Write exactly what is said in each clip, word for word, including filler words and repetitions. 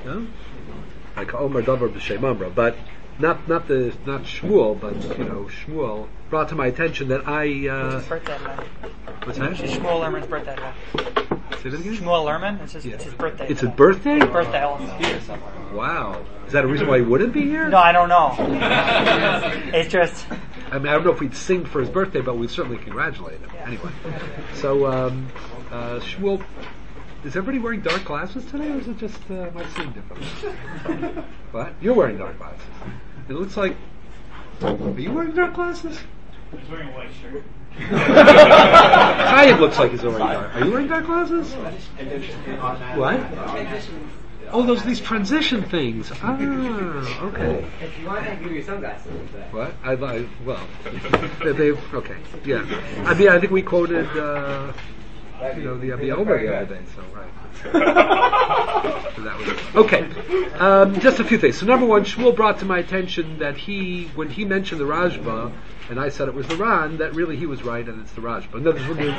No? Like Omer Davar b'Shem Amra, but not not the not Shmuel, but you know Shmuel brought to my attention that I. Uh, it's his birthday today. What's that? It's Shmuel Lerman's birthday today. Say that again? Shmuel Lerman. It's his, Yeah. it's his birthday. It's today. his birthday. His birthday also. Wow. Is that a reason why he wouldn't be here? No, I don't know. It's just. I mean, I don't know if we'd sing for his birthday, but we'd certainly congratulate him. Anyway, so um, uh, Shmuel, is everybody wearing dark glasses today, or is it just uh, am I seeing differently? What? You're wearing dark glasses. It looks like. Are you wearing dark glasses? He's wearing a white shirt. Chaim looks like he's wearing dark. Are you wearing dark glasses? What? Oh, those these transition things. Ah, okay. If you want, I can give you sunglasses. What? I, I well, they, they okay. Yeah. I mean, I think we quoted, uh, you know, the the Omer the other day. So right. So that was it. Okay. Um, just a few things. So number one, Shmuel brought to my attention that he, when he mentioned the Rajba, and I said it was the Ran, that really he was right, and it's the Rajba. In other words, when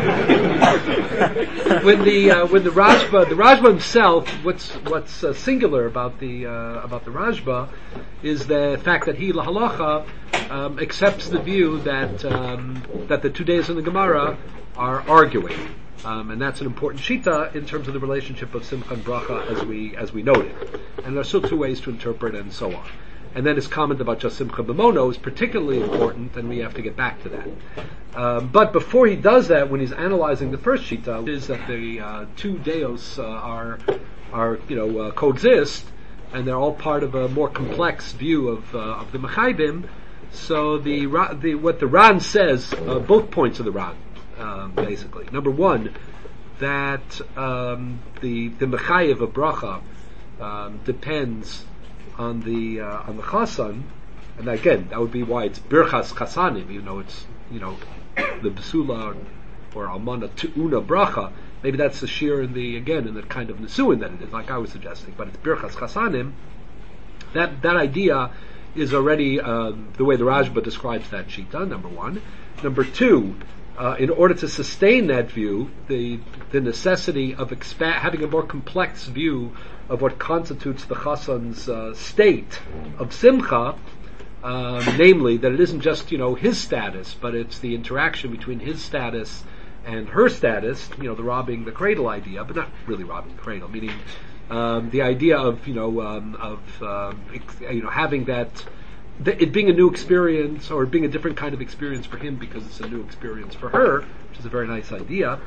the, when the uh, when the Rajba, the Rajba himself, what's what's uh, singular about the uh, about the Rajba is the fact that he lahalacha um, accepts the view that um, that the two days in the Gemara are arguing. Um, and that's an important shita in terms of the relationship of Simcha and Bracha as we as we noted. And there are still two ways to interpret it and so on. And then his comment about just Simcha B'mono is particularly important, and we have to get back to that. Um, but before he does that, when he's analyzing the first shita, which is that the uh, two deos uh, are are you know uh, coexist, and they're all part of a more complex view of uh, of the Mechaibim. So the, the what the Ran says, uh, both points of the Ran. Um, basically, number one, that um, the the mechayev of bracha um, depends on the uh, on the chasan, and again, that would be why it's birchas chasanim. You know, it's you know the besula or almana tu'una bracha. Maybe that's the sheer in the again in the kind of nesuin that it is, like I was suggesting. But it's birchas chasanim. That that idea is already uh, the way the Rajba describes that shita. Number one. Number two. Uh, in order to sustain that view, the the necessity of expa- having a more complex view of what constitutes the chasan's uh, state of simcha, um, namely that it isn't just you know his status, but it's the interaction between his status and her status. You know, the robbing the cradle idea, but not really robbing the cradle, meaning um, the idea of you know um, of um, ex- you know having that. It being a new experience, or being a different kind of experience for him because it's a new experience for her, which is a very nice idea,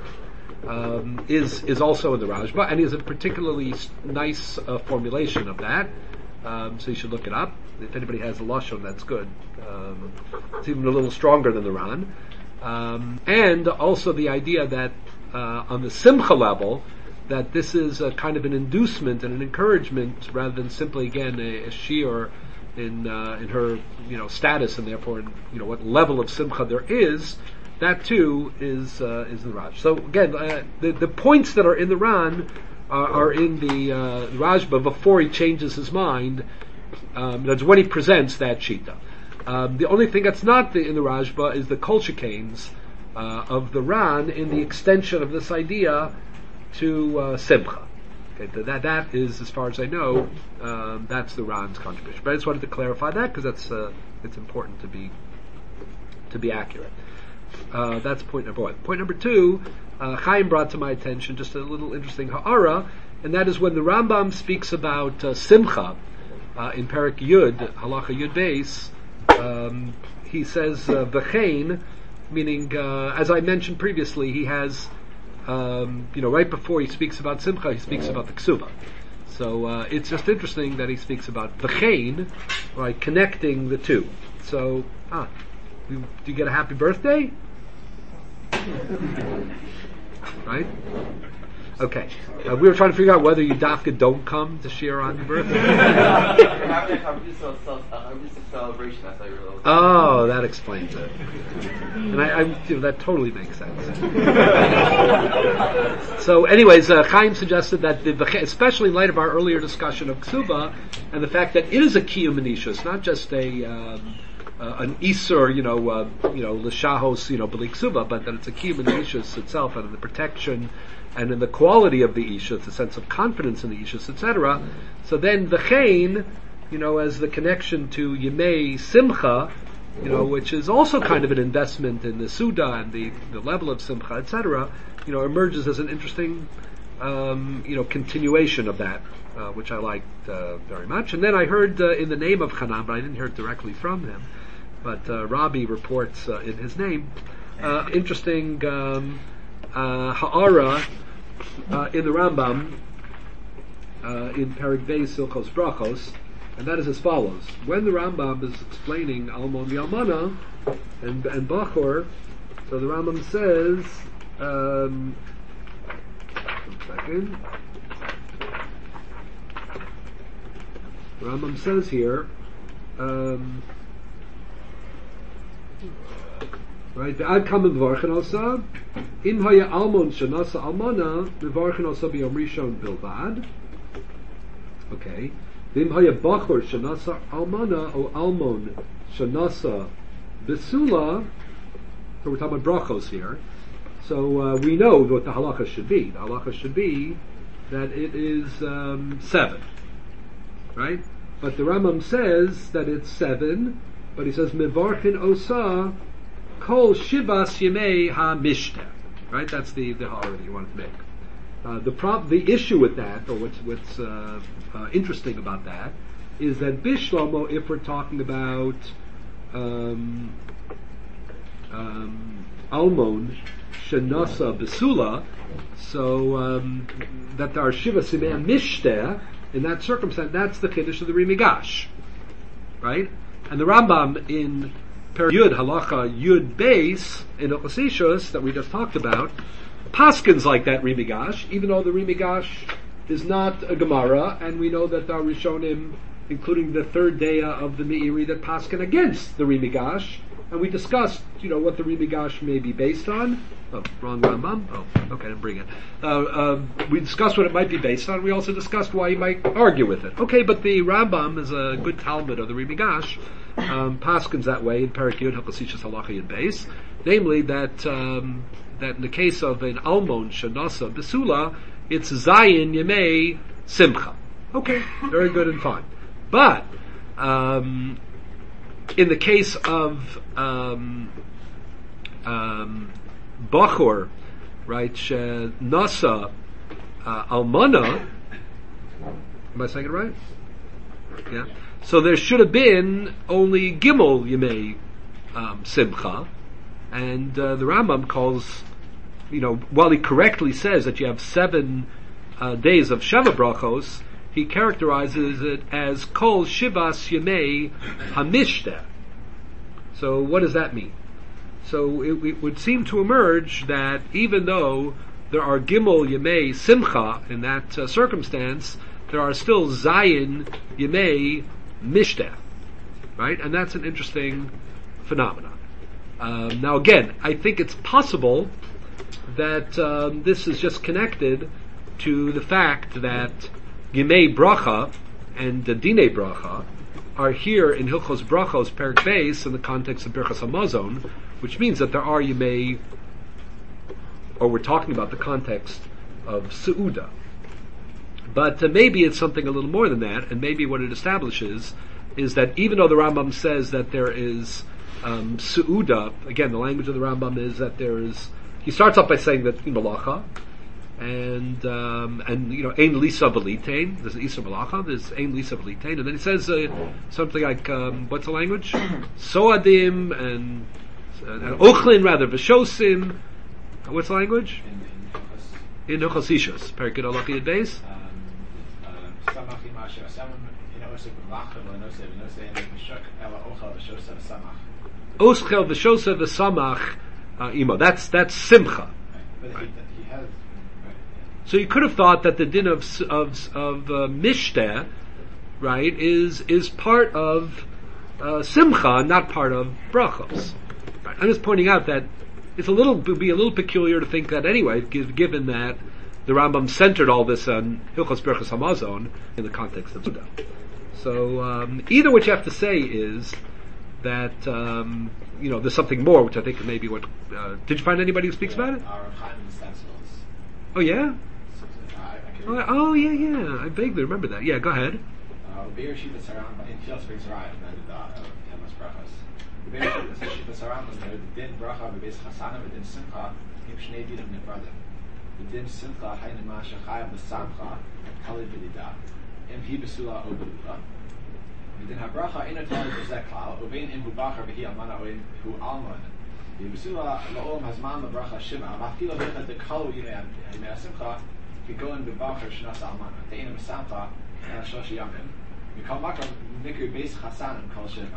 um, is is also in the Rajba, and is a particularly nice uh, formulation of that. Um, so you should look it up. If anybody has a lashon, that's good. Um, it's even a little stronger than the Ran. Um, and also the idea that uh, on the Simcha level, that this is a kind of an inducement and an encouragement rather than simply again a, a shiur in uh, in her you know status, and therefore in, you know what level of simcha there is. That too is uh, is the Raj. So again, uh, the the points that are in the Ran are, are in the uh, Rajba before he changes his mind. Um, that's when he presents that shita. Um, the only thing that's not the, in the Rajba is the kol shekains uh, of the Ran in the extension of this idea to uh, simcha. Okay, that that is, as far as I know, um, that's the Ran's contribution. But I just wanted to clarify that because that's uh, it's important to be to be accurate. Uh, that's point number one. Point number two, uh, Chaim brought to my attention just a little interesting ha'ara, and that is when the Rambam speaks about uh, simcha uh, in Perek Yud, Halacha Yud Beis, um, he says uh, v'chein, meaning uh, as I mentioned previously, he has. Um, you know, right before he speaks about Simcha, he speaks about the Ksuba. So uh, it's just interesting that he speaks about V'chein, right, connecting the two. So, ah, do you, do you get a happy birthday? Right? Okay. Uh, we were trying to figure out whether you dafka don't come to share on your birthday. Oh, that explains it. And I, I you know, that totally makes sense. So, anyways, uh, Chaim suggested that, the, especially in light of our earlier discussion of Ksuba, and the fact that it is a kiyum manishus, not just a um, uh, an isur, you know, uh, you know, l'shahos, you know, b'li Ksuba, but that it's a kiyum manishus itself, and the protection and in the quality of the ishus, the sense of confidence in the ishus, et cetera. So then the chen, you know, as the connection to Yemei Simcha, you know, which is also kind of an investment in the Suda and the, the level of Simcha, et cetera, you know, emerges as an interesting, um, you know, continuation of that, uh, which I liked uh, very much. And then I heard uh, in the name of Hanan, but I didn't hear it directly from him, but uh, Rabbi reports uh, in his name, uh, interesting um, uh, ha'ara uh, in the Rambam, uh, in Perek Beis Hilchos Brachos, and that is as follows. When the Rambam is explaining Almon Yalmana and, and Bachor, so the Rambam says, um, one second. The Rambam says here, um, right, Ve'ad kam mevarchen osa, im haya almon shenasa almana, mevarchen osa b'yom rishon bilvad. Okay. V'im haya bachor shenasa almana, o almon shenasa besula, so we're talking about brachos here. So uh, we know what the halacha should be. The halacha should be that it is um, seven, right? But the Rambam says that it's seven, but he says mevarchin osa kol shivas yemei ha mishta, right? That's the the halacha that you wanted to make. Uh, the prob- the issue with that, or what's what's uh, uh, interesting about that, is that Bishlomo, if we're talking about um, um, Almon Shenasa Besula, so um, that there are Shiva Simei Mishteh, in that circumstance, that's the Kiddush of the Rimigash, right? And the Rambam in Per Yud Halacha Yud Beis in Ochosishus that we just talked about, Paskins like that Rimigash, even though the Rimigash is not a Gemara, and we know that the Rishonim, including the third day of the Meiri, that Paskin against the Rimigash, and we discussed, you know, what the Rimigash may be based on. Oh, wrong Rambam. Oh, okay, I didn't bring it. Uh, uh, we discussed what it might be based on. We also discussed why you might argue with it. Okay, but the Rambam is a good Talmud of the Rimigash. Um, Paskins that way in Perek Yud Hakosishas Halacha Yud Beis, namely that um, that in the case of an Almon Shanasa Besula, it's Zayin Yemei Simcha. Okay, very good and fine. But um, in the case of um, um, Bachor, right, Nasa uh, Almana, am I saying it right? Yeah. So there should have been only Gimel Yemei um, Simcha, and uh, the Rambam calls, you know, while he correctly says that you have seven uh, days of Sheva Brachos, he characterizes it as Kol Shivas Yemei Hamishta. So what does that mean? So it, it would seem to emerge that even though there are Gimel Yemei Simcha in that uh, circumstance, there are still Zayin Yemei Mishteh, right? And that's an interesting phenomenon. Um, now again, I think it's possible that um, this is just connected to the fact that Yemei Bracha and the Dinei Bracha are here in Hilchos Brachos Perek Beis in the context of Birchas Hamazon, which means that there are Yemei, or we're talking about the context of Seuda. But uh, maybe it's something a little more than that, and maybe what it establishes is that even though the Rambam says that there is um, Seuda, again, the language of the Rambam is that there is, he starts off by saying that in Malacha, and um, and you know, Ein Lisa V'Litein, there's an Isra Malacha, there's Ein Lisa V'Litein, and then he says uh, something like, um, what's the language? Soadim, and, and Ochlin, rather, V'Shosim, what's the language? In Ochosishos, Perek Yud Halacha Yud Beis. Oschel v'shosa v'samach imo. That's that's simcha. Right. So you could have thought that the din of of of uh, mishteh, right, is is part of uh, simcha, not part of brachos. Right. I'm just pointing out that it's a little would be a little peculiar to think that anyway, given that the Rambam centered all this on Hilchos Birchas Hamazon in the context of Suda. So um, either what you have to say is that um, you know there's something more, which I think maybe what uh, did you find anybody who speaks yeah, about it? Our Chaim stencils. Oh yeah. So, uh, I, I can Oh, read oh yeah, yeah. I vaguely remember that. Yeah, go ahead. Uh, Beer Shiva Saram, in Fiel Springs Ryan, and then the Hemas Brachas. The Beer Shiva Saram was there, the Din Bracha, the Beis Chasana, the Din Simcha, Him Shnei Dinim Nefradim. The Din Simcha, Hainu Masha Chayav, the Samcha, Kali B'Dida, Im Hi Besula Obelula. The Din HaBracha, Ino Tali B'Zeklal, Ovein Im Hu Bachar, V'hi Almana, Ovein Hu Alman. The Besula, La'olam Hazman, the Bracha Shima, V'afilo V'cha, the Kalu Yimei Simcha, Kigoin B'Bachar, Shnas Almana. The Ino Samcha, Shosh Yamim. We call Makram Nikru Beis Chasanim Kol Shiva.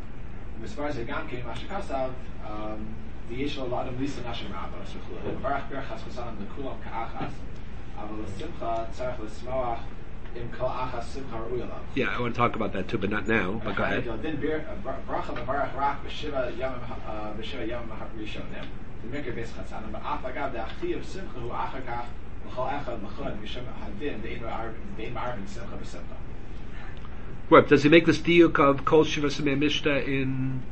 As far as the Gam came, Ashikasav, the Yeshua Ladam Lisa Nashim Rabba, Shechula, Barach Berachas Chasanim, the Kulam Ka'achas, Aval Simcha, Tzarech L'Smoach, Im Kol Achas Simcha Ru'ulav. Yeah, I want to talk about that too, but not now. But go ahead. Then Bracha Barach Rak B'Shiva Yamim B'Shiva Yamim Rishonim, the Nikru Beis Chasanim, but Afagav the Achi of Simcha Hu Achakach, L'Chol Echad L'Chod B'Shem Hadin, the Ein Ma'arvin Simcha B'Simcha. What does he make this diuk of Kol Shiva Semei Mishta in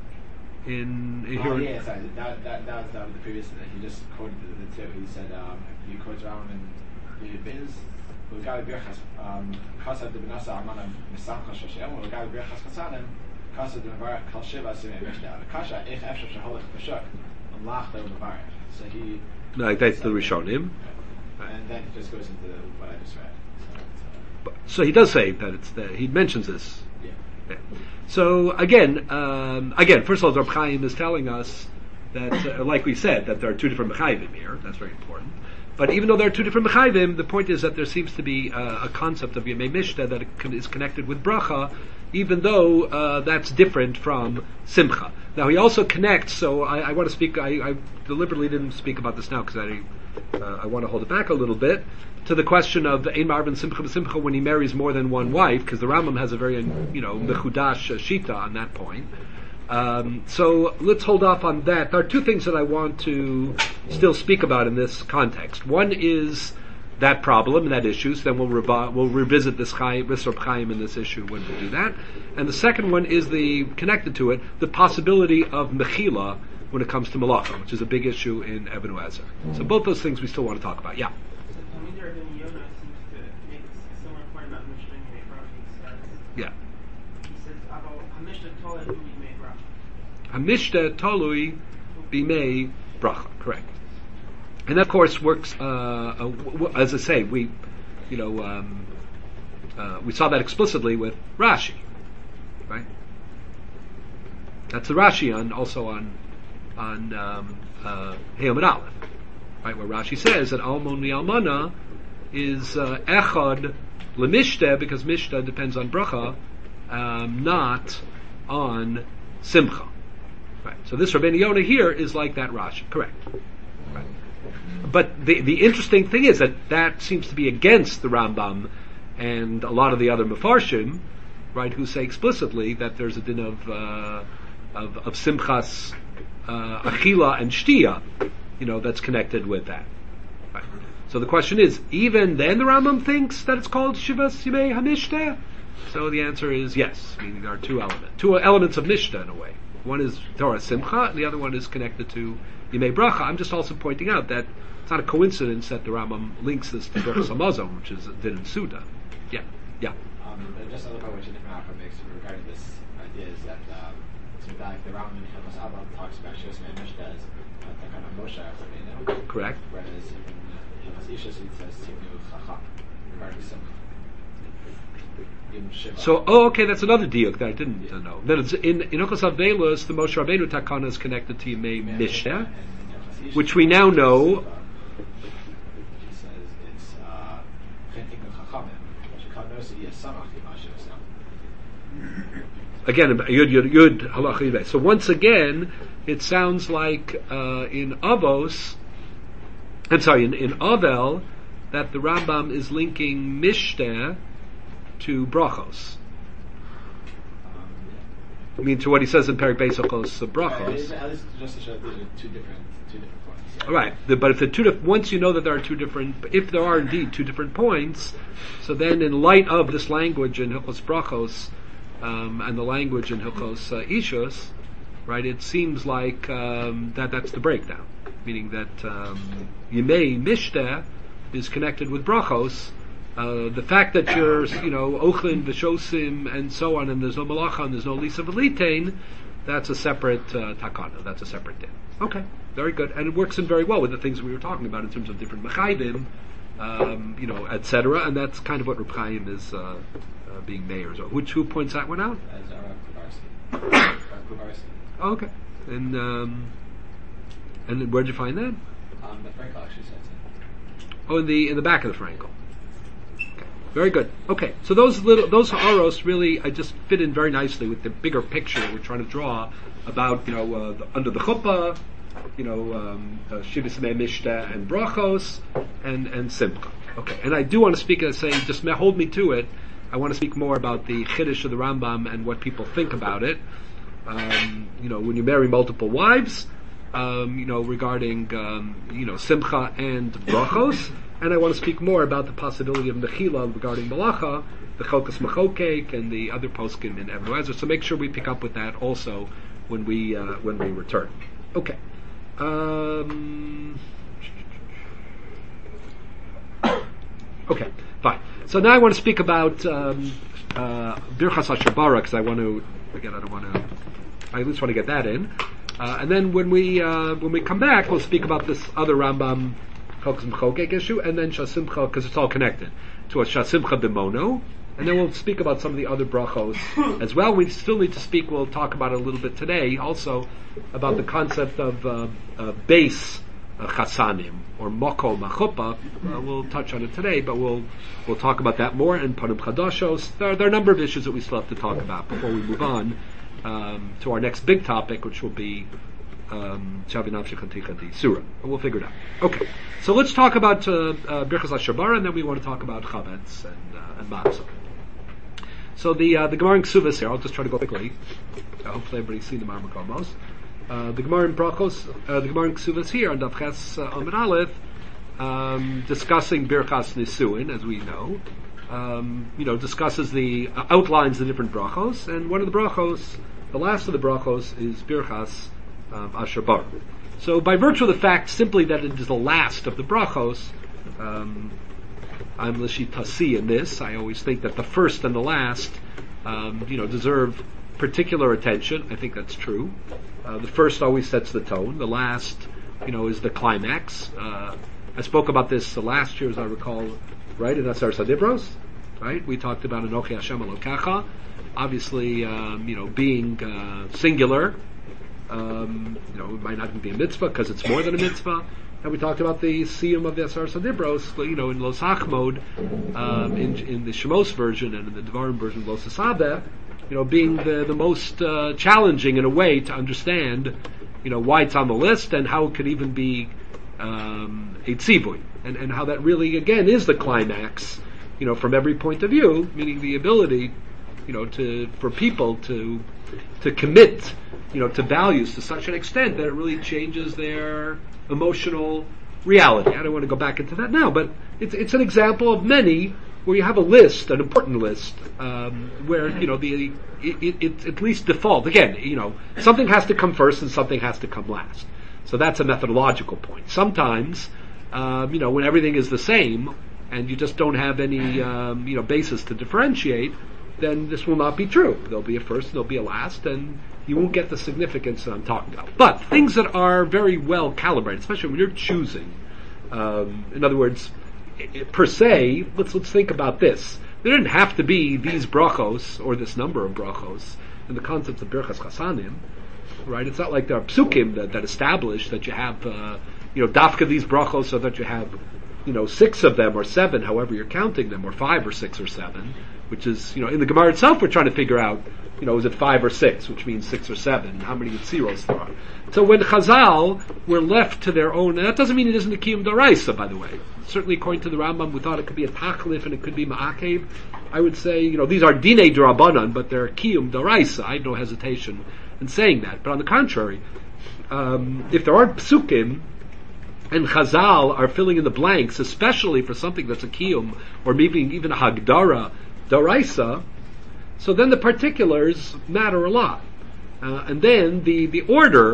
in? in Oh here? yeah, sorry. That that that was, that was the previous. He just quoted the, the two. He said um, he quotes around in the Biz. U'gal birchas kasad de benasa amana misamcha shoshem. U'gal birchas kasanim kasad de mevarach Kol Shiva Semei Mishta. Kasha ich efshar sheholach b'shuk amlachta mevarach. So he. No, that's the Rishonim. And then it just goes into what I just read. But- So he does say that it's the, he mentions this. Yeah. Yeah. So again, um, again, first of all, Reb Chaim is telling us that, uh, like we said, that there are two different mechayvim here. That's very important. But even though there are two different mechayvim, the point is that there seems to be uh, a concept of Yemei Mishta that is connected with bracha, even though uh, that's different from simcha. Now he also connects. So I, I want to speak. I, I deliberately didn't speak about this now because I uh, I want to hold it back a little bit to the question of Ein Marvin Simcha B'Simcha when he marries more than one wife, because the Rambam has a very, you know, mechudash uh, shita on that point. Um, so let's hold off on that. There are two things that I want to still speak about in this context. One is that problem, that issue, so then we'll, reba- we'll revisit this Chaim, this Reb Chaim in this issue when we do that. And the second one is the, connected to it, the possibility of mechila when it comes to malacha, which is a big issue in Eben Ezer. So both those things we still want to talk about. Yeah. So Talmidei Rabbeinu Yonah seems to make a similar point about Mishnah and Yemei Bracha. He says, Yeah. he says, "Avo Hamishta Tola Hu Yemei Bracha." Hamishta Tolui Bimei Bracha, correct. And that, of course, works, uh, uh, w- w- as I say, we, you know, um, uh, we saw that explicitly with Rashi, right? That's the Rashi on, also on, on, um, uh, Heyom Aleph, right, where Rashi says that Almon Almana is, uh, Echad Lemishta, because Mishta depends on Bracha, um, not on Simcha. Right. So this Rabbeinu Yonah here is like that Rashi, correct? Right. But the the interesting thing is that that seems to be against the Rambam and a lot of the other Mefarshim, right, who say explicitly that there's a din of uh, of, of Simchas uh, Achila and Shtia, you know, that's connected with that. Right. So the question is, even then the Rambam thinks that it's called Shivas Yimei HaMishta? So the answer is yes, meaning there are two elements, two elements of Mishta in a way. One is Torah Simcha, and the other one is connected to Yimei Bracha. I'm just also pointing out that it's not a coincidence that the Rambam links this to Berachos Hamazon, which is Din and Suda. Yeah, yeah. Um, but just another point which a different alpha makes regarding this idea is that um, so that the Rambam in Hilchos Abba talks about Shivas Yimei Mishta as uh, the kind of Moshe Rabbeinu, Correct. whereas in Hilchos Ishus it says Tiknu Chacham regarding Simcha. So, oh, okay, that's another diuk that I didn't uh, know. Then it's in in Hilchos Avelos, the Moshe Rabbeinu takana is connected to Yimei Mishta, which we now know. He says it's uh, Tiknu Chachamim, which you can't notice it yet. Samach Again, yud yud yud halach yibeh. So once again, it sounds like uh, in Avos, I'm sorry, in, in Avel, that the Rambam is linking Mishta to brachos. I mean, to what he says in Perek Beis Hilchos brachos. At least just to show that these are two different, two different points. All right, the, but if the two, dif- once you know that there are two different, if there are indeed two different points, so then in light of this language in Hilchos brachos um, and the language in Hilchos uh, Ishus, right, it seems like um, that that's the breakdown, meaning that um, Yimei Mishta is connected with brachos. Uh, the fact that you're, you know, ochlin, v'shosim, and so on, and there's no malacha, and there's no lisa v'litain, that's a separate uh, takana. That's a separate din. Okay, very good, and it works in very well with the things we were talking about in terms of different mechaydim, um, you know, et cetera. And that's kind of what Reb Chaim is uh, uh, being mayor. So, which who points that one out? As our Kuvarsi. Our Kuvarsi. Oh, okay, and um, and then where'd you find that? Um, the Frankel actually says it. Oh, in the in the back of the Frankel. Very good. Okay, so those little those ha'aros really I just fit in very nicely with the bigger picture we're trying to draw about, you know, uh, the, under the chuppah, you know, um, uh, Shivas Mei Mishta and brachos and and simcha. Okay, and I do want to speak as saying, just hold me to it. I want to speak more about the chiddush of the Rambam and what people think about it. Um, you know, when you marry multiple wives, um, you know, regarding um, you know simcha and brachos. And I want to speak more about the possibility of mechila regarding malacha, the chokas machokek, and the other poskim in Ebnu Ezra. So make sure we pick up with that also when we uh, when we return. Okay. Um, okay. Fine. So now I want to speak about um, uh, Birchas Asher Bara, because I want to again I don't want to I at least want to get that in, uh, and then when we uh, when we come back, we'll speak about this other Rambam Chokas Mechokek issue, and then Shasimcha, because it's all connected, to a Shasimcha B'mono, and then we'll speak about some of the other brachos as well. We still need to speak, we'll talk about it a little bit today, also about the concept of uh, uh, base uh, chasanim, or moko machupa. Uh, we'll touch on it today, but we'll we'll talk about that more, and panim chadashos. There, there are a number of issues that we still have to talk about before we move on um, to our next big topic, which will be Um, Surah. We'll figure it out. Okay, so let's talk about uh, uh, Birchas Asher Bara, and then we want to talk about Chavetz and uh, and Matzah. So the uh, the Gemara in Ksuvas here. I'll just try to go quickly. Uh, hopefully, everybody's seen the Marmuk almost. Uh, the Gemara in Brachos, uh, the Gemara in Ksuvas here on Daf Ches uh, Amud Aleph, um, discussing Birchas Nisuin, as we know. Um, you know, discusses the uh, outlines the different brachos, and one of the brachos, the last of the brachos, is Birchas Um, Asher Bara. So by virtue of the fact simply that it is the last of the brachos, um, I'm l'shitasi in this. I always think that the first and the last, um, you know, deserve particular attention. I think that's true. Uh, the first always sets the tone. The last, you know, is the climax. Uh, I spoke about this uh, last year, as I recall, right, in Asar Sadibros, right? We talked about Anochi Hashem Elokecha, obviously, um, you know, being uh, singular. Um, you know, it might not even be a mitzvah because it's more than a mitzvah. And we talked about the siyum of the Asar Sadibros, you know, in Los Hachmod, um, in, in the Shemos version and in the Devarim version of Los Asabeh, you know, being the, the most uh, challenging in a way to understand, you know, why it's on the list and how it could even be um, a tzivui, and, and how that really, again, is the climax, you know, from every point of view, meaning the ability, you know, to for people to to commit, you know, to values to such an extent that it really changes their emotional reality. I don't want to go back into that now, but it's it's an example of many where you have a list, an important list, um, where, you know, the it, it, it's at least default. Again, you know, something has to come first and something has to come last. So that's a methodological point. Sometimes, um, you know, when everything is the same and you just don't have any, um, you know, basis to differentiate, then this will not be true. There'll be a first, there'll be a last, and you won't get the significance that I'm talking about. But things that are very well calibrated, especially when you're choosing, um, in other words, I- I- per se, let's let's think about this. There didn't have to be these brachos, or this number of brachos, in the concept of Birchas Chasanim, right? It's not like there are psukim that, that establish that you have, uh, you know, dafka these brachos, so that you have, you know, six of them, or seven, however you're counting them, or five, or six, or seven, which is, you know, in the Gemara itself, we're trying to figure out, you know, is it five or six, which means six or seven, how many Yitziros there are. So when Chazal were left to their own, and that doesn't mean it isn't a Kiyum Daraisa, by the way. Certainly according to the Rambam, we thought it could be a Tachlif and it could be Ma'akev. I would say, you know, these are Dinei D'Rabbanan, but they're Kiyum Daraisa. I have no hesitation in saying that. But on the contrary, um, if there aren't Psukim, and Chazal are filling in the blanks, especially for something that's a Kiyum, or maybe even a Hagdara, Daraisa, so then the particulars matter a lot. Uh, and then the, the order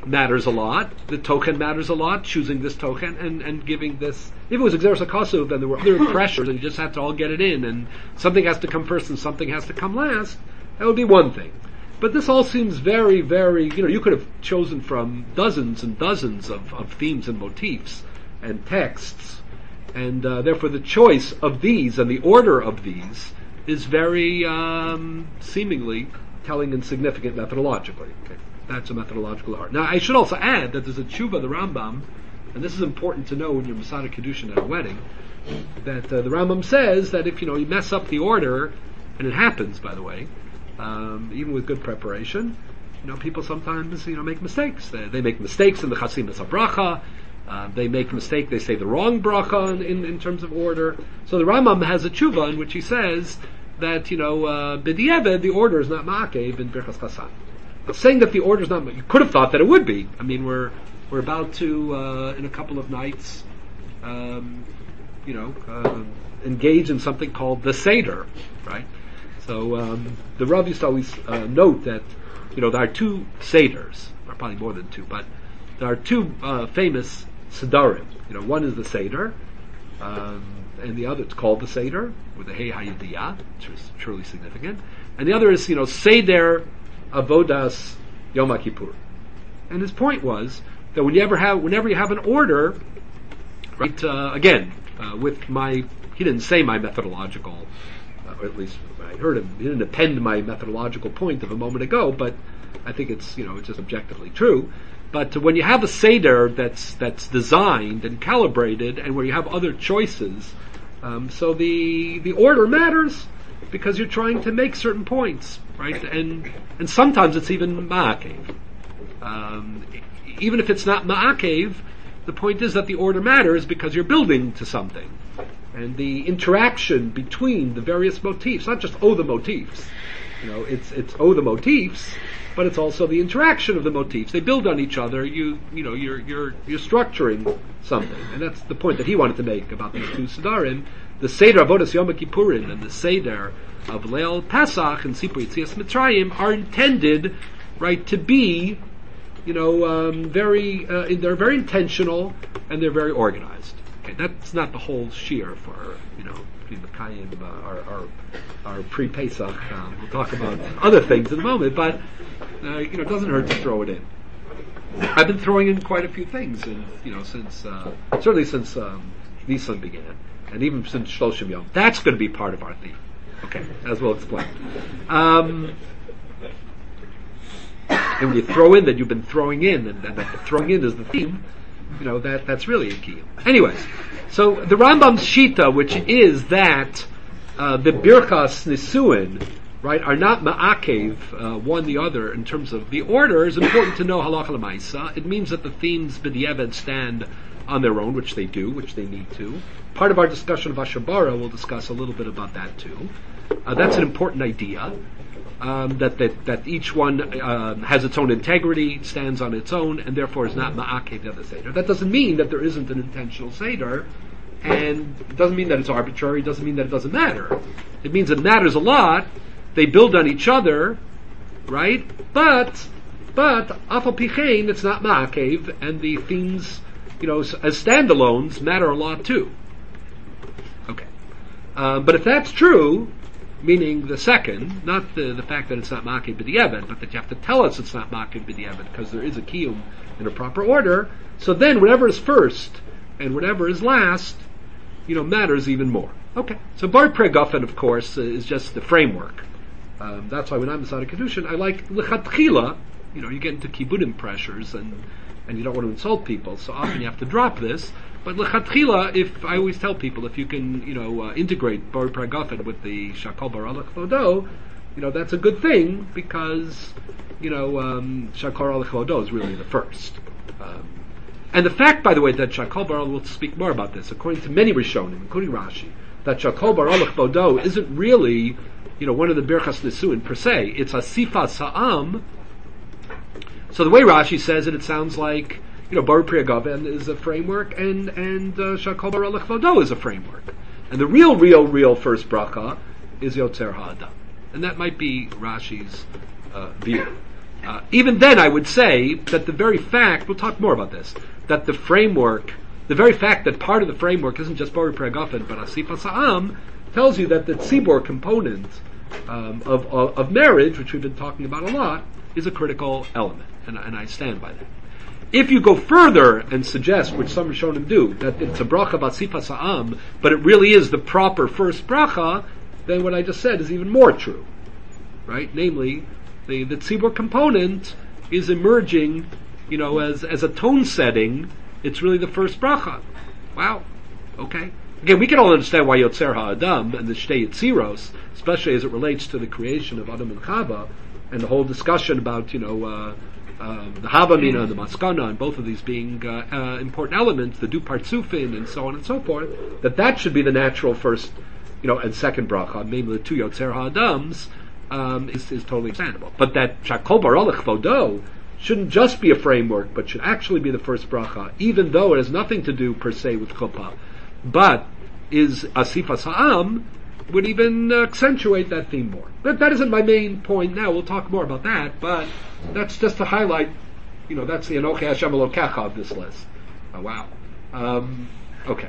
matters a lot. The token matters a lot, choosing this token and, and giving this. If it was Exeris HaKasuv, then there were other pressures and you just had to all get it in and something has to come first and something has to come last, that would be one thing. But this all seems very, very, you know, you could have chosen from dozens and dozens of, of themes and motifs and texts, and uh, therefore the choice of these and the order of these is very um, seemingly telling and significant methodologically. Okay. That's a methodological art. Now, I should also add that there's a tshuva, the Rambam, and this is important to know when you're Masada Kedushin at a wedding, that uh, the Rambam says that if, you know, you mess up the order, and it happens, by the way, um, even with good preparation, you know, people sometimes, you know, make mistakes. They, they make mistakes in the Chasimas HaBracha, uh, they make a mistake, they say the wrong bracha in, in, in terms of order. So the Rambam has a tshuva in which he says that, you know, uh, b'di'eved, the order is not ma'akev in Birchas Chasan. Saying that the order is not, you could have thought that it would be. I mean, we're we're about to uh, in a couple of nights, um, you know, uh, engage in something called the Seder, right? So um, the Rav used to always uh, note that, you know, there are two Seders, or probably more than two, but there are two uh, famous Sedarim. You know, one is the Seder, um, and the other it's called the Seder with the Hey Hayidiyah, which is truly significant, and the other is, you know, Seder Avodas Yom Kippur. And his point was that when you ever have, whenever you have an order, right, uh, again, uh, with my, he didn't say my methodological, uh, or at least I heard him, he didn't append my methodological point of a moment ago, but I think it's, you know, it's just objectively true. But when you have a Seder that's, that's designed and calibrated, and where you have other choices, um, so the, the order matters, because you're trying to make certain points, right? And and sometimes it's even ma'akev. Um, even if it's not ma'akev, the point is that the order matters because you're building to something. And the interaction between the various motifs, not just oh the motifs, you know, it's it's oh the motifs, but it's also the interaction of the motifs. They build on each other. You you know you're you're you're structuring something, and that's the point that he wanted to make about these two Sedarim. The Seder Avodas Yom Kippurim and the Seder of Leil Pesach and Sipur Yitzias Mitzrayim are intended, right, to be, you know, um, very, uh, they're very intentional and they're very organized. Okay, that's not the whole shiur for, you know, Makayim, uh, our, our, our pre-Pesach. Um, we'll talk about other things in a moment, but, uh, you know, it doesn't hurt to throw it in. I've been throwing in quite a few things, in, you know, since, uh, certainly since um, Nisan began. And even since Shloshim Yom. That's going to be part of our theme. Okay, as we'll explain. Um, and when you throw in that you've been throwing in, and, and that throwing in is the theme, you know, that that's really a key. Anyways, so the Rambam's Shita, which is that uh, the Birchas Nisuin, right, are not ma'akev, uh, one the other in terms of the order, is important to know halacha l'maisa. It means that the themes b'di'eved stand on their own, which they do, which they need to. Part of our discussion of Asher Bara, we'll discuss a little bit about that too. Uh, that's an important idea, um, that, that that each one uh, has its own integrity, stands on its own, and therefore is not ma'akev the other Seder. That doesn't mean that there isn't an intentional Seder, and it doesn't mean that it's arbitrary, it doesn't mean that it doesn't matter. It means it matters a lot, they build on each other, right? But, but, afal pichein, it's not ma'akev, and the themes, you know, as standalones, matter a lot too. Okay. Um, but if that's true, meaning the second, not the, the fact that it's not ma'akev b'di'eved, but that you have to tell us it's not ma'akev b'di'eved because there is a kiyum in a proper order, so then whatever is first and whatever is last, you know, matters even more. Okay. So Bar Pregofen, of course, uh, is just the framework. Um, that's why when I'm Masada Kedushin, I like l'chatchila, you know, you get into kibudim pressures and and you don't want to insult people, so often you have to drop this. But l'chatchila, if I always tell people, if you can, you know, uh, integrate Bar Pragafen with the Shakol Bar Alech Vodo, you know, that's a good thing because, you know, um, Shakol Alech Vodo is really the first. Um, and the fact, by the way, that Shakol Bar, we'll speak more about this, according to many Rishonim, including Rashi, that Shakol Bar Alech Vodo isn't really, you know, one of the Birchas Nisuin per se. It's a Sifa Sa'am. So the way Rashi says it, it sounds like, you know, Bar Priyagaven is a framework, and and uh, Shakol Bar Alech Vodo is a framework, and the real, real, real first bracha is Yotzer Ha'adam, and that might be Rashi's uh, view. Uh, even then, I would say that the very fact, we'll talk more about this, that the framework, the very fact that part of the framework isn't just Bori Pregafen, but Asifa Sa'am, tells you that the tzibor component um, of, of, of marriage, which we've been talking about a lot, is a critical element, and, and I stand by that. If you go further and suggest, which some Rishonim do, that it's a bracha Asifa Sa'am, but it really is the proper first bracha, then what I just said is even more true, right? Namely, the, the tzibor component is emerging, you know, as, as a tone setting. It's really the first bracha. Wow. Okay. Again, we can all understand why Yotzer HaAdam and the Shtei Yetziros, especially as it relates to the creation of Adam and Chava, and the whole discussion about, you know, uh, uh, the Havamina and the Maskana, and both of these being uh, uh, important elements, the Du Partsufin, and so on and so forth, that that should be the natural first, you know, and second bracha, namely the two Yotzer HaAdams, um, is, is totally understandable. But that Shakol Baralech Vodo shouldn't just be a framework, but should actually be the first bracha, even though it has nothing to do per se with chuppah, but is Asifa Sa'am, would even uh, accentuate that theme more. But that isn't my main point now. We'll talk more about that, but that's just to highlight, you know, that's the Anochi Hashem Elokecha of this list. Oh, wow. Um, okay.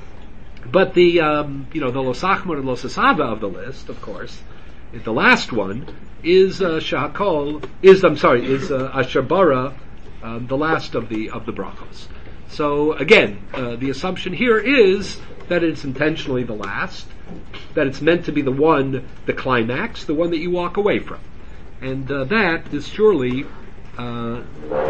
But the, um, you know, the Los Achmor and Los Asava of the list, of course, the last one is uh, Shahakol, is, I'm sorry, is uh, Asher Bara, um, the last of the, of the brachos. So again, uh, the assumption here is that it's intentionally the last, that it's meant to be the one, the climax, the one that you walk away from. And uh, that is surely, uh,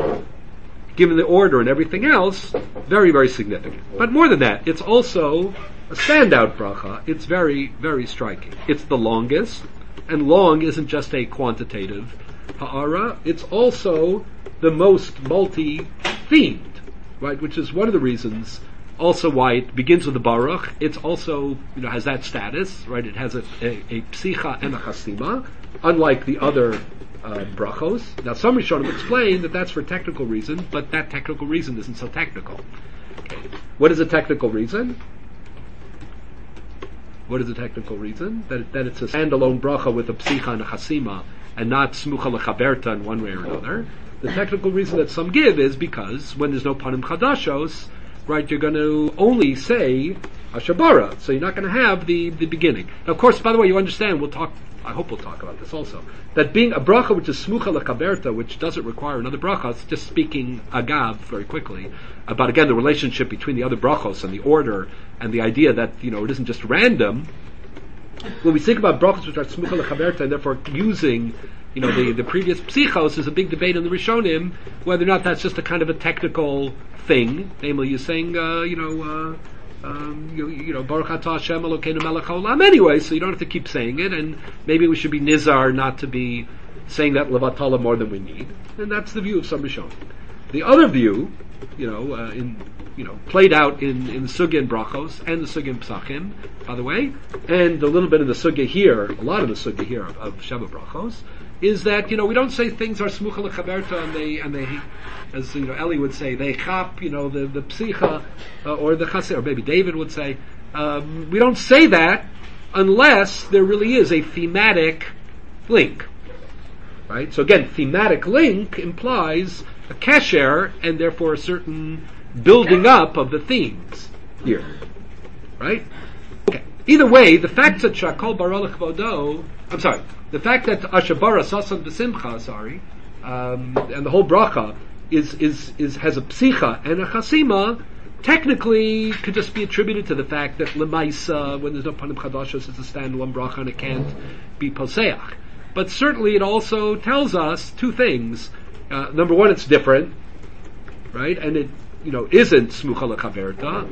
given the order and everything else, very, very significant. But more than that, it's also a standout bracha. It's very, very striking. It's the longest, and long isn't just a quantitative ha'ara, it's also the most multi-themed, right, which is one of the reasons also why it begins with the Baruch. It's also, you know, has that status, right? It has a, a, a psicha and a chasima, unlike the other uh, brachos. Now, some Rishonim explain that that's for technical reason, but that technical reason isn't so technical. Okay. What is a technical reason? What is the technical reason? That it, that it's a standalone bracha with a psicha and a chasima, and not smucha lechaberta in one way or another. The technical reason that some give is because when there's no panim chadashos, right, you're going to only say Ashabara, so you're not going to have the, the beginning. Now, of course, by the way, you understand, we'll talk, I hope we'll talk about this also, that being a bracha which is smucha lechaberta, which doesn't require another bracha, it's just speaking agav very quickly, about, again, the relationship between the other brachos and the order, and the idea that, you know, it isn't just random. When we think about brachos which are smucha lechaberta, and therefore using, you know, the, the previous psichos, there's a big debate in the Rishonim whether or not that's just a kind of a technical thing. Namely, you're saying, uh, you know, uh, um, you, you know, Baruch Atah Hashem Elokeinu Melech Haolam anyway, so you don't have to keep saying it, and maybe we should be nizar not to be saying that levatala more than we need. And that's the view of some Rishonim. The other view, you know, uh, in you know, played out in, in the Sugya and Brachos, and the Sugya and Psachim, by the way, and a little bit of the Sugya here, a lot of the Sugya here of, of Sheva Brachos, is that, you know, we don't say things are smucha lechaberta and they, and they, as, you know, Eli would say, they chap, you know, the, the psicha, uh, or the chaseh, or maybe David would say, um, we don't say that unless there really is a thematic link. Right? So again, thematic link implies a kesher, and therefore a certain building up of the themes here. Right? Okay. Either way, the fact that Shakol Baralech Vodo, I'm sorry, the fact that Ashabara Sasan B'Simcha, sorry, um, and the whole bracha is, is, is, has a psicha and a chasima, technically could just be attributed to the fact that Lemaisa, when there's no Panim Chadashos, it's a standalone bracha and it can't be Poseach. But certainly it also tells us two things. Uh, number one, it's different, right? And it, you know, isn't Smucha Lechaverta.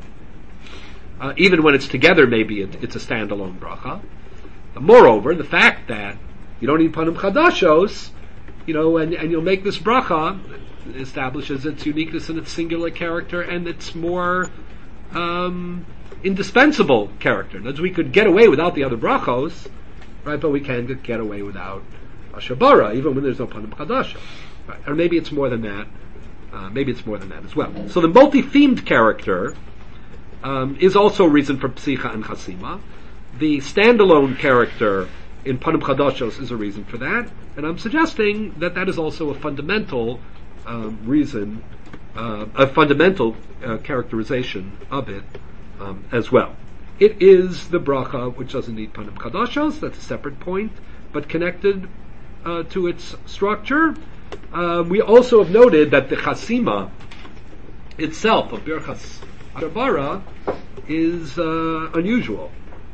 Uh, even when it's together, maybe it, it's a standalone bracha. Moreover, the fact that you don't need Panim Chadashos, you know, and, and you'll make this bracha, establishes its uniqueness and its singular character and its more um, indispensable character. In other words, we could get away without the other brachos, right? But we can get away without Ashabara, even when there's no Panim Chadashos. Right? Or maybe it's more than that. Uh, maybe it's more than that as well. So the multi-themed character um, is also a reason for Psicha and Chasima. The standalone character in Panim Chadashos is a reason for that, and I'm suggesting that that is also a fundamental um, reason, uh, a fundamental uh, characterization of it um, as well. It is the bracha which doesn't need Panim Chadashos, that's a separate point, but connected uh, to its structure. Um, we also have noted that the Chasima itself of Birchas Hashbara is uh, unusual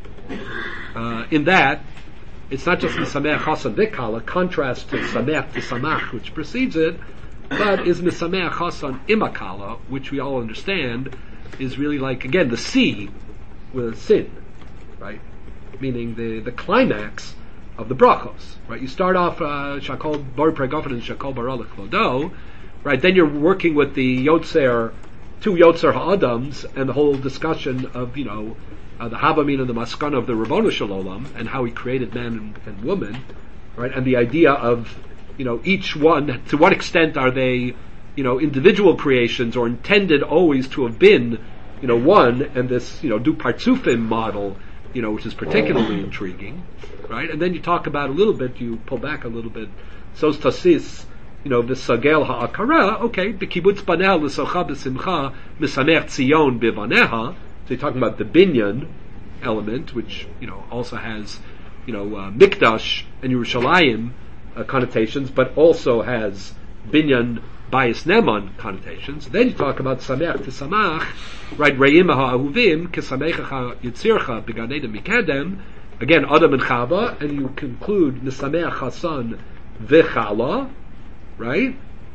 uh, in that it's not just Misameach Chasan Vikala, contrast to Sameach to Samach, which precedes it, but is Misameach Chasan Imakala, which we all understand is really like, again, the sea with sin, right? Meaning the, the climax of the brachos, right? You start off uh, Shakol Bar Pregofen and Shakol Baralech Lodo, right? Then you're working with the Yotzer, two Yotzer Ha'adams, and the whole discussion of, you know, uh, the Havamin and the Maskana of the Rabbanu Shalom, and how he created man and, and woman, right? And the idea of, you know, each one, to what extent are they, you know, individual creations or intended always to have been, you know, one, and this, you know, Du Partsufim model, you know, which is particularly intriguing, right? And then you talk about a little bit, you pull back a little bit, Sos Tasis, you know, the Sagel Ha'akara, okay, the Kibbutz Banel, the Socha B'Simcha, Misamech Tzion B'Vaneha, so you're talking about the Binyan element, which, you know, also has, you know, uh, Mikdash and Yerushalayim uh, connotations, but also has Binyan Bayis Neman connotations. Then you talk about Samech to Samach, right? Re'im ha'ahuvim, Kesamecha Yitzircha, B'Gan Eden Mikadem, again, Adam and Chava, and you conclude Nisameach Chasan V'Chala, right?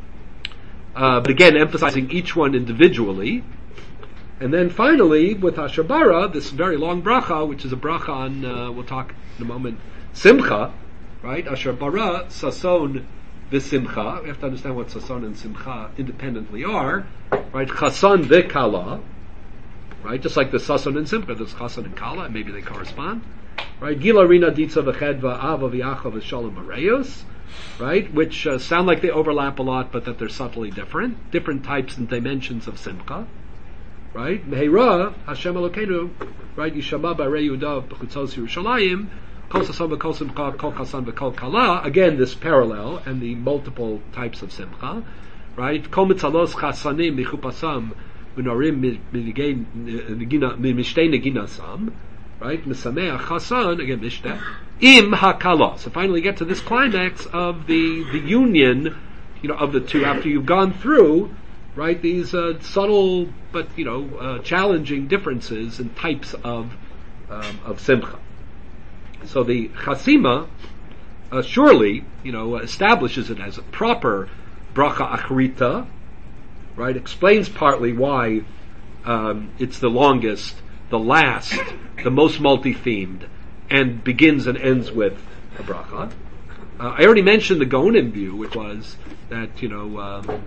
Uh, but again, emphasizing each one individually. And then finally, with Hashbara, this very long bracha, which is a bracha on, uh, we'll talk in a moment, Simcha, right? Hashbara, Sason, V'Simcha. We have to understand what Sason and Simcha independently are, right? Chasan V'Kala, right? Just like the Sason and Simcha, there's Chasan and Kala, and maybe they correspond, right? Gila Rina Ditza V'Chedva Ava V'Yacha V'Shalom Arayos, right? Which uh, sound like they overlap a lot, but that they're subtly different, different types and dimensions of Simcha. Right? Meheira, Hashem Elokeinu, right? Yishama B'Arei Yehuda B'chutzos Yerushalayim, Kol Sason V'Kol Simcha, Kol Chasan V'Kol Kala. Again, this parallel and the multiple types of Simcha, right? Kol Mitzalos Chasanim Michupasam V'Norim Mishtei Neginasam, right? Misameach Chasan, again, Mishteh, Im HaKala. So finally get to this climax of the, the union, you know, of the two after you've gone through, right, these uh, subtle but, you know, uh, challenging differences and types of um, of simcha. So the chasima uh, surely, you know, establishes it as a proper bracha achrita, right, explains partly why um, it's the longest, the last, the most multi-themed, and begins and ends with a bracha. Uh, I already mentioned the Gaonim view, which was that, you know, um,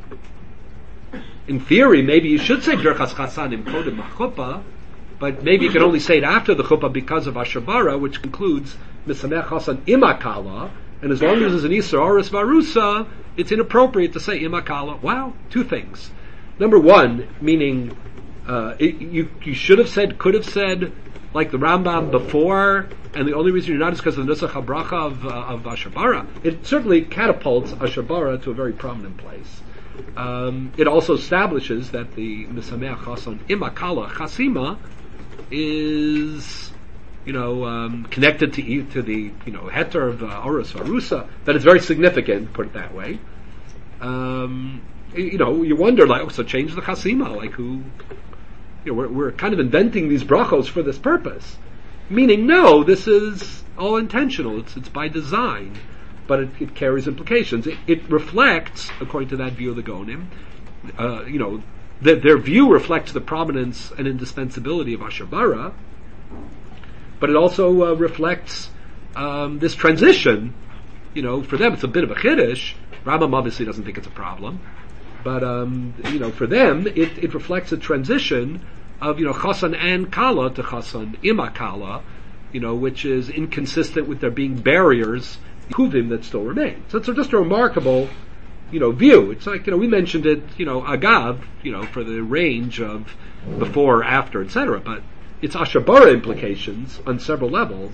in theory, maybe you should say Birchas Chasanim Kodim HaChuppah, but maybe you can only say it after the Chuppah because of Hashbara, which concludes Misamech Chasan Imakala, and as long as there's an Isra Oris Varusa, it's inappropriate to say Imakala. Wow, two things. Number one, meaning uh, it, you, you should have said, could have said, like the Rambam before, and the only reason you're not is because of the Nusach HaBracha of, uh, of Hashbara. It certainly catapults Hashbara to a very prominent place. Um, it also establishes that the Misameach Chasan Imakala Chasima is, you know, um, connected to to the, you know, heter of uh, Oros Varusa. That is very significant, put it that way. Um, you know, you wonder, like, oh, so change the Chasima, like who? You know, we're, we're kind of inventing these brachos for this purpose. Meaning, no, this is all intentional. It's it's by design. But it, it carries implications. It, it reflects, according to that view of the Gaonim, uh, you know, the, their view reflects the prominence and indispensability of Hashbara, but it also uh, reflects um, this transition. You know, for them it's a bit of a chiddush. Rambam obviously doesn't think it's a problem, but um, you know, for them it, it reflects a transition of, you know, Chasan and Kala to Chasan Imakala, you know, which is inconsistent with there being barriers Kuvim that still remain. So it's just a remarkable, you know, view. It's like, you know, we mentioned it, you know, agav, you know, for the range of before, after, et cetera. But it's Hashbara implications on several levels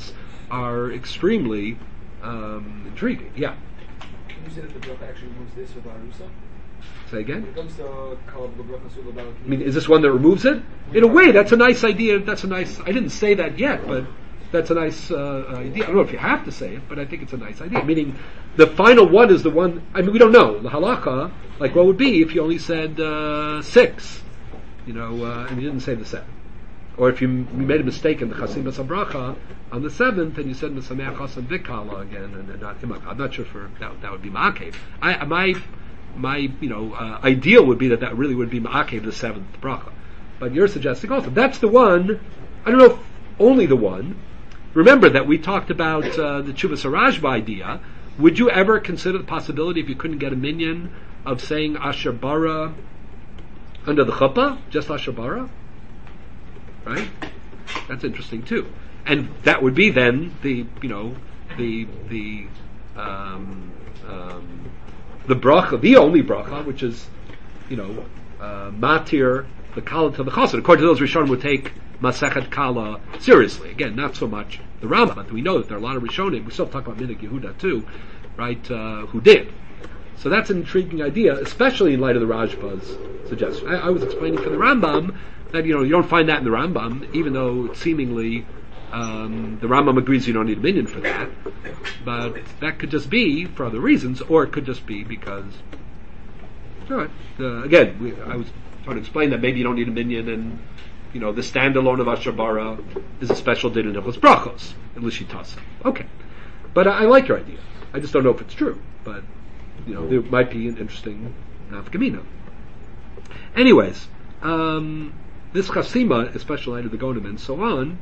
are extremely um, intriguing. Yeah. Can you say that the bracha actually removes this with Arusa? Say again. When it comes to Kal Bracha Sula Bal, I mean, is this one that removes it? In a way, that's a nice idea. That's a nice. I didn't say that yet, but that's a nice uh, idea. I don't know if you have to say it, but I think it's a nice idea. Meaning, the final one is the one. I mean, we don't know the halacha. Like, what would be if you only said uh, six, you know, uh, and you didn't say the seven, or if you, m- you made a mistake in the Chasimas Bracha on the seventh, and you said Mesameach Chasam Vikala again, and, and not Imach. I'm not sure for that. That would be Ma'akev. I my my you know uh, ideal would be that that really would be Ma'akev the seventh bracha, but you're suggesting also that's the one. I don't know if only the one. Remember that we talked about uh, the Chuvas Harashba idea. Would you ever consider the possibility, if you couldn't get a minyan, of saying Asher Bara under the chuppah, just Asher Bara? Right? That's interesting too. And that would be then the, you know, the the um, um, the bracha, the only bracha, which is, you know, uh, matir the kala to the chassid. According to those, Rishonim would take Masechet Kala seriously. Again, not so much the Rambam, but we know that there are a lot of Rishonim. We still talk about Minig Yehuda too, right? Uh, who did. So that's an intriguing idea, especially in light of the Rajba's suggestion. I, I was explaining for the Rambam that, you know, you don't find that in the Rambam, even though seemingly um, the Rambam agrees you don't need a minyan for that. But that could just be for other reasons, or it could just be because. All right. Uh, again, we, I was trying to explain that maybe you don't need a minyan, and you know the standalone of Asher Bara is a special din in Hilchos Brachos, in Lishitasa. Okay, but I, I like your idea. I just don't know if it's true. But you know, there might be an interesting nafkamina. Anyways, um, this chasima, especially out of the Gonim and so on,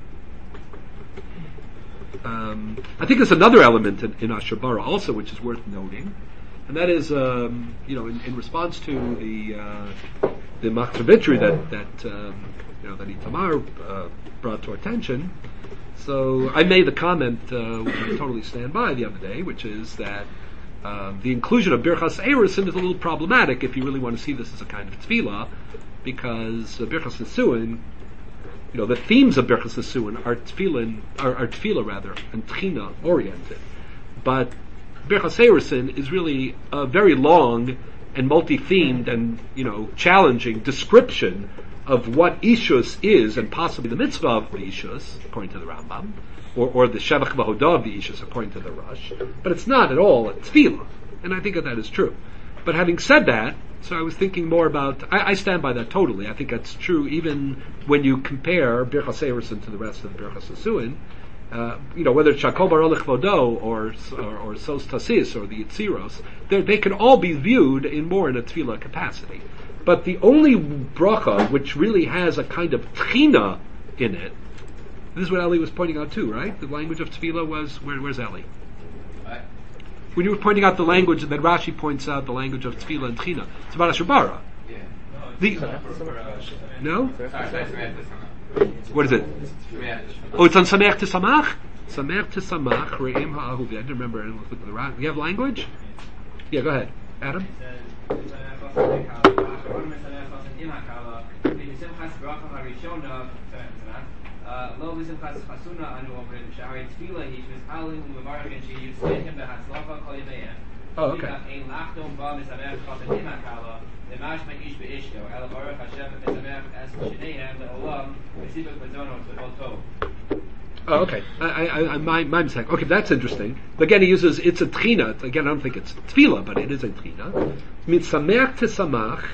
um, I think there's another element in, in Asher Bara also, which is worth noting, and that is, um, you know, in, in response to the uh, the machzor that that um, you know that Itamar uh, brought to our attention. So I made the comment, uh, which I totally stand by the other day, which is that uh, the inclusion of Birchas Erusin is a little problematic if you really want to see this as a kind of tefillah, because uh, Birchas Nesuin, you know, the themes of Birchas Nesuin are tefillah, are, are tefillah rather, and tchina oriented, but Birchas Erusin is really a very long and multi-themed and, you know, challenging description of what Ishus is, and possibly the mitzvah of the Ishus, according to the Rambam, or, or the Shevach V'Hodah of the Ishus, according to the Rosh. But it's not at all a tefillah, and I think that that is true. But having said that, so I was thinking more about, I, I stand by that totally. I think that's true even when you compare Birchas Erusin to the rest of the Birchas Nesuin. Uh, you know, whether it's Shakol Bar Olech Vodo or or, or Sos Tasis or the Yitziros, they can all be viewed in more in a tefillah capacity. But the only bracha which really has a kind of tchina in it, this is what Eli was pointing out too, right? The language of tefillah was, where, where's Eli? What? When you were pointing out the language that Rashi points out, the language of tefillah and tchina, it's about Asher Bara. Yeah. The, no? Sorry, sorry, sorry. What is it? Yeah. Oh, it's on Sameach Tisamach? Sameach Tisamach, Re'im Ha'ahuvi. I didn't remember. I didn't look at the Rashi. You have language? Yeah, go ahead. Adam? לא בשמחת חסונה אנו אומרים שהרי תפילה היא שמתפללים ומברכים שיוצאיהם בהצלחה כל ימיהם. Oh, okay. אין לחתום בה משמח חסדים הקלה, למשמע איש באשתו, אלא ברוך השם משמח את שניהם לעולם, וסיבך בזונות וכל טוב. Oh, okay. I, I, I, my, my mistake. Okay, that's interesting. But again, he uses, it's a tchina. Again, I don't think it's tefillah, but it is a tchina. Means sameach tisamach.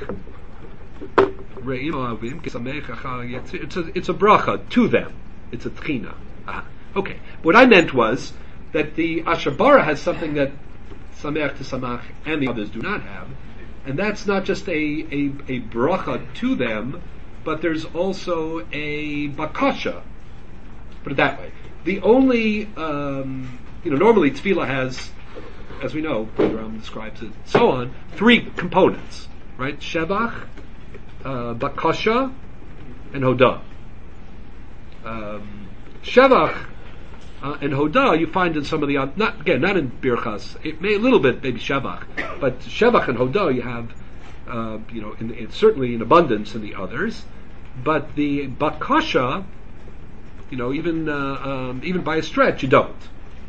It's a, it's a bracha to them. It's a tchina. Ah, okay. What I meant was that the Asher Bara has something that sameach tisamach and the others do not have, and that's not just a, a, a bracha to them, but there's also a bakasha. Put it that way. The only, um, you know, normally tefillah has, as we know, the Rambam describes it, so on, three components, right? Shevach, uh, bakasha, and hodah. Um, Shevach uh, and hodah you find in some of the, uh, not again, not in Birchas, it may a little bit maybe Shevach, but Shevach and hodah you have, uh, you know, in, in, certainly in abundance in the others, but the bakasha You know, even uh, um, even by a stretch, you don't.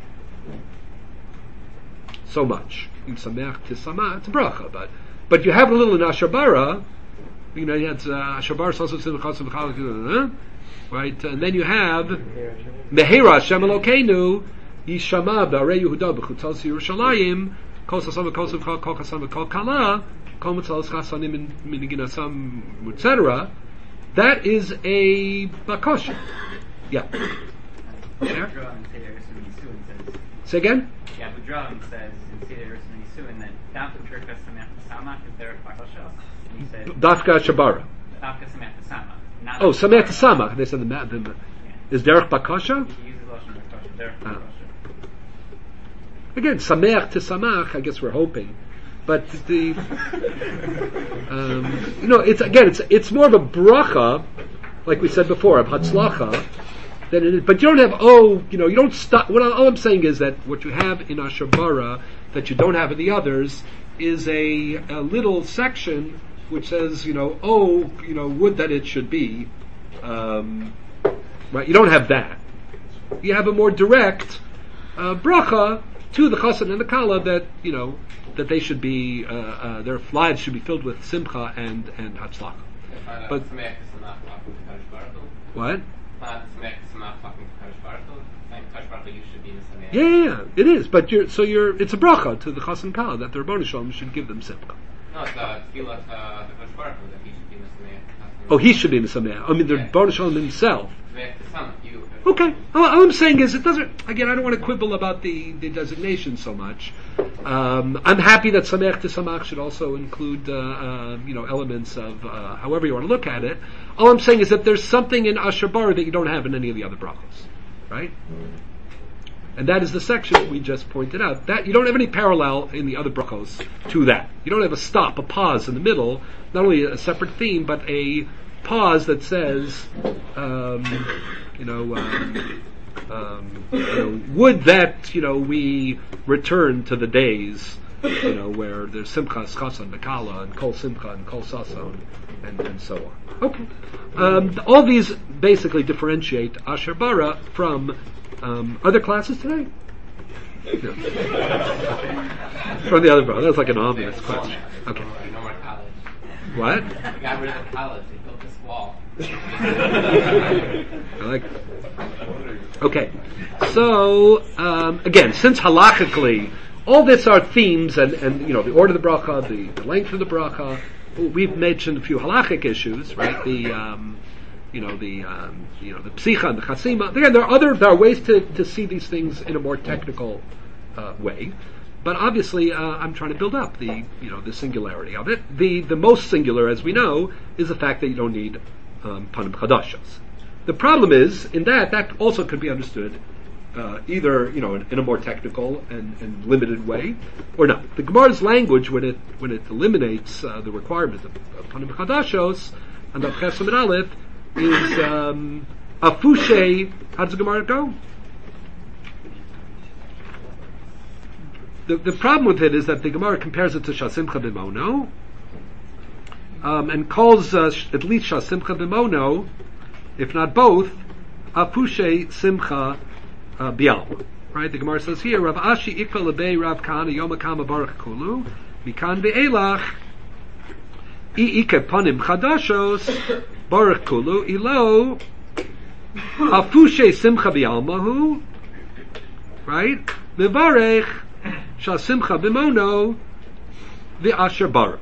So much. In Sameach Tisama, it's a bracha, but but you have a little in Ashabara. You know, you had uh, Ashabara also Simchas V'Chalak, right? And then you have Mehera Hashem Elokeinu Yishama B'Arei Yehuda B'Chutzos Yerushalayim Kol Sasam Kol Simcha Kol Chasam Kol Kala Kol Mitzvos Chasanim Min Ginasam, et cetera. That is a bakosha. Yeah. Say again? Yeah, Budron says in Seder Yisuin that Dafka Birkas Sameach Samach is Derech Bakosha. And he said Dafka Shabara. Dafka Sameach Samach. Oh, Sameach Samach. They said the ma- the Yeah. is Derech Bakosha. He uses Lashon Bakosha. Derech Ah. Bakosha. Again, Sameach to Samach. I guess we're hoping, but the um, you know, it's again, it's it's more of a bracha, like we said before, of Hatzlacha. Than it is, but you don't have oh, you know, you don't stop. What I, all I'm saying is that what you have in Ashabara that you don't have in the others is a, a little section which says, you know, oh, you know, would that it should be, um, right? You don't have that. You have a more direct uh, bracha to the chassan and the kala that you know that they should be uh, uh, their lives should be filled with simcha and and hatzlacha. But what? Yeah, yeah, yeah, it is. But you're so you're. It's a bracha to the chassan kala that the Rebbeinu Shalom should give them simcha. No, it's uh, tefillah uh, the Kodesh Baruch Hu, that he should be Mesameach. Oh, he should be Mesameach. I mean, the Yeah. Rebbeinu Shalom himself. Mesameach the son, you. Okay. All, all I'm saying is, it doesn't. Again, I don't want to quibble about the, the designation so much. Um, I'm happy that Sameach to Samach should also include, uh, uh, you know, elements of uh, however you want to look at it. All I'm saying is that there's something in Ashabara that you don't have in any of the other brachos, right? And that is the section we just pointed out. That you don't have any parallel in the other brachos to that. You don't have a stop, a pause in the middle. Not only a separate theme, but a pause that says, um, you know, um, um, you know, would that you know we return to the days, you know, where there's simchas, chasan, mekala, and kol simcha and kol sason, and, and so on. Okay, um, all these basically differentiate Asher Bara from um, other classes today. No. From the other brother, that's like an obvious question. Okay. No more college. What? We got rid of the college. They built this wall. I like it. Okay, so um, again, since halachically all this are themes, and, and you know the order of the bracha, the, the length of the bracha, we've mentioned a few halachic issues, right? The um, you know the um, you know the psicha and the chasima. Again, there are other there are ways to, to see these things in a more technical uh, way. But obviously, uh, I'm trying to build up the, you know, the singularity of it. The the most singular, as we know, is the fact that you don't need um, panim chadashos. The problem is, in that, that also could be understood uh, either, you know, in, in a more technical and, and limited way, or not. The Gemara's language, when it when it eliminates uh, the requirement of, of panim chadashos and of chesed and aleph, is um, afushe. How does the Gemara go? The, the problem with it is that the Gemara compares it to Shasimcha B'mono, um, and calls uh, sh- at least Shasimcha B'mono, if not both, Afushe Simcha uh, Bialma. Right? The Gemara says here, Rav Ashi Ikva Lebei Rav Kahana Yom HaKama Baruch Kulu, Mikan Be'elach, I Ike Panim Chadashos, Baruch Kulu, Ilo, Afushe Simcha Bialmahu, right? Levarech, Shasimcha b'mono the Asher Bara.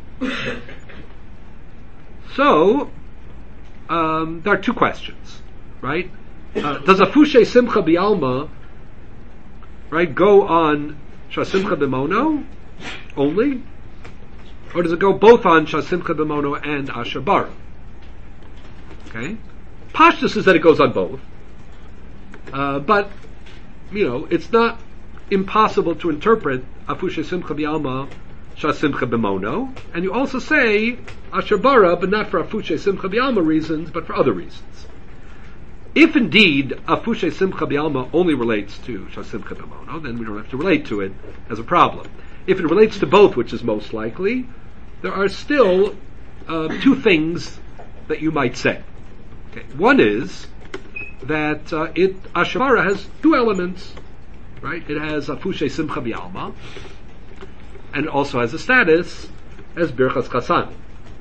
So um, there are two questions, right? Uh, does Afushe Simcha Bialma, right, go on Shasimcha b'mono only, or does it go both on Shasimcha b'mono and Asher Bara? Okay, Pashtus is that it goes on both, uh, but you know it's not impossible to interpret Afushe Simcha B'Alma Shasimcha B'Mono, and you also say Asher Bara, but not for Afushe Simcha B'Alma reasons, but for other reasons. If indeed Afushe Simcha B'Alma only relates to Shasimcha B'Mono, then we don't have to relate to it as a problem. If it relates to both, which is most likely, there are still uh, two things that you might say. Okay. One is that uh, it Asher Bara has two elements, right? It has Afushe Simcha B'Alma, and it also has a status as Birchas Chasan,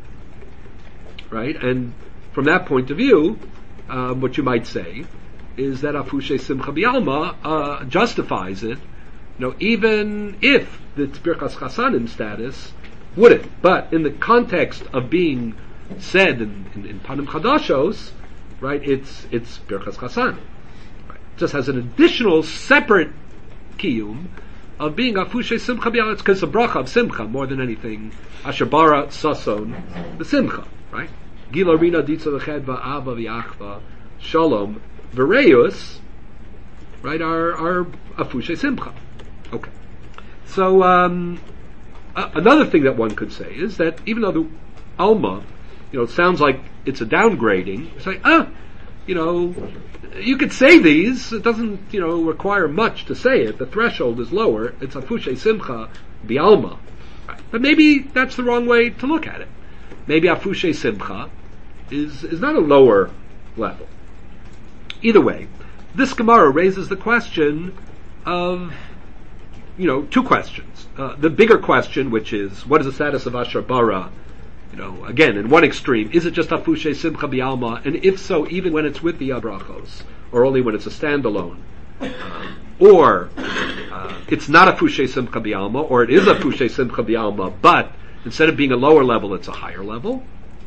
right? And from that point of view, um, what you might say is that Afushe Simcha B'Alma uh, justifies it, you know, even if it's Birchas Chasanim status wouldn't. But in the context of being said in, in, in Panim Chadashos, right, it's it's Birchas Chasan. Right? It just has an additional separate kiyum of being Afushe Simcha B'Alma. It's because the bracha of Simcha more than anything. Asher Bara Sason, the Simcha, right? Gila Rina Ditza L'Chedva Ava V'Achva Shalom V'Reus, right, are, are Afushe Simcha. Okay. So, um, uh, another thing that one could say is that even though the Alma, you know, sounds like it's a downgrading, it's like, ah, you know, you could say these, it doesn't, you know, require much to say it, the threshold is lower, it's Afushe Simcha, the Alma. Right. But maybe that's the wrong way to look at it. Maybe Afushe Simcha is, is not a lower level. Either way, this Gemara raises the question of, you know, two questions. Uh, the bigger question, which is, what is the status of Asher Bara? You know, again, in one extreme, is it just Afushe Simcha B'Alma? And if so, even when it's with the Abrachos, or only when it's a standalone? Uh, or, uh, it's not Afushe Simcha B'Alma, or it is Afushe Simcha B'Alma, but instead of being a lower level, it's a higher level.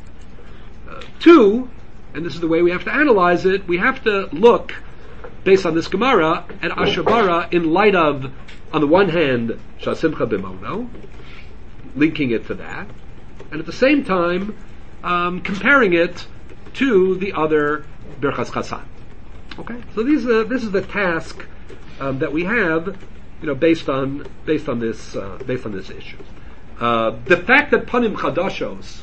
Uh, two, and this is the way we have to analyze it, we have to look, based on this Gemara, at Asher Bara in light of, on the one hand, Shasimcha B'Mono, linking it to that, and at the same time, um, comparing it to the other Birchas Chasan. Okay, so these are, this is the task um, that we have, you know, based on based on this uh, based on this issue. Uh, the fact that Panim Chadashos,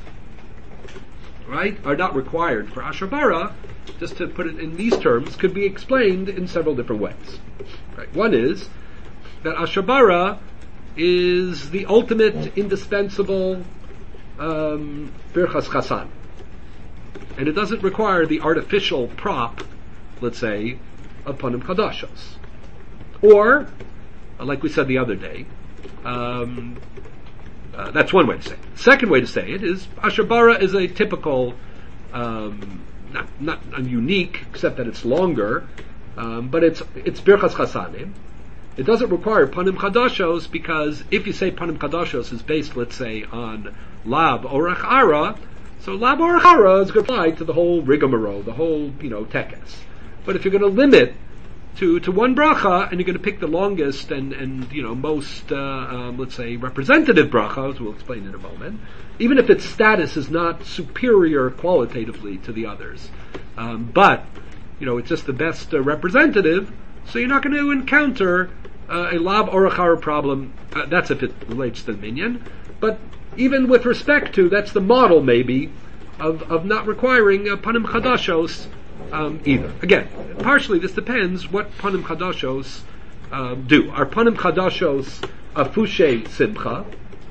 right, are not required for Asher Bara, just to put it in these terms, could be explained in several different ways. Right. One is that Asher Bara is the ultimate indispensable um, Birchas Chasan, and it doesn't require the artificial prop, let's say, of Panim Chadashos. Or, like we said the other day, um, uh, that's one way to say it. The second way to say it is Asher Bara is a typical, um, not, not not unique, except that it's longer, um, but it's it's Birchas Chasanim. It doesn't require Panim Chadashos, because if you say Panim Chadashos is based, let's say, on Lab Orach Ara, so Lab Orach Ara is going to apply to the whole rigmarole, the whole, you know, tekes. But if you're going to limit to, to one bracha, and you're going to pick the longest and, and you know, most, uh, um, let's say, representative bracha, as we'll explain in a moment, even if its status is not superior qualitatively to the others, um, but, you know, it's just the best uh, representative, so you're not going to encounter uh, a lab orach hara problem. Uh, that's if it relates to the minyan. But even with respect to, that's the model maybe, of, of not requiring uh, Panim Chadashos um, either. Again, partially this depends what Panim Chadashos uh, do. Are Panim Chadashos Afushe Simcha?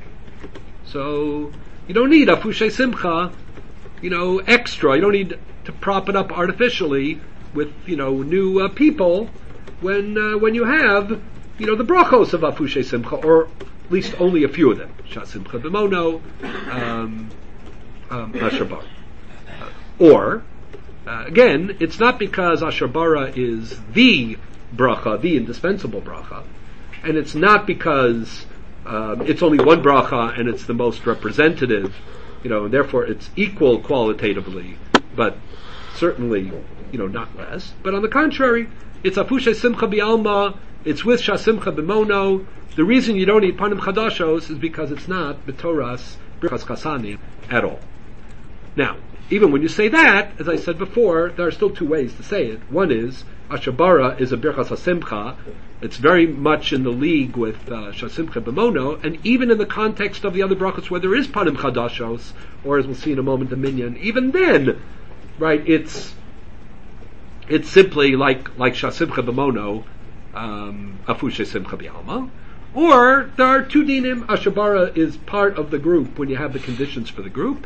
So you don't need Afushe Simcha, you know, extra. You don't need to prop it up artificially with, you know, new uh, people, when uh, when you have, you know, the brachos of Afushe Simcha, or at least only a few of them. Shasimcha B'Mono, um, um, Asher Bara. Uh, or, uh, again, it's not because Asher Bara is the bracha, the indispensable bracha, and it's not because um, it's only one bracha and it's the most representative, you know, and therefore it's equal qualitatively, but certainly, you know, not less. But on the contrary, it's Afushe Simcha B'Alma, it's with Shasimcha B'Mono. The reason you don't need Panim Chadashos is because it's not B'Toras Birchas Chasanim at all. Now, even when you say that, as I said before, there are still two ways to say it. One is, Asher Bara is a Birchas HaSimcha. It's very much in the league with uh, Shasimcha B'Mono, and even in the context of the other brachos where there is Panim Chadashos, or as we'll see in a moment, the minyan, even then, right, it's It's simply like like Shasimcha B'Mono, um, Afushe Simcha B'Alma. Or there are two dinim. Asher Bara is part of the group when you have the conditions for the group,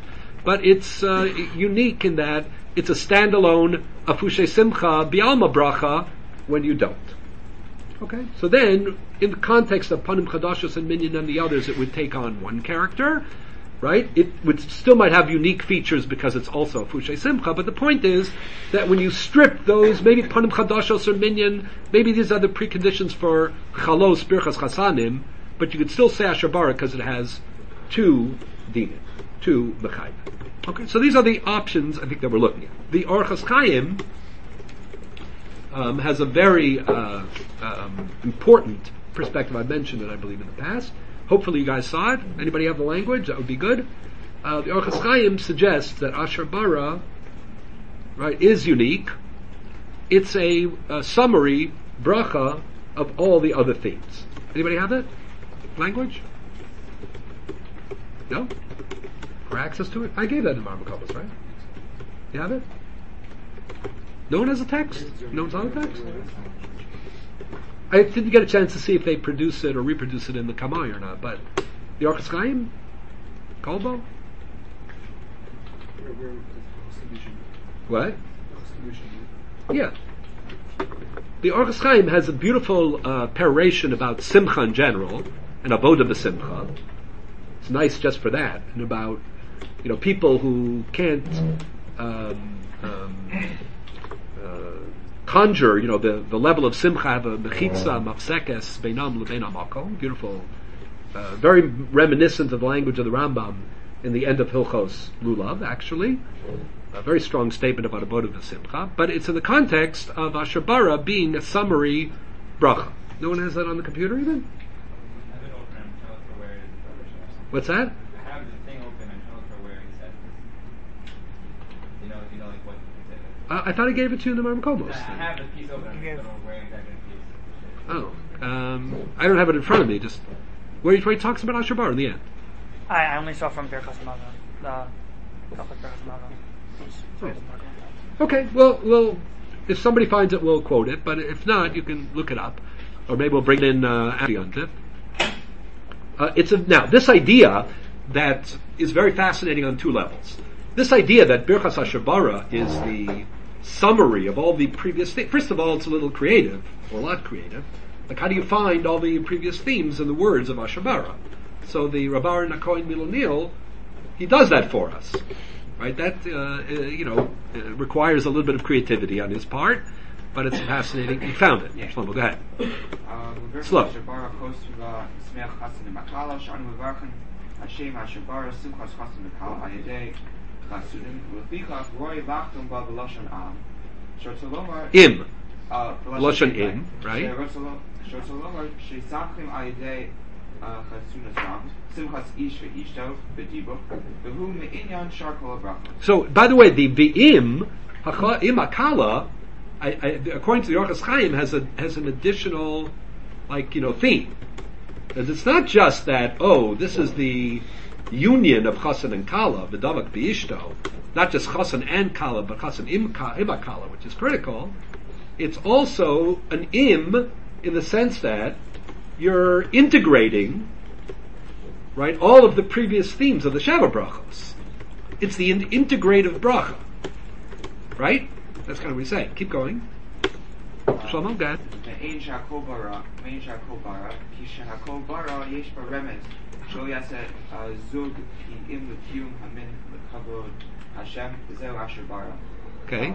but it's uh, unique in that it's a standalone afushe simcha bialma bracha when you don't. Okay, so then in the context of panim chadashos and minyan and the others, it would take on one character, right? It would still might have unique features because it's also afushe simcha. But the point is that when you strip those, maybe panim chadashos or minyan, maybe these are the preconditions for chalos birchas chasanim, but you could still say asher bara because it has two dinim, two mechayv. Okay, so these are the options I think that we're looking at. The Orchos Chaim um, has a very uh, um, important perspective. I mentioned it, I believe, in the past. Hopefully you guys saw it. Anybody have the language? That would be good. Uh, the Orchos Chaim suggests that Asher Bara, right, is unique. It's a, a summary bracha of all the other themes. Anybody have that language? No? Or access to it? I gave that in Marmakabas, right? You have it? No one has a text? No one's on a text? I didn't get a chance to see if they produce it or reproduce it in the Kamai or not, but the Orchos Chaim? Kolbo? What? Yeah. The Orchos Chaim has a beautiful uh, peroration about Simcha in general, and Avoda b'Simcha. It's nice just for that, and about, you know, people who can't um, um, uh, conjure, you know, the, the level of simcha, have a mechitza, mafsekes, beinam lebein amakom, beautiful, uh, very reminiscent of the language of the Rambam in the end of Hilchos Lulav, actually. A very strong statement about Avodah v'Simcha, but it's in the context of Asher Bara being a summary bracha. No one has that on the computer even? I have it open and tell us for where it is. What's that? I have the thing open and tell us for where it says this. You know, you know, like what it says. Uh, I thought I gave it to you in the Marmakomos. I have the piece open. I don't know where exactly it is. Oh, um, I don't have it in front of me. Just where he, where he talks about Asher Bara in the end. I, I only saw from Birchas Maga. The Birchas Maga. Oh. Okay, well, well, if somebody finds it, we'll quote it. But if not, you can look it up, or maybe we'll bring it in uh, Yontif. Uh, it's a, now this idea that is very fascinating on two levels. This idea that Birchas Asher Bara is the summary of all the previous things. First of all, it's a little creative, or a lot creative. Like, how do you find all the previous themes in the words of Asher Bara? So the Rabbar Nakoin Milonil, he does that for us. Right, that, uh, uh, you know, uh, requires a little bit of creativity on his part, but it's fascinating. He found it. Yeah. Shlomo, go ahead. Slow. Im. Lashon im, right? So, by the way, the V'im, Im Akala, I, I, according to the Orchos Chaim, has a has an additional, like, you know, theme. Because it's not just that, oh, this is the union of Chasan and Kala, V'davak B'ishto, not just Chasan and Kala, but Chasan Im, Im Akala, which is critical. It's also an Im in the sense that you're integrating, right, all of the previous themes of the Sheva Brachos. It's the in- integrative bracha. Right? That's kind of what we say. Keep going. Shlomo, go ahead. Okay.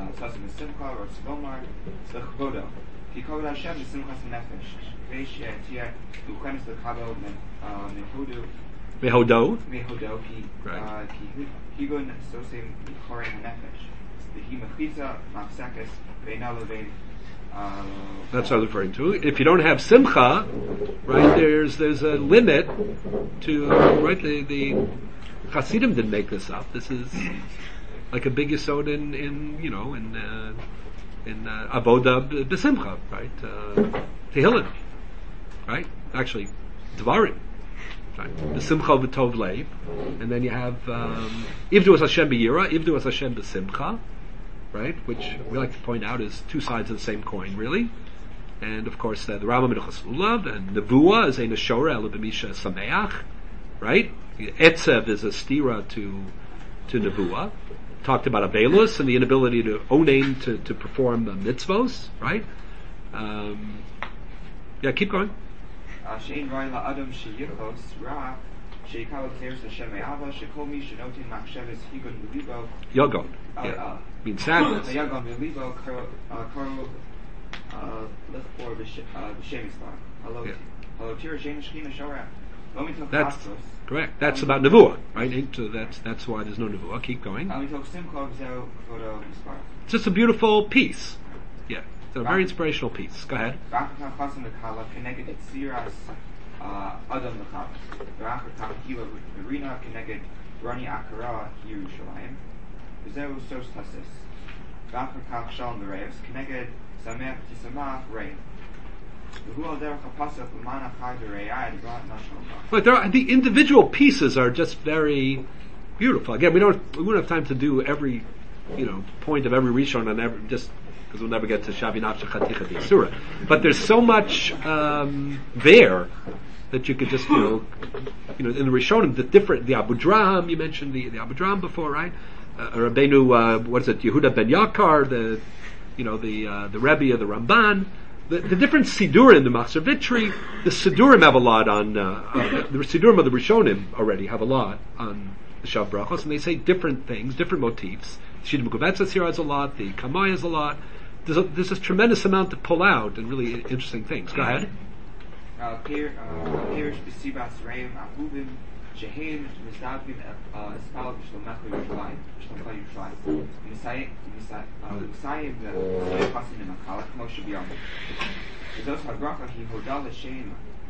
Mehodo. Mehodo. Right. Kigun sosim bikorin hanefesh. The himachiza mafsakes beinalavein. That's what I'm referring to. If you don't have simcha, right, there's there's a limit to, right, the, the Hasidim didn't make this up. This is like a big yesod in, in you know, in, uh, in, uh, Avoda b'Simcha, right, uh, Tehillim, right, actually, Dvarim, right, b'Simcha v'Tov Leiv, and then you have, um, Ivdu as Hashem b'Yira, Ivdu as Hashem b'Simcha, right, which we like to point out is two sides of the same coin, really. And of course, uh, the Rambam Menachos Lulav, and Nevuah is a Neshora Ela B'Misha Sameach, right? Etzev is a stira to to Nevuah, talked about Avelus and the inability to onaim to, to perform the mitzvos, right? Um, yeah, keep going. שאין רואי לאדם שיחוס רע שיקל תרס השם מאהבה שכל מי שנותן מחשבס היגון בליבו Yogon. Yeah. Means sadness. היגון בליבו קרו לכפור בשם מספר. הלא תיר שם שכינה שורה. לא מתוך That's חסוס. correct. That's about Nevuah, right? And so that's that's why there's no Nevuah. Keep going. לא מתוך שמחה וזהו כבודו מספר. It's just a beautiful piece. Yeah, it's a very inspirational piece. Go ahead. ואחר כך חסם לקהלה כנגד יצירס אדם לחב. ואחר כך היווה ברינה כנגד רוני עקרה ירושלים. וזהו סוס תסיס. ואחר כך שלום ברעבס כנגד שמח תשמח רעב. והוא על דרך הפסוק למען החי ברעיה דברת נשלום. But there are, the individual pieces are just very beautiful. Again, we don't we wouldn't have time to do every, you know, point of every Rishon and every, just because we'll never get to Shavi Nafshe Chaticha D'Yisura. But there's so much um, there that you could just, you know, you know, in the Rishonim, the different, the Abu Draham, you mentioned the, the Abu Draham before, right? Uh, Rabbeinu, uh, what is it, Yehuda ben Yakar, the, you know, the uh, the Rebbe of the Ramban, the, the different Sidurim, the Machzor Vitri, the Sidurim have a lot on, uh, uh, the Sidurim of the Rishonim already have a lot on the Shav Brachos, and they say different things, different motifs. Shidduch Mukovetzes here has a lot, the Kamai has a lot. There's a, there's this tremendous amount to pull out and really interesting things. Go ahead. פירש בסיבת רעים אהובים שהם מזדהבים אספל בשלומך ירושלים בשלומך ירושלים מסיים וחסים למחלה כמו שביום וזאת הברכה היא הודה לשם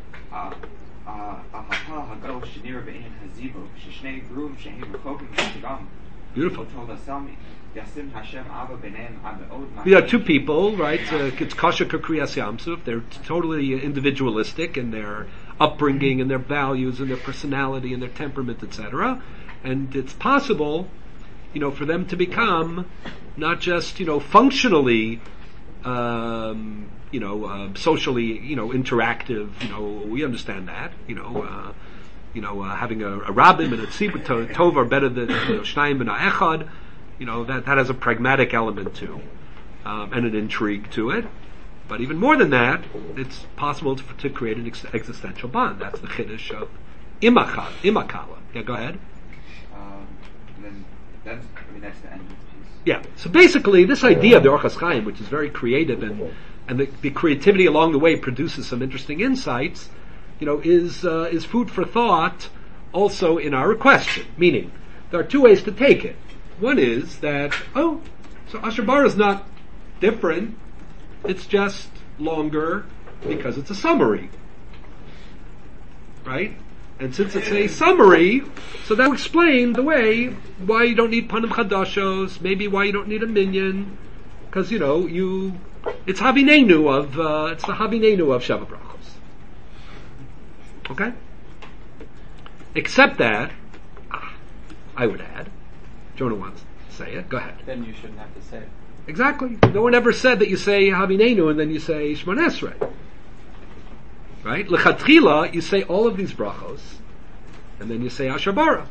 ההפה הגדול שנראה בעין הזיבו ששני גרועים שהם רחוקים מסביבם Beautiful. told us Yasim Hashem Abba Benem Abba We have two people, right? Uh, it's Kasha Kriyas Yamsuf. They're totally individualistic in their upbringing and their values and their personality and their temperament, et cetera. And it's possible, you know, for them to become not just, you know, functionally, um, you know, uh, socially, you know, interactive. You know, we understand that. You know. Uh, You know, uh, having a, a rabbim and a tzibur to, tov are better than shnayim and a echad. You know, that, that has a pragmatic element too, um, and an intrigue to it. But even more than that, it's possible to, to create an ex- existential bond. That's the chiddush of imachal, imakala. Yeah, go ahead. Um, then that's, I mean, that's the end of the piece. Yeah. So basically, this idea of the Orchos Chaim, which is very creative, and and the, the creativity along the way produces some interesting insights. You know, is uh, is food for thought also in our question. Meaning, there are two ways to take it. One is that, oh, so Asher Bar is not different, it's just longer because it's a summary. Right? And since it's a summary, so that will explain the way why you don't need Panim Chadashos, maybe why you don't need a minion, because, you know, you, it's Havinenu of, uh, it's the Havinenu of Sheva Brachos. Okay? Except that, ah, I would add, Jonah wants to say it, go ahead. Then you shouldn't have to say it. Exactly. No one ever said that you say Havinenu and then you say Shemon Esrei. Right? Lechatchila, you say all of these brachos, and then you say Asher Bara.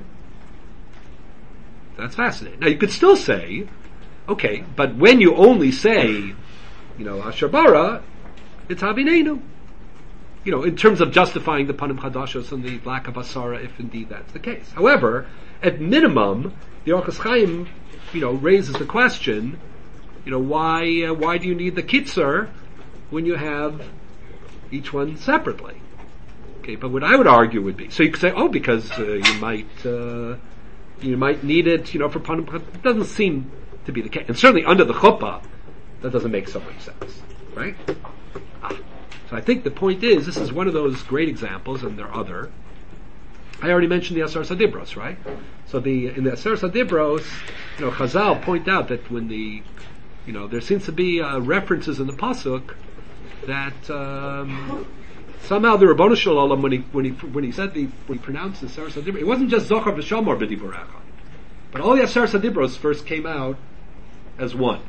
That's fascinating. Now you could still say, okay, but when you only say, you know, Asher Bara, it's Havinenu. You know, in terms of justifying the Panim Chadashos and the lack of Asara, if indeed that's the case. However, at minimum, the Orchos Chaim, you know, raises the question, you know, why uh, why do you need the Kitzur when you have each one separately? Okay, but what I would argue would be, so you could say, oh, because uh, you might uh, you might need it, you know, for Panim Chadashos. It doesn't seem to be the case, and certainly under the chuppah, that doesn't make so much sense, right? Ah. So I think the point is, this is one of those great examples, and there are other. I already mentioned the Asar Sadibros, right? So the in the Asar Sadibros, you know, Chazal point out that when the, you know, there seems to be uh, references in the pasuk that um, somehow the Rabbanu Shalom, when he when he when he said the when he pronounced the Asar Sadibros, it wasn't just Zochar v'Shamor b'Diborecha, but all the Asar Sadibros first came out as one,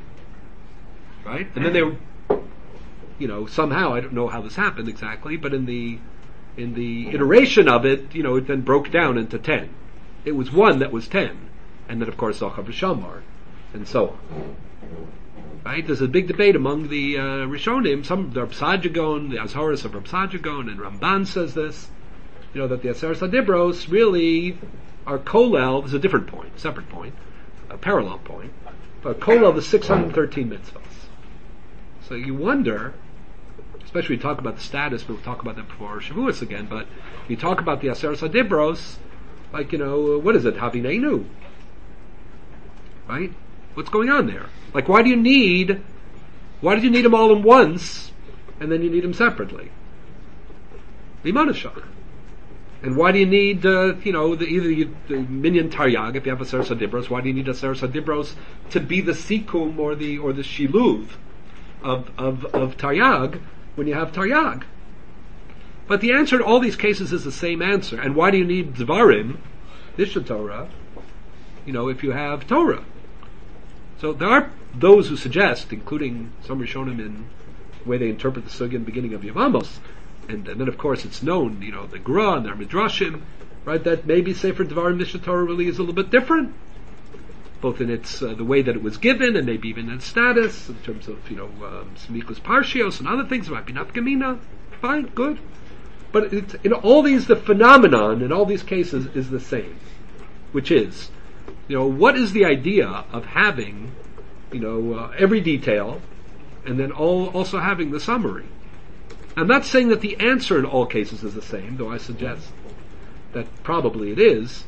right? And then they were, you know, somehow, I don't know how this happened exactly, but in the in the iteration of it, you know, it then broke down into ten. It was one that was ten. and then of course Zochav V'Shamar, and so on. Right? There's a big debate among the uh, Rishonim. Some the Reb Saadia Gaon, the Azharas of Reb Saadia Gaon, and Ramban says this. You know that the Aseres HaDibros really are kolel. There's a different point, separate point, a parallel point, but kolel the six hundred thirteen mitzvahs. So you wonder, especially when you talk about the status, we'll talk about that before Shavuos again. But you talk about the Aseres HaDibros, like you know, what is it? Havineinu, right? What's going on there? Like, why do you need, why did you need them all in once, and then you need them separately? Limanashach. And why do you need, uh, you know, the, either you, the minyan taryag, if you have a Aseres HaDibros, why do you need a Aseres HaDibros to be the sikum or the, or the shiluv of, of, of taryag when you have taryag? But the answer to all these cases is the same answer. And why do you need dvarim, Nisha Torah, you know, if you have Torah? So there are those who suggest, including some Rishonim in the way they interpret the sugya in the beginning of Yevamos, and, and then of course it's known, you know, the Gra and their Midrashim, right, that maybe Sefer Devarim Mishnah Torah really is a little bit different, both in its, uh, the way that it was given, and maybe even in its status, in terms of, you know, um, Smichus Parshios and other things, about Binat Gemina, fine, good. But it's, in all these, the phenomenon in all these cases is the same, which is, you know, what is the idea of having, you know, uh, every detail, and then all, also having the summary? I'm not saying that the answer in all cases is the same, though I suggest that probably it is.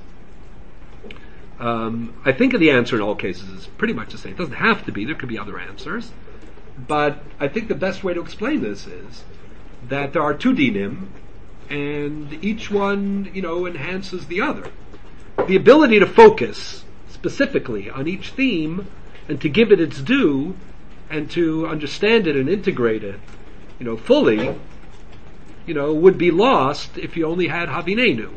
Um, I think the answer in all cases is pretty much the same. It doesn't have to be. There could be other answers. But I think the best way to explain this is that there are two dinim, and each one, you know, enhances the other. The ability to focus specifically on each theme and to give it its due and to understand it and integrate it, you know, fully, you know, would be lost if you only had Havineinu.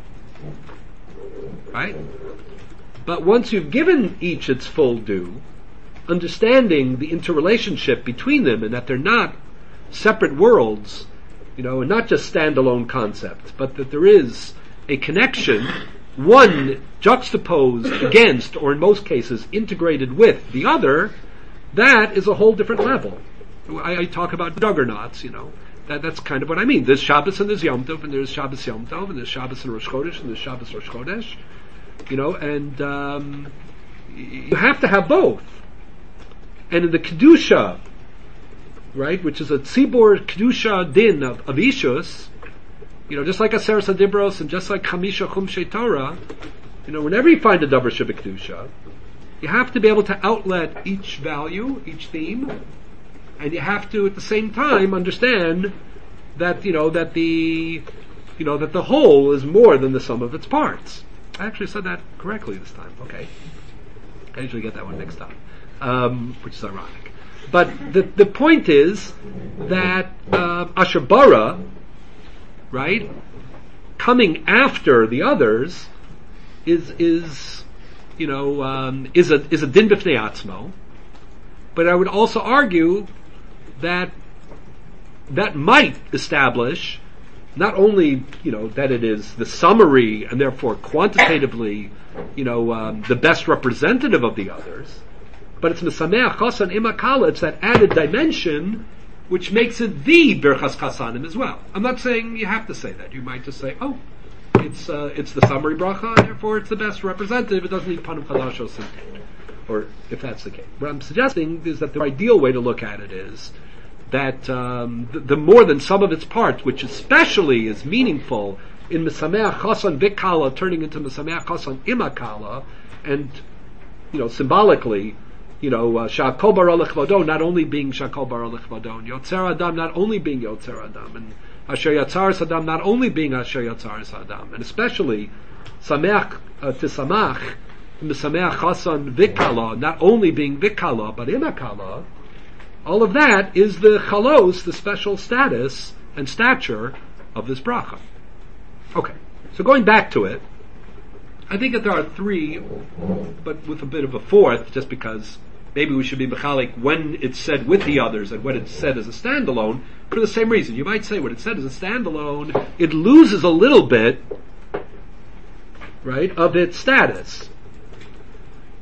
Right? But once you've given each its full due, understanding the interrelationship between them and that they're not separate worlds, you know, and not just standalone concepts, but that there is a connection, one juxtaposed against, or in most cases integrated with the other, that is a whole different level. I, I talk about juggernauts, you know. That, that's kind of what I mean. There's Shabbos and there's Yom Tov, and there's Shabbos Yom Tov, and there's Shabbos and Rosh Chodesh, and there's Shabbos Rosh Chodesh, you know, and um, you have to have both. And in the Kedusha, right, which is a Tzibor Kedusha din of, of Ishus, you know, just like Aseres HaDibros and just like Chamisha Chumshei Torah, you know, whenever you find a Davar Shebekdusha, you have to be able to outlet each value, each theme, and you have to at the same time understand that, you know, that the, you know, that the whole is more than the sum of its parts. I actually said that correctly this time. Okay. I usually get that one next time. Um, which is ironic. But the, the point is that, uh, Asher Bara, right, coming after the others is, is, you know, um, is a, is a din b'fnei atzmo. But I would also argue that that might establish not only, you know, that it is the summary and therefore quantitatively, you know, um, the best representative of the others, but it's Mesameach Chasan Imakala, it's that added dimension which makes it the Birchas Chasanim as well. I'm not saying you have to say that. You might just say, oh, it's uh, it's the summary bracha, and therefore it's the best representative. It doesn't need Panim Chadashos Sintain. Or if that's the case. What I'm suggesting is that the ideal way to look at it is that um, the, the more than sum of its parts, which especially is meaningful in Mesameach Chasan Vikala turning into Mesameach Chasan Imakala, and, you know, symbolically, you know, Shakol Bara Lechvado not only being Shakol Bara Lechvado, and Yotzer Adam not only being Yotzer Adam, and Asher Yatzaris Adam not only being Asher Yatzaris Adam, and especially Sameach uh, Tisamach, Mesameach Chasan Vikala, not only being Vikala, but Imakala, all of that is the Chalos, the special status and stature of this bracha. Okay, so going back to it, I think that there are three, but with a bit of a fourth, just because maybe we should be mechalik when it's said with the others and when it's said as a standalone, for the same reason. You might say when it's said as a standalone, it loses a little bit, right, of its status.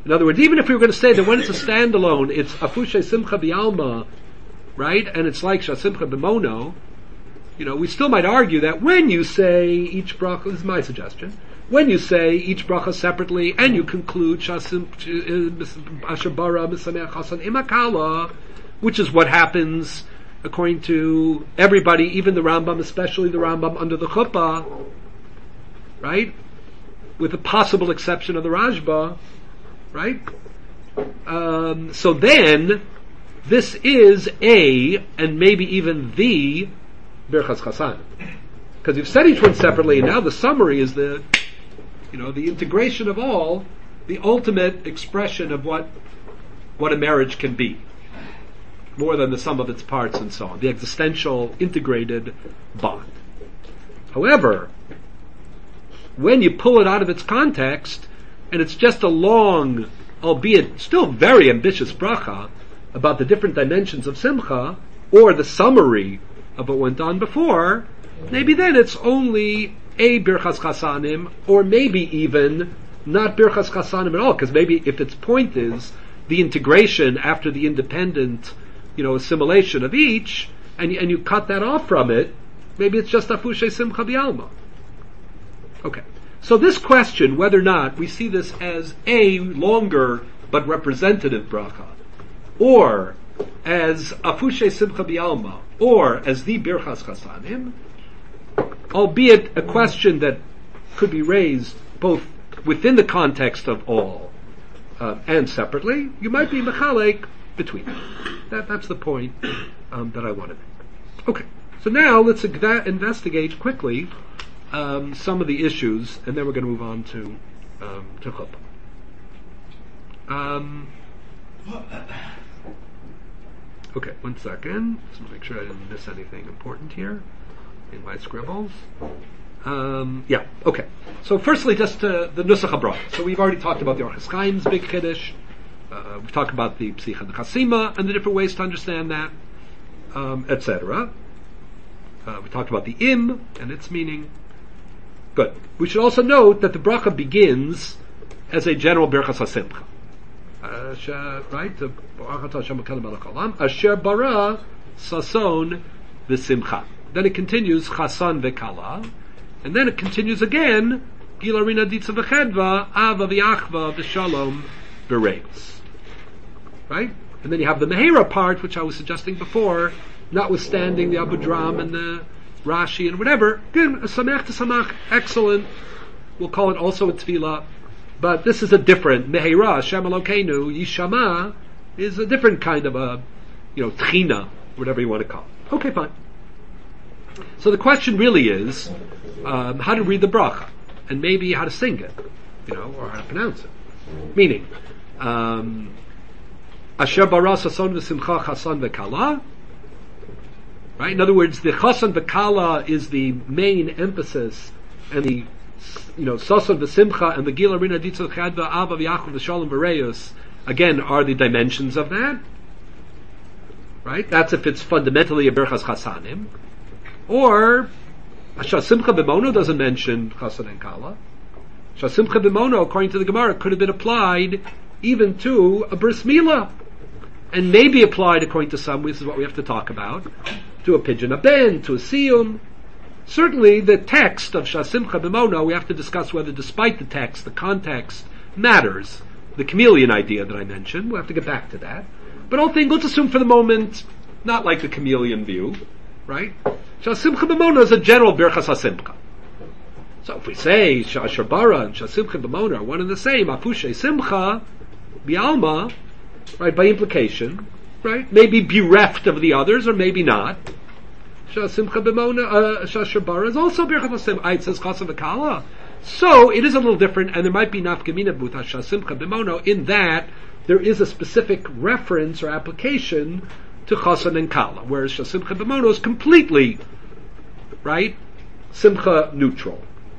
In other words, even if we were going to say that when it's a standalone, it's Afushe Simcha B'Alma, right? And it's like Shasimcha B'Mono, you know, we still might argue that when you say each bracha, this is my suggestion, when you say each bracha separately and you conclude Shasim Asher Bara Misameach Hasan Imakala, which is what happens according to everybody, even the Rambam, especially the Rambam under the Chuppah, right? With the possible exception of the Rajba, right? Um, so then, this is a, and maybe even the, Birchas Chasan. Because you've said each one separately, and now the summary is the, you know, the integration of all, the ultimate expression of what, what a marriage can be. More than the sum of its parts and so on. The existential, integrated bond. However, when you pull it out of its context, and it's just a long, albeit still very ambitious bracha, about the different dimensions of Simcha, or the summary of what went on before, maybe then it's only a Birchas Chasanim, or maybe even not Birchas Chasanim at all, because maybe if its point is the integration after the independent, you know, assimilation of each, and, and you cut that off from it, maybe it's just Afushe Simcha B'Alma. Okay. So this question, whether or not we see this as a longer but representative bracha, or as Afushe Simcha B'Alma, or as the Birchas Chasanim, albeit a question that could be raised both within the context of all uh, and separately, you might be mechalek between them. That, that's the point um, that I want to make. Okay, so now let's ag- investigate quickly um, some of the issues, and then we're going to move on to um, to Chuppah. Um, okay, one second. Just make sure I didn't miss anything important here in my scribbles. Um, yeah, okay. So firstly, just uh, the Nusach HaBracha. So we've already talked about the Orchis Chaim's big Kiddush. Uh, we've talked about the Psicha and the Chasima and the different ways to understand that, um, et cetera. Uh, we talked about the Im and its meaning. Good. We should also note that the bracha begins as a general Birchas HaSimcha. Uh, right? Asher bara sason v'simcha. Then it continues chasan v'kala, and then it continues again gila rina ditza v'chedva ava v'achva v'shalom v'reis. Right? And then you have the Mehera part, which I was suggesting before, notwithstanding the Abu Dram and the Rashi and whatever. Good, samach to samach, excellent. We'll call it also a tefillah. But this is a different, Mehera, Shem Elokeinu, Yishama, is a different kind of a, you know, tchina, whatever you want to call it. Okay, fine. So the question really is, um, how to read the bracha, and maybe how to sing it, you know, or how to pronounce it. Meaning, um, Asher bara sason v'simcha chasan v'kala. Right? In other words, the chasan v'kala is the main emphasis, and the, you know, sason v'simcha and the gila rina ditza chadva ava v'yachov v'shalom v'reus again are the dimensions of that. Right? That's if it's fundamentally a Birchas Chasanim. Or Shasimcha B'Mono doesn't mention Chasan and Kala. Shasimcha B'Mono, according to the Gemara, could have been applied even to a Bris Milah, and maybe applied, according to some, this is what we have to talk about, to a Pidyon Aben, to a Siyum. Certainly, the text of Shasimcha B'Mono, we have to discuss whether, despite the text, the context matters. The chameleon idea that I mentioned, we'll have to get back to that. But all things, let's assume for the moment, not like the chameleon view, right? Shasimcha B'Mono is a general Birchas HaSimcha. So if we say Asher bara and Shasimcha B'Mono are one and the same, Afushe Simcha B'Alma, right, by implication, right, maybe bereft of the others or maybe not. Shasimcha B'Mono, uh, Asher bara is also Birchas HaSimcha. It says Chasan v'Kala. So it is a little different, and there might be nafkamina b'ut Shasimcha B'Mono in that there is a specific reference or application to Chasan and Kala, whereas Shasimcha B'Mono is completely, right, Simcha neutral.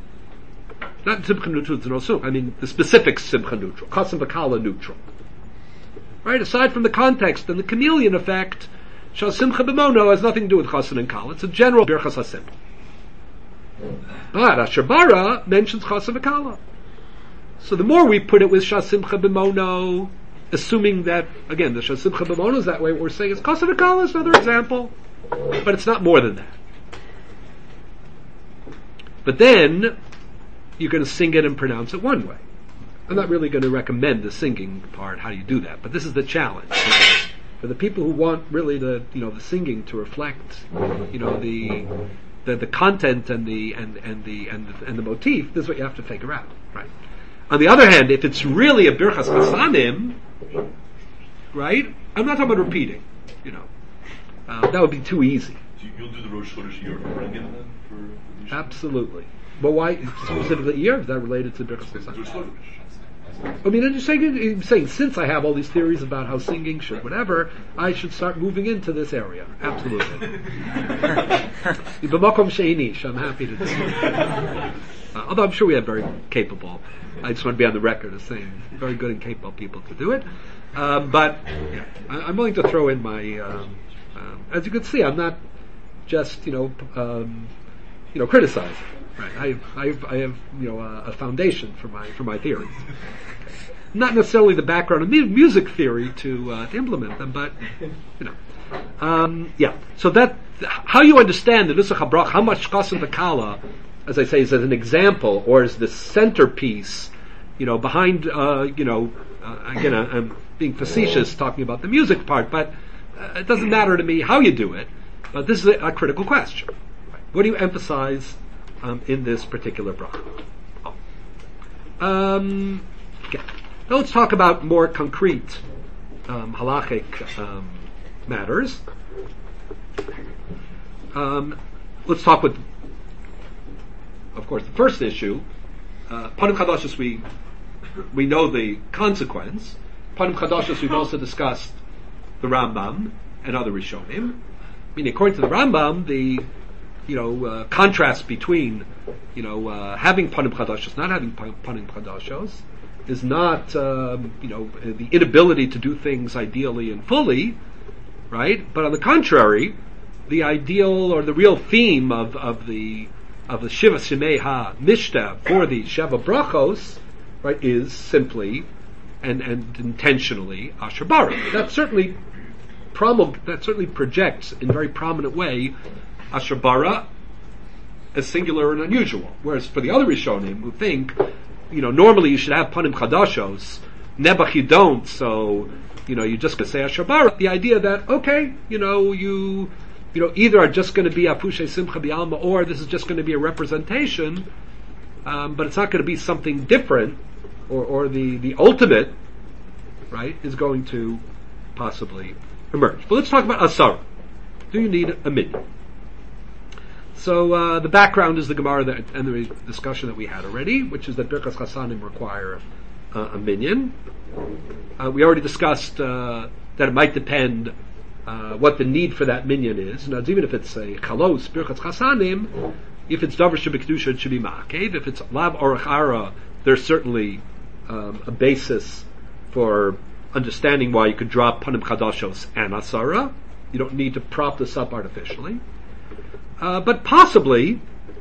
Not Simcha neutral to no I mean the specific Simcha neutral, Chasan v'Kala neutral. Right, aside from the context and the chameleon effect, Shasimcha B'Mono has nothing to do with Chasan and Kala. It's a general Birchas HaSimcha. But Asher bara mentions Chasan v'Kala. So the more we put it with Shasimcha B'mono, assuming that, again, the Shasimcha B'mono is that way, what we're saying is Kosev V'Kala is another example, but it's not more than that. But then, you're going to sing it and pronounce it one way. I'm not really going to recommend the singing part, how you do that, but this is the challenge. For the, for the people who want really the, you know, the singing to reflect, you know, the, the, the content and the, and, and the, and the, and the motif, this is what you have to figure out, right? On the other hand, if it's really a Birchas Chasanim, right, I'm not talking about repeating, you know, uh, that would be too easy. So you'll do the Rosh Chodesh year again then? For, for Absolutely. But why specifically year? Is that related to Birchas Chasanim? I mean, I'm just saying, I'm saying, since I have all these theories about how singing should, whatever, I should start moving into this area. Absolutely. B'makom she'inish, I'm happy to do it. Uh, although I'm sure we have very capable, I just want to be on the record as saying, very good and capable people to do it. Um, but, yeah, I, I'm willing to throw in my, um, um, as you can see, I'm not just, you know, um, you know, criticizing. Right, I, I, have, I have, you know, a, a foundation for my for my theories. Not necessarily the background of mu- music theory to uh, to implement them, but you know, um, yeah. So that how you understand the Nusach HaBrach, how much Kosev V'Kala, as I say, is as an example or as the centerpiece, you know, behind, uh, you know, uh, again, I, I'm being facetious talking about the music part, but uh, it doesn't matter to me how you do it. But this is a, a critical question. Right? What do you emphasize? Um, in this particular bracha. Oh. Um, okay. Now let's talk about more concrete um, halachic um, matters. Um, let's talk with, of course, the first issue. Uh, Panim Chadashos, we we know the consequence. Panim Chadashos, we've also discussed the Rambam and other Rishonim. I mean, according to the Rambam, the you know, uh, contrast between, you know, uh, having panim chadashos, not having panim chadashos, is not, um, you know, the inability to do things ideally and fully, right? But on the contrary, the ideal or the real theme of, of the of the Shiva Shemei HaMishta for the Sheva Brachos, right, is simply and and intentionally Asher Baruch. That certainly promul- that certainly projects in a very prominent way Asher Bara as singular and unusual. Whereas for the other Rishonim who think, you know, normally you should have Panim Chadashos, Nebuch you don't, so, you know, you just gonna say Asher Bara. The idea that, okay, you know, you, you know, either are just going to be Afushe Simcha B'Alma, or this is just going to be a representation, um, but it's not going to be something different, or, or the, the ultimate, right, is going to possibly emerge. But let's talk about Asara. Do you need a minyan? So uh, the background is the Gemara that, and the discussion that we had already, which is that Birchas Chasanim require uh, a minyan. Uh, we already discussed uh, that it might depend uh, what the need for that minyan is. Now, even if it's a Chalos Birchas Chasanim, if it's Davar Shebekdusha, it should be Ma'akev. If it's Lav Orach Ara, there's certainly um, a basis for understanding why you could drop Panim Chadashos and Asara. You don't need to prop this up artificially. Uh, but possibly,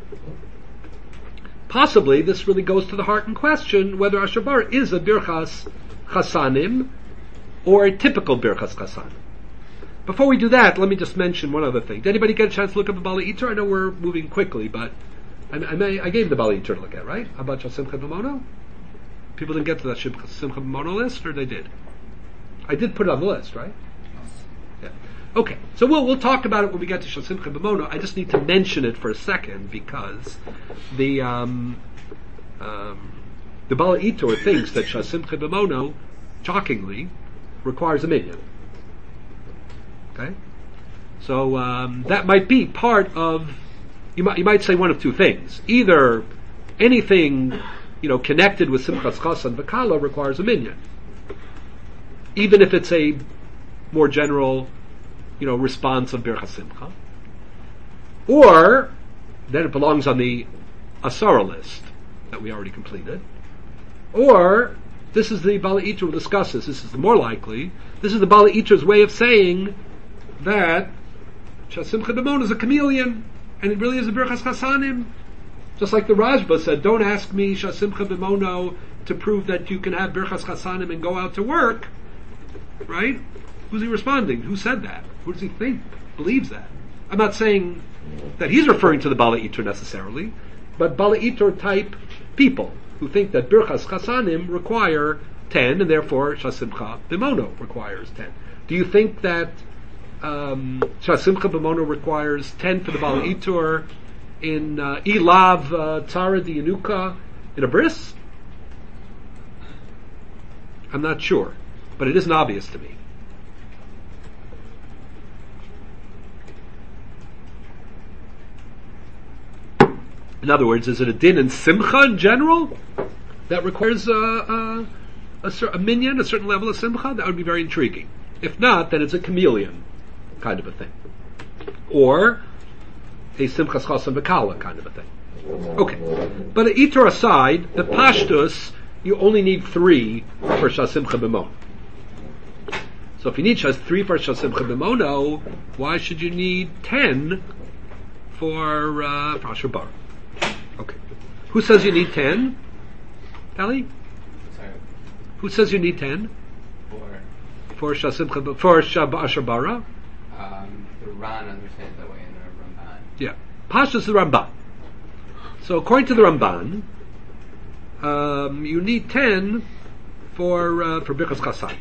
possibly this really goes to the heart in question whether Asher Bara is a Birchas Chasanim or a typical Birchas Chasanim. Before we do that, let me just mention one other thing. Did anybody get a chance to look up the Bali Itur? I know we're moving quickly, but I, I, may, I gave the Bali Itur to look at, right? How about Simcha B'Mono? People didn't get to that Simcha B'Mono list, or they did? I did put it on the list, right? Yeah. Okay, so we'll we'll talk about it when we get to Simcha B'Mono. I just need to mention it for a second because the um, um, the Bala Itur thinks that Simcha B'Mono, shockingly, requires a minyan. Okay, so um, that might be part of. You might you might say one of two things: either anything you know connected with Simchas Chasan V'Kala requires a minyan, even if it's a more general, you know, response of Birchas Simcha, or then it belongs on the Asara list that we already completed, or this is the Bala Itur will discuss this. This is the more likely. This is the Bala Itur's way of saying that Simcha B'Mono is a chameleon, and it really is a Birchas Chasanim, Just like the Rajba said, don't ask me Shasimcha B'mono to prove that you can have Birchas Chasanim and go out to work. Right? Who's he responding? Who said that? Who does he think believes that? I'm not saying that he's referring to the Bala Itur necessarily, but Bala Itur type people who think that Birchas Chasanim require ten, and therefore Shasimcha B'mono requires ten. Do you think that um, Shasimcha B'mono requires ten for the Bala Itur in uh, Ilav uh, Tzara di Yanuka in a bris? I'm not sure, but it isn't obvious to me. In other words, is it a din in Simcha in general that requires uh, uh, a, cer- a minyan, a certain level of Simcha? That would be very intriguing. If not, then it's a chameleon kind of a thing. Or a Simchas Chasam V'Kala kind of a thing. Okay. But at Itur aside, the Pashtus, you only need three for Shasimcha B'mono. So if you need Shas three for Shasimcha B'mono, why should you need ten for uh, for Asher Bar? Okay. Who says you need ten? Tali? Sorry. Who says you need ten? For For Shasimcha for Shab Asher Bara? um, the Ran understands that way in the Ramban. Yeah. Pashtus is the Ramban. So according to the Ramban, um, you need ten for uh, for Birchas Chasan.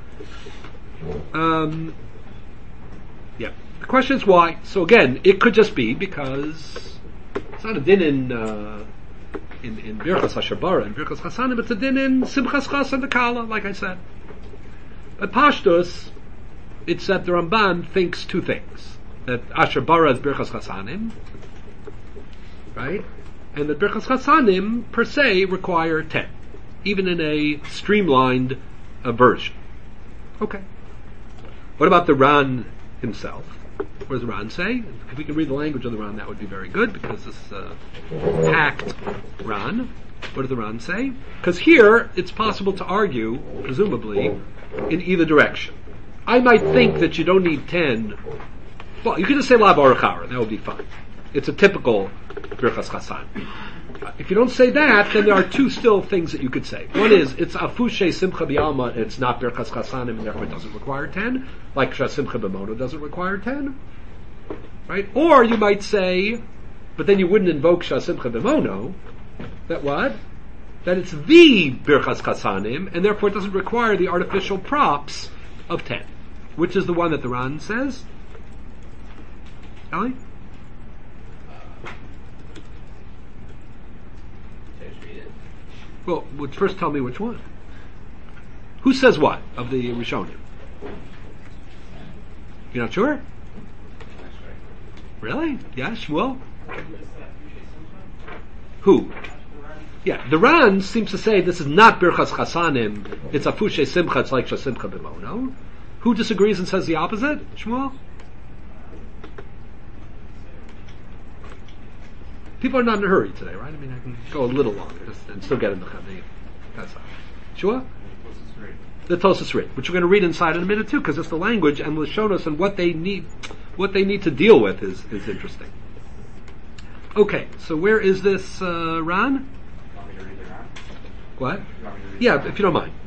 Um, yeah. The question is why. So again, it could just be because it's not a din in uh, in in Birchas Hashabara and Birchas Chasanim, it's a din in Simchas Chasan V'Kala, like I said. But Pashtus, it's that the Ramban thinks two things: that Asher Bara is Birchas Chasanim, right? And that Birchas Chasanim per se require ten, even in a streamlined uh, version. Okay. What about the Ran himself? What does the Ran say? If we can read the language of the Ran, that would be very good, because this uh, packed Ran. What does the Ran say? Because here, it's possible to argue, presumably, in either direction. I might think that you don't need ten. Well, you could just say La Baruchara, that would be fine. It's a typical Birchas Chasan. Uh, if you don't say that, then there are two still things that you could say. One is, it's Afushe Simcha B'Alma, and it's not Birchas Chasanim, and therefore it doesn't require ten, like Simcha B'Mono doesn't require ten. Right? Or you might say, but then you wouldn't invoke Simcha B'Mono, that what? That it's the Birchas Chasanim, and therefore it doesn't require the artificial props of ten. Which is the one that the Ran says? Ellie? Well, would first tell me which one. Who says what of the Rishonim? You're not sure? Really? Yeah, Shmuel? Who? Yeah, the Ran seems to say this is not Birchas Chasanim, it's Afushe Simcha, it's like Shasimcha B'Mono. Who disagrees and says the opposite? Shmuel? People are not in a hurry today, right? I mean, I can go a little longer just, and still get in the Chadei. That's all. Sure? The Tosas Rit, which we're going to read inside in a minute too, because it's the language and Lashonos and what they need, what they need to deal with is, is interesting. Okay, so where is this uh, Ran? What? Yeah, if you don't mind.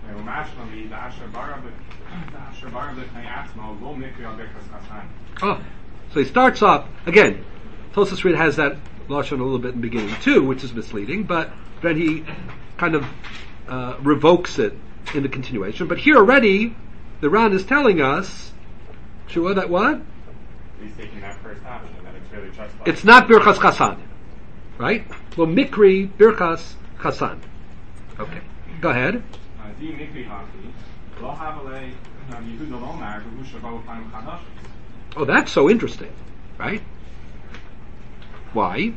Oh, so he starts off again. Tosas Rit has that lashon a little bit in the beginning too, which is misleading, but then he kind of uh, revokes it in the continuation. But here already, the Ran is telling us, Shua, that what? He's taking that first option, that it's really just like it's not Birchas Chasan, right? Well, Mikri Birchas Chasan. Okay, go ahead. Oh, that's so interesting, right? Why?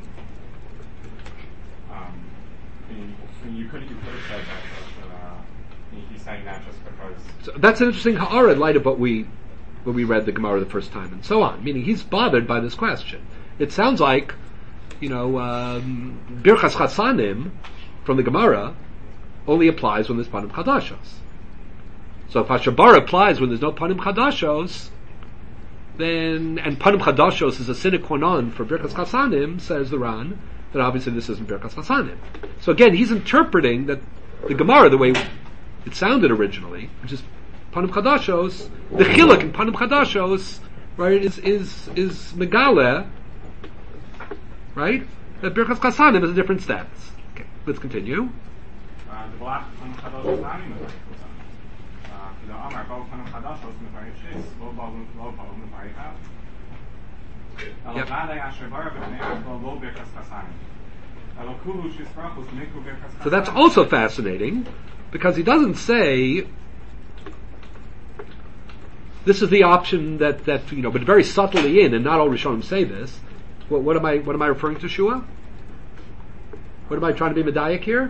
Um, I mean, you could you could have said that, but uh, he's saying that just because. So that's an interesting ha'ara in light of what we when we read the Gemara the first time and so on. Meaning he's bothered by this question. It sounds like, you know, um, Birchas Chasanim from the Gemara only applies when there's Panim Chadashos. So if Hashabara applies when there's no Panim Chadashos, then, and Panim Chadashos is a sine qua non for Birchas Chasanim, says the Ran, then obviously this isn't Birkas Chasanim. So again, he's interpreting that the Gemara the way it sounded originally, which is Panim Chadashos, the Chiluk in Panim Chadashos, right, is is is Megale, right? That Birkas Chasanim is a different status. Okay, let's continue. Yep. So that's also fascinating, because he doesn't say this is the option that, that you know, but very subtly in, and not all Rishonim say this. What, what am I what am I referring to, Shua? What am I trying to be medayik here?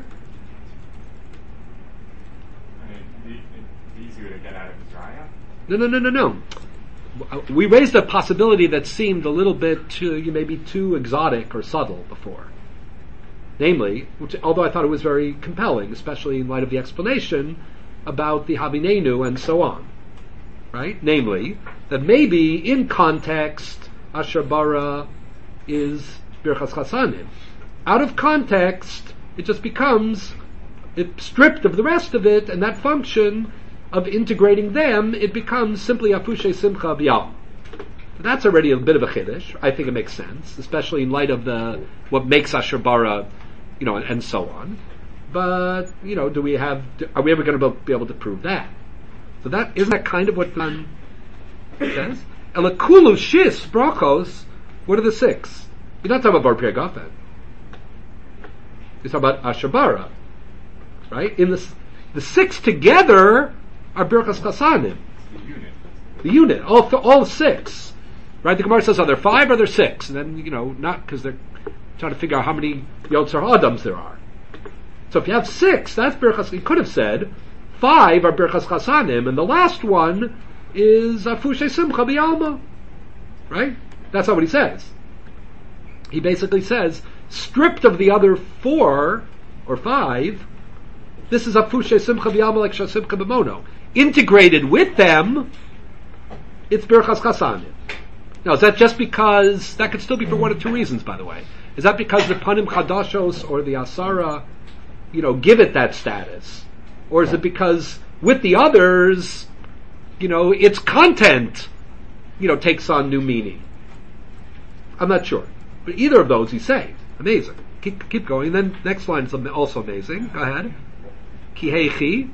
I mean, it's easier to get out of Israel. No, no, no, no, no. We raised a possibility that seemed a little bit too, maybe too exotic or subtle before. Namely, which, although I thought it was very compelling, especially in light of the explanation about the Havinenu and so on. Right? Namely, that maybe in context, Asher Bara is Birchas Chasanim. Out of context, it just becomes, it stripped of the rest of it, and that function of integrating them, it becomes simply Afushe Simcha B'Yam. That's already a bit of a chiddush. I think it makes sense, especially in light of the what makes Asher Bara, you know, and, and so on. But you know, do we have? Are we ever going to be able to prove that? So that isn't that kind of what the says. Elakulu shis brachos. What are the six? You're not talking about Bar Pirgafen. You're talking about Asher Bara, right? In the the six together are Birchas Chasanim. The unit. The unit, all all six, right? The Gemara says, are there five or are there six? And then you know, not because they're trying to figure out how many Yotzar Adams there are. So if you have six, that's Birchas. You could have said five are Birchas Chasanim, and the last one is Afushe Simcha B'Yalma, right? That's not what he says. He basically says, stripped of the other four or five, this is Afushe Simcha B'Yalma like Shasimcha B'Mono. Integrated with them, it's Birchas Chasanim. Now, is that just because, that could still be for one of two reasons, by the way. Is that because the Panim Chadashos or the Asara, you know, give it that status? Or is it because with the others, you know, its content, you know, takes on new meaning? I'm not sure. But either of those he's saying. Amazing. Keep, keep going. Then next line is also amazing. Go ahead. Kihechi.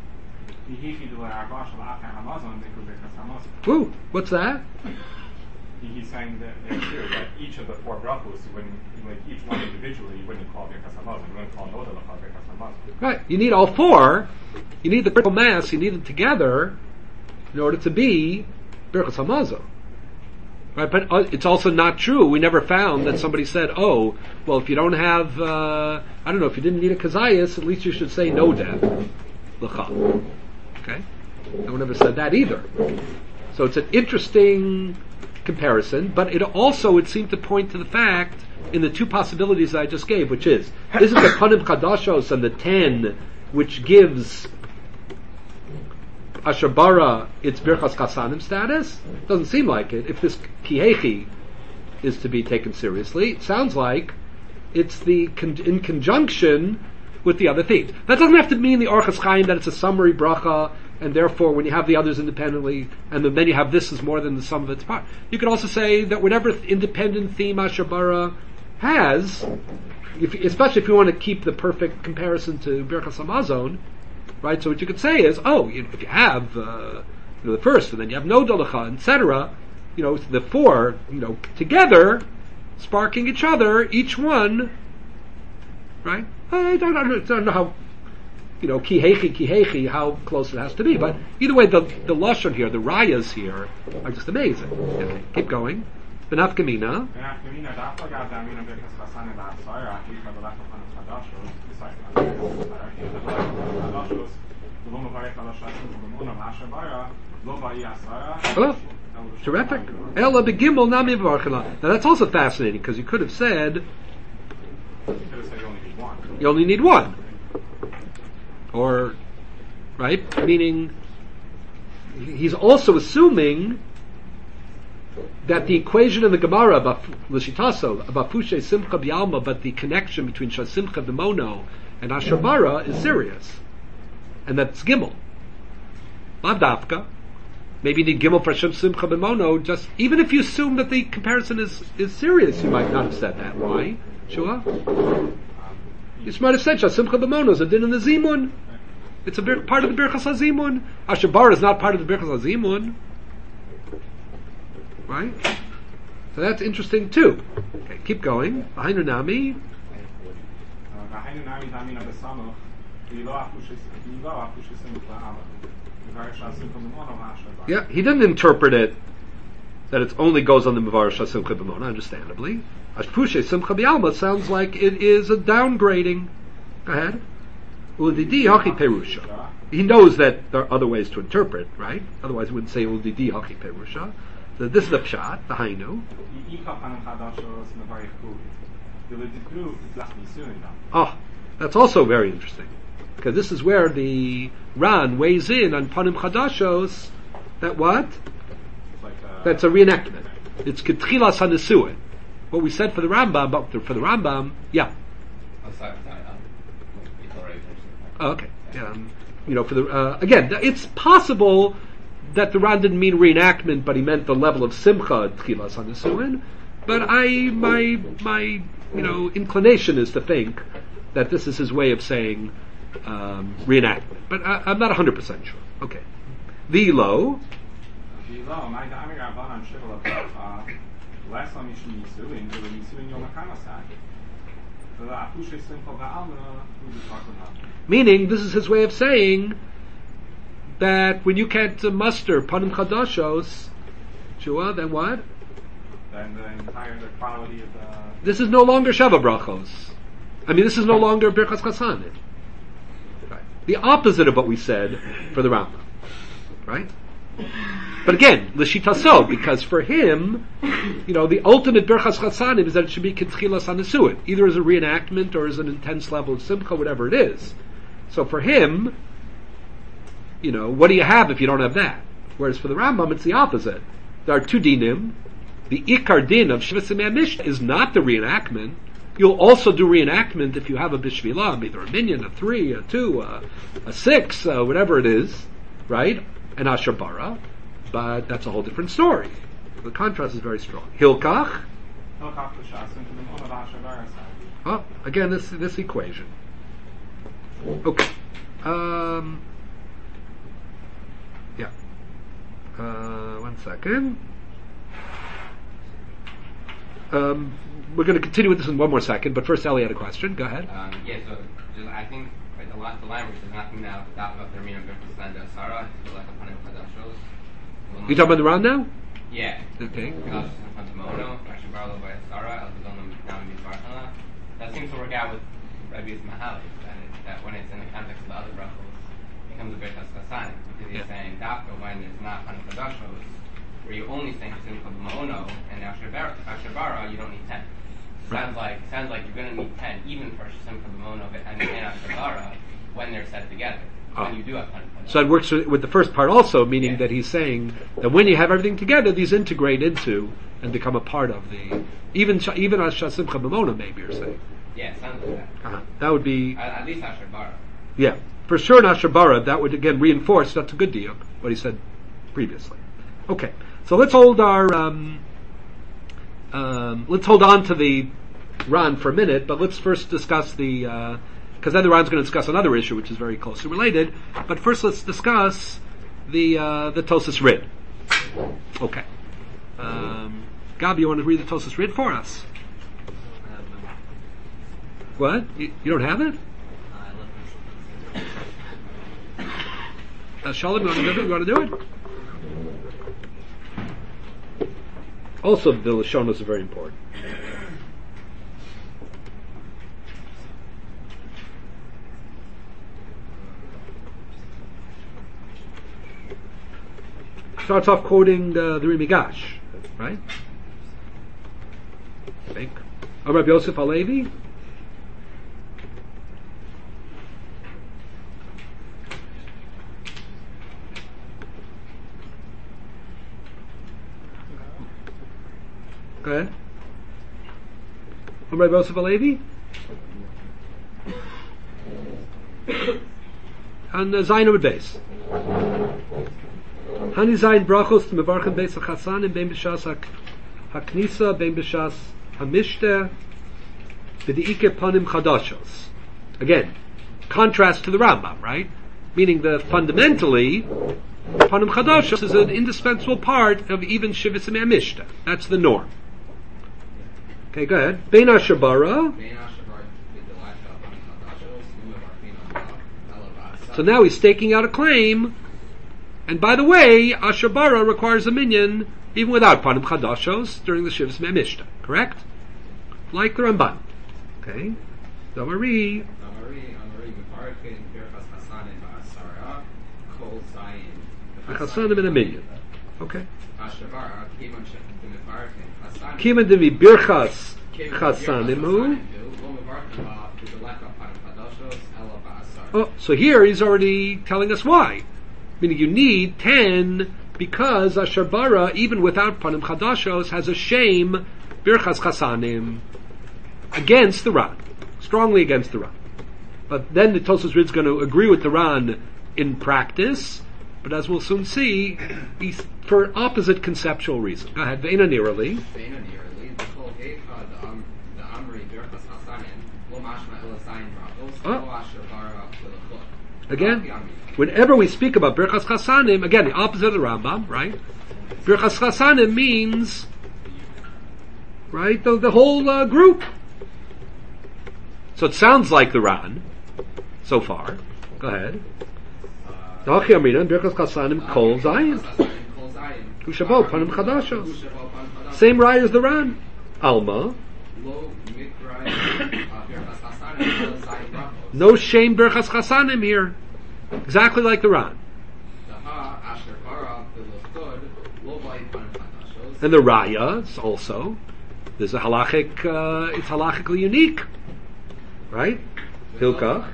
Ooh, what's that? He's saying that it's clear that each of the four brachos, when like each one individually, you wouldn't call Birchas Hamazon. You wouldn't call Noda L'chal Birchas Hamazon. Right. You need all four. You need the critical mass. You need them together in order to be Birchas Hamazon. Right. But uh, it's also not true. We never found that somebody said, "Oh, well, if you don't have, uh, I don't know, if you didn't need a kazayas, at least you should say Noda L'chal." Okay. No one ever said that either. So it's an interesting comparison, but it also would seem to point to the fact in the two possibilities I just gave, which is this is the Panim Chadashos and the ten, which gives Asher Bara its Birchas Chasanim status. Doesn't seem like it. If this Kihechi is to be taken seriously, it sounds like it's the con- in conjunction with the other themes. That doesn't have to mean the Orchos Chaim that it's a summary bracha, and therefore when you have the others independently, and then you have this as more than the sum of its part. You could also say that whatever independent theme Asher Bara has, if, especially if you want to keep the perfect comparison to Birchas Hamazon, right? So what you could say is, oh, you know, if you have uh, you know, the first, and then you have no Dolacha, et cetera, you know, the four, you know, together, sparking each other, each one, right? I don't, I don't know how, you know, kihechi, kihechi, how close it has to be. But either way, the the lashon here, the rayas here, are just amazing. Okay, keep going. Benafkamina. Oh, terrific. Ella begimel nami v'archela. Now that's also fascinating because you could have said you only need one. Or, right? Meaning, he's also assuming that the equation in the Gemara about L'shitaso about Fushe Simcha B'Alma, but the connection between Shasimcha B'Mono and Asher Bara is serious, and that's Gimel. Lav Dafka. Maybe you need Gimel for Shem Simcha B'Mono. Just even if you assume that the comparison is is serious, you might not have said that. Why? Shua? You might have said Shasimcha B'Mono is a din in the Zimun. It's a bir- part of the Birchas HaZimun. Asher Bara is not part of the Birchas HaZimun. Right? So that's interesting too. Okay, keep going. V'hainu nami. Yeah, he didn't interpret it that it only goes on the Mevar Shasimcha B'Mona, understandably. Ashpushe Simcha B'Alma sounds like it is a downgrading. Go ahead. Udidi Haki Perusha. He knows that there are other ways to interpret, right? Otherwise he wouldn't say Udidi Haki Perusha. So this is the pshat, the hainu. Oh, that's also very interesting. Because this is where the Ran weighs in on Panim Chadashos, that what? Like a, That's a reenactment. It's Ketchilas HaNesuin. What we said for the Rambam, but for the Rambam, yeah. Oh, sorry, sorry. Um, Oh, okay. Um, you know, for the uh, again, it's possible that the Ran didn't mean reenactment, but he meant the level of simcha tchilas hanesuin. But I, my, my, you know, inclination is to think that this is his way of saying um, reenactment. But I, I'm not one hundred percent sure. Okay. The low. Meaning, this is his way of saying that when you can't uh, muster panim chadashos, shua, then what? Then the entire the quality of the. This is no longer shava brachos. I mean, this is no longer birchas chasanim. Right. The opposite of what we said for the Rambam, right? But again, l'shitaso, because for him, you know, the ultimate birchas chasanim is that it should be ketchilas hanesuin, either as a reenactment or as an intense level of simcha, whatever it is. So for him, you know, what do you have if you don't have that? Whereas for the Rambam, it's the opposite. There are two dinim. The ikar din of Shivas Simei Mishnah is not the reenactment. You'll also do reenactment if you have a bishvilah, either a minyan, a three, a two, a, a six, uh, whatever it is, right? An Asher Bara, but that's a whole different story. The contrast is very strong. Hilkach. Oh, again, this this equation. Okay. Um, yeah. Uh, one second. Um, we're going to continue with this in one more second, but first, Ellie had a question. Go ahead. Um, yeah, so just, I think like, the, la- the language does not mean that without the Termin of Birchas Sarah, it's like a Panim Chadashos. You talking about the round now? Yeah. Okay. That seems to work out with Rabbi's Mahalik, that, it, that when it's in the context of the other brachos, it becomes a Birchas Chasanim, because he's yeah. saying Dafka when there's not Panim Chadashos, where you only think Simcha B'Mono and Asher Bara, you don't need ten. Sounds like sounds like you're going to need ten even for Simcha B'Mono and Asher Bara when they're set together. Oh. When you do have Panim Chadashos. So it works with the first part also, meaning yeah. that he's saying that when you have everything together, these integrate into and become a part of the even even as Simcha B'Mono, maybe you're saying. Yeah, sounds like that. Uh-huh. That would be at, at least Asher Bara. Yeah, for sure in Asher Bara, that would again reinforce that's a good deal what he said previously. Okay, so let's hold our um, um, let's hold on to the Ran for a minute, but let's first discuss the because uh, then the Ran's going to discuss another issue which is very closely related. But first, let's discuss the uh, the Tosas Rid. Okay, um, Gabi, you want to read the Tosas Rid for us? What? You, you don't have it? Uh, Shalom, you want to do it? You want to do it? Also, the Lashonos are very important. Starts off quoting uh, the Rimigash, right? I think. Oh, Rabbi Yosef Halevi. Rabbi Yosef Alevi? And uh, Zayin Amud Beis. Hani Zayin Brachos to Mevarchen Beis HaChasanim Ben B'Shas HaKnisa Ben B'Shas HaMishter B'Di'ike Panim Chadashos. Again, contrast to the Rambam, right? Meaning that fundamentally, Panim Chadashos is an indispensable part of even Shivas and Mishta. That's the norm. Okay, go ahead. Bein Ashabara. So now he's staking out a claim, and by the way, Ashabara requires a minyan even without Panim Chadashos during the Shivas and Mishta. Correct? Like the Ramban. Okay. Damari. Chasanim in a minyan. Okay. Kiman devi birchas chasanimu. Oh, so here he's already telling us why. Meaning you need ten because Asher Bara, even without Panim Chadashos, has a shame birchas chasanim against the Ran, strongly against the Ran. But then the Tosfos Rid is going to agree with the Ran in practice. But as we'll soon see, he's for opposite conceptual reasons. Go ahead. Ve'ena nirali. Oh. Again, whenever we speak about Birchas Chasanim, again, the opposite of the Rambam, right? Birchas Chasanim means, right, the, the whole uh, group. So it sounds like the Ran, so far. Go ahead. Dachi Amrina, Birchas Chasanim Kol Zayin. Kushavot Panim Chadashos. Same right as the Ran. Alma. No shame Birchas Chasanim here. Exactly like the Ran. And the Raya is also, there's a halachic, uh, it's halachically unique. Right? Hilkach.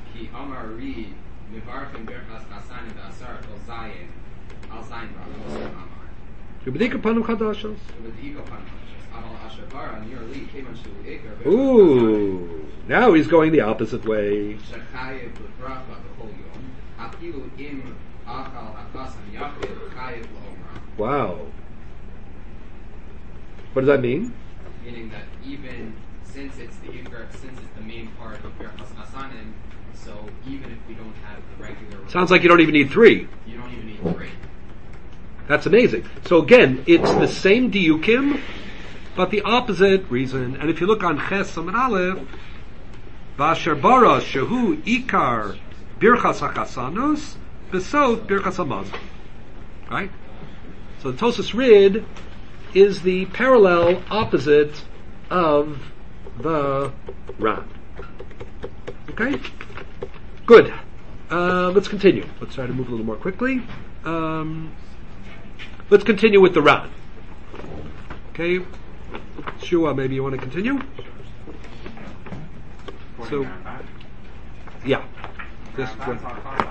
Ooh, now he's going the opposite way. Wow. What does that mean? Meaning that even since it's the Ikar, since it's the main part of Birchas Chasanim, so even if we don't have the regular... Sounds like you don't even need three. You don't even need three. That's amazing. So again, it's the same diukim, but the opposite reason. And if you look on Ches Amud Aleph, V'asher bara shehu ikar birchas hachasanos, v'sot birchas hamazon. Right? So the Tosfos Rid is the parallel opposite of the Ran. Okay? Good. Uh, let's continue. Let's try to move a little more quickly. Um, let's continue with the Ran. Okay? Shua, maybe you want to continue? So, yeah. This one.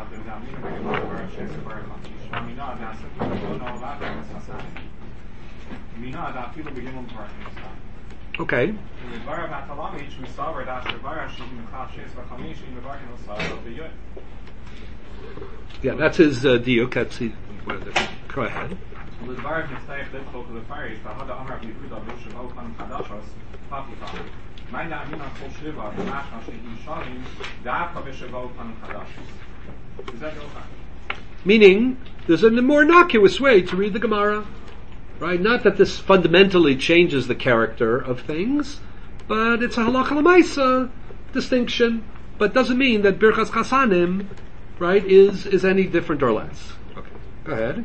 Okay. Yeah, that's his uh, diuk. That's his, go ahead. Meaning, there's a more innocuous way to read the Gemara. Right? Not that this fundamentally changes the character of things, but it's a halacha l'maisa distinction, but doesn't mean that Birchas Chasanim, right, is, is any different or less. Okay, go ahead.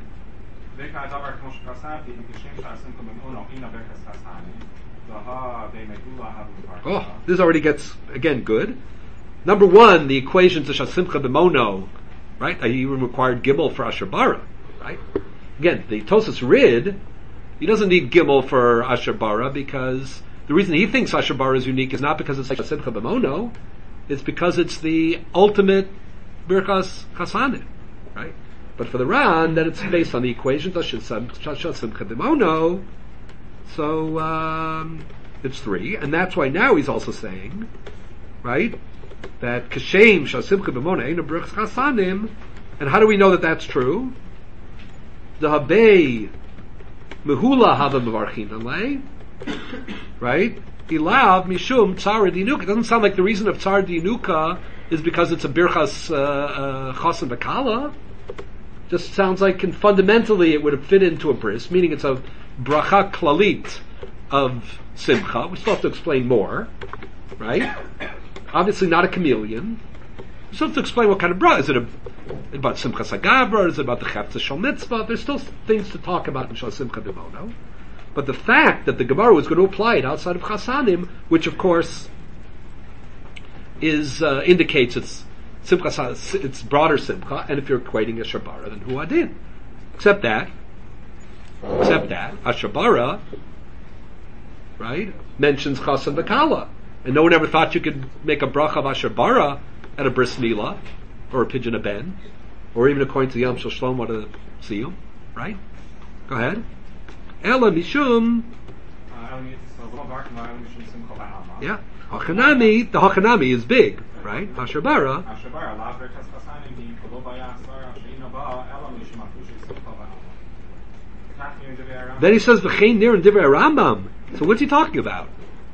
Oh, this already gets, again, good. Number one, the equations of Shasimcha b'mono, right? He even required Gimel for Asher Bara, right? Again, the Tosfos Rid, he doesn't need Gimel for Asher Bara because the reason he thinks Asher Bara is unique is not because it's Shasimcha b'mono, it's because it's the ultimate Birchas Chasanim, right? But for the Ran, then it's based on the equations of Shasimcha b'mono. So, um, it's three, and that's why now he's also saying, right, that Kashem Shasimcha B'mona Eina Bruchs Chasanim, and how do we know that that's true? The Habei Mehula Hava Mevarchin Alei, right? Ilav Mishum Tzar Dinuka. It doesn't sound like the reason of Tzar Dinuka is because it's a Birchas uh, uh, Chasen B'Kala. Just sounds like, and fundamentally it would have fit into a bris, meaning it's a bracha klalit of simcha. We still have to explain more, right? Obviously not a chameleon. We still have to explain what kind of bracha. Is it a, about simcha sagabra? Is it about the chefza shal mitzvah? There's still things to talk about in shal simcha b'mono. But the fact that the Gemara was going to apply it outside of chasanim, which of course is uh, indicates it's simcha, it's broader simcha, and if you're equating a shabara, then huadin. Except that, except that, a shabara, right, mentions chasan b'kala. And no one ever thought you could make a bracha of ashabara at a bris milah, or a pidyon ben, or even according to the Yom Shel Shlomo to siyum, right? Go ahead. Ela mishum. Yeah. Hachanami, the Hachanami is big, right? Hashabara. Then he says v'chein nir and divrei Rambam. So what's he talking about?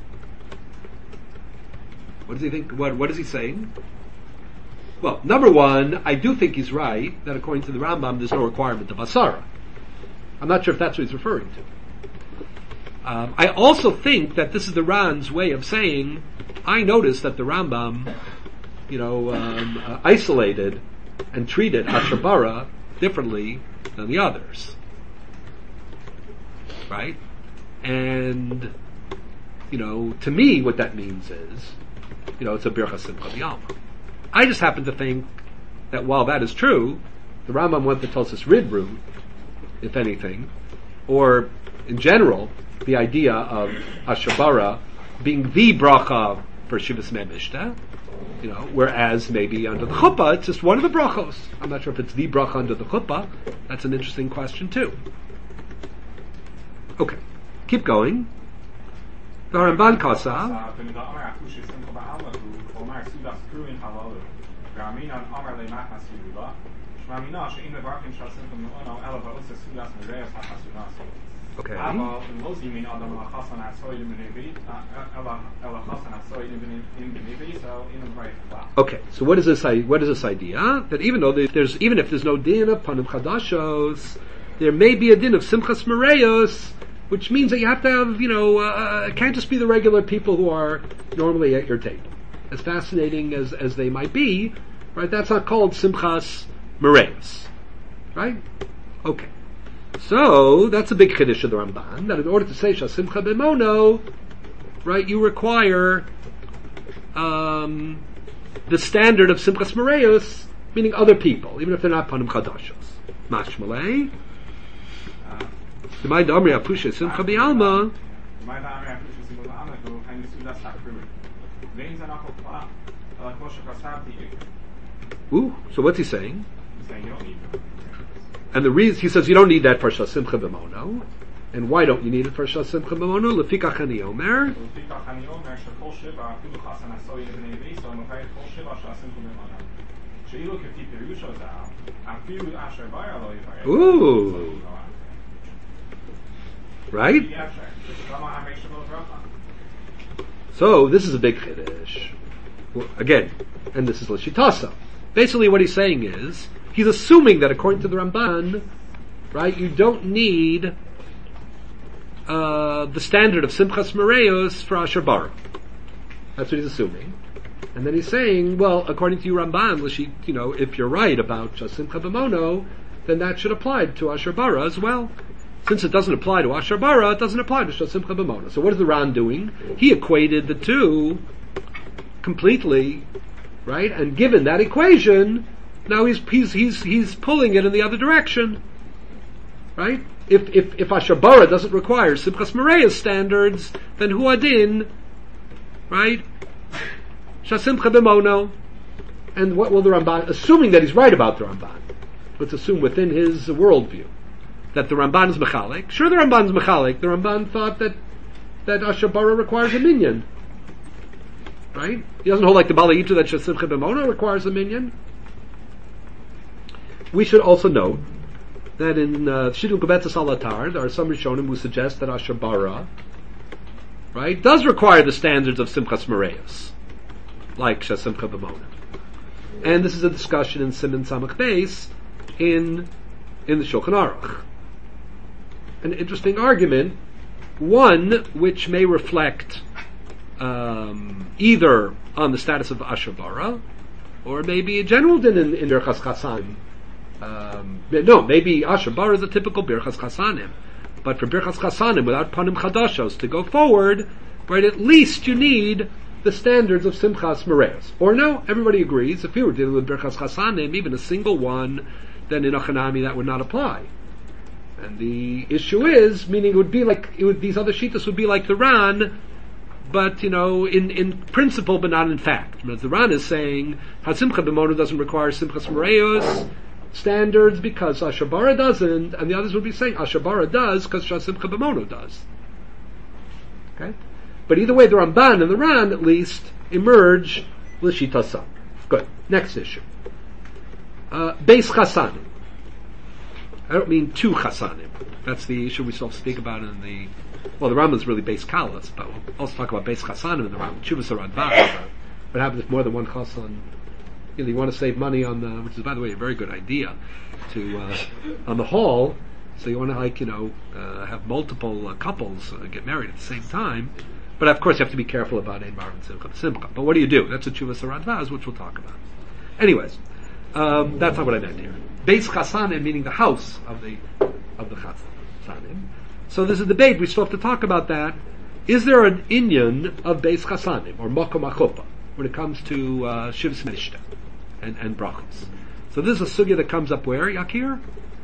What does he think? What What is he saying? Well, number one, I do think he's right that according to the Rambam, there's no requirement of asara. I'm not sure if that's what he's referring to. Um, I also think that this is the Ran's way of saying, I noticed that the Rambam, you know, um, uh, isolated and treated Hashabara differently than the others. Right? And, you know, to me what that means is, you know, it's a Birchas Simcha B'Alma. I just happen to think that while that is true, the Rambam went the Tosas Rid route, if anything, or in general, the idea of Hashabara being the bracha for Shivas Memishta, you know, whereas maybe under the chuppah it's just one of the brachos. I'm not sure if it's the bracha under the chuppah. That's an interesting question too. Okay, keep going. The Ramban Kasa. Okay. Okay. So what is this? What is this idea? That even though there's, even if there's no din of panim chadashos, there may be a din of simchas mereyos, which means that you have to have, you know, uh, it can't just be the regular people who are normally at your table. As fascinating as as they might be, right? That's not called simchas mereyos, right? Okay. So that's a big chiddush of the Ramban, that in order to say shasimcha b'mono, right, you require um, the standard of simchas mereyos, meaning other people, even if they're not panim chadashos. Mashmalei. The mind amri apusha simcha b'alma. Ooh, so what's he saying? He's saying you don't need them. And the reason, he says you don't need that for shasimcha b'mono. And why don't you need it for shasimcha b'mono? Lefikach ani omer. Ooh. Right? So, this is a big chiddush. Well, again, and this is Lashitasa. Basically what he's saying is, he's assuming that according to the Ramban, right, you don't need uh, the standard of Simchas Mereyos for Asher Bara. That's what he's assuming. And then he's saying, well, according to you Ramban, Lashi, you know, if you're right about Simcha B'mono, then that should apply to Asher Bara as well. Since it doesn't apply to Asher Bara, it doesn't apply to Simcha B'mono. So what is the Ran doing? He equated the two completely, right? And given that equation, now he's he's he's he's pulling it in the other direction, right? If if if Asher Bara doesn't require Simchas Mereyos standards, then Huadin, right? Shasimcha B'mono. And what will the Ramban, assuming that he's right about the Ramban, let's assume within his worldview that the Ramban is mechalik. Sure, the Ramban is mechalik. The Ramban thought that that Asher Bara requires a minyan. Right? He doesn't hold like the Bali Yitra that Shasimcha B'Mona requires a minyan. We should also note that in uh, Shidduch Betzes Alatar, there are some Rishonim who suggest that Asher Bara, right, does require the standards of Simchas Moreus, like Shasimcha B'Mona. And this is a discussion in Siman Samach Beis in in the Shulchan Aruch. An interesting argument, one which may reflect um, either on the status of Asher Bara, or maybe a general din in, in Birchas Chasanim. Um, no, maybe Asher Bara is a typical Birchas Chasanim. But for Birchas Chasanim, without Panim Chadashos to go forward, right, at least you need the standards of Simchas Moreus. Or no, everybody agrees, if you were dealing with Birchas Chasanim, even a single one, then in Achanami that would not apply. And the issue is, meaning it would be like, it would, these other Shittas would be like the Ran, but, you know, in, in principle, but not in fact. Because the Ran is saying, HaSimcha B'Mona doesn't require Simchas Moreus standards because Asher Bara doesn't, and the others would be saying Asher Bara does because Simcha B'Mona does. Okay? But either way, the Ramban and the Ran, at least, emerge l'shitasa. Good. Next issue. Uh, Beis Chasanim. I don't mean two Chasanim. That's the issue we still speak about in the... Well, the Rambam is really Beis Kalas, but we'll also talk about Beis Chasanim in the Rambam. Chuvas Radvav. What happens if more than one Chasan... You know, you want to save money on the... Which is, by the way, a very good idea. To, uh, on the hall... So you want to, like, you know, uh, have multiple uh, couples uh, get married at the same time. But of course you have to be careful about Ein Bar and Simcha. Simcha. But what do you do? That's a Tshuva Sarat Vaz, which we'll talk about. Anyways, um, that's not what I meant here. Beis Chasanim, meaning the house of the of the Chasanim. So there's a debate, we still have to talk about that. Is there an inyan of Beis Chasanim, or Mokom HaChuppah, when it comes to uh, Shivs Mishta and, and Brachos? So this is a sugya that comes up where, Yakir?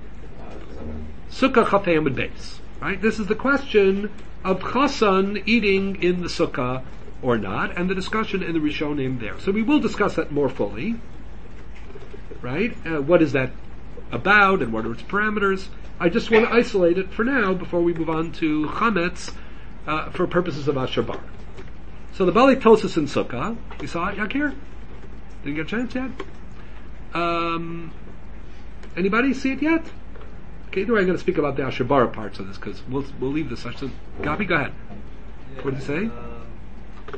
Sukkah Chafei Amud Beis. Right? This is the question of Chasan eating in the sukkah or not, and the discussion in the Rishonim there. So we will discuss that more fully. Right? Uh, what is that about, and what are its parameters? I just want to isolate it for now before we move on to Chametz uh, for purposes of Asher Bar. So the Bali Tosis in Sukkah, you saw it, Yakir? Didn't get a chance yet? Um, anybody see it yet? Okay, either way, I'm going to speak about the Asher Bara parts of this because we'll we'll leave this. So, Gabi, go ahead. Yeah, what did you say? Uh,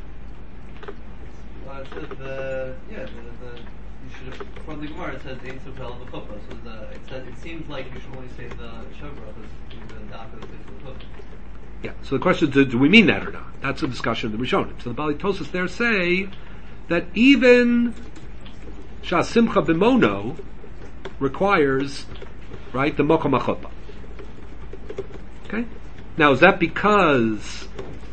well, it said the yeah the, the you should have, from the Gemara it says Ein Sopel of the Chuppah. So the it said it seems like you should only say the Shavra because the Daka of the Chuppah. Yeah. So the question is, do we mean that or not? That's a discussion of the Rishonim. So the Bali Tosis there say that even Shasimcha B'Mono requires, right, the Mokom HaChuppah. Okay? Now, is that because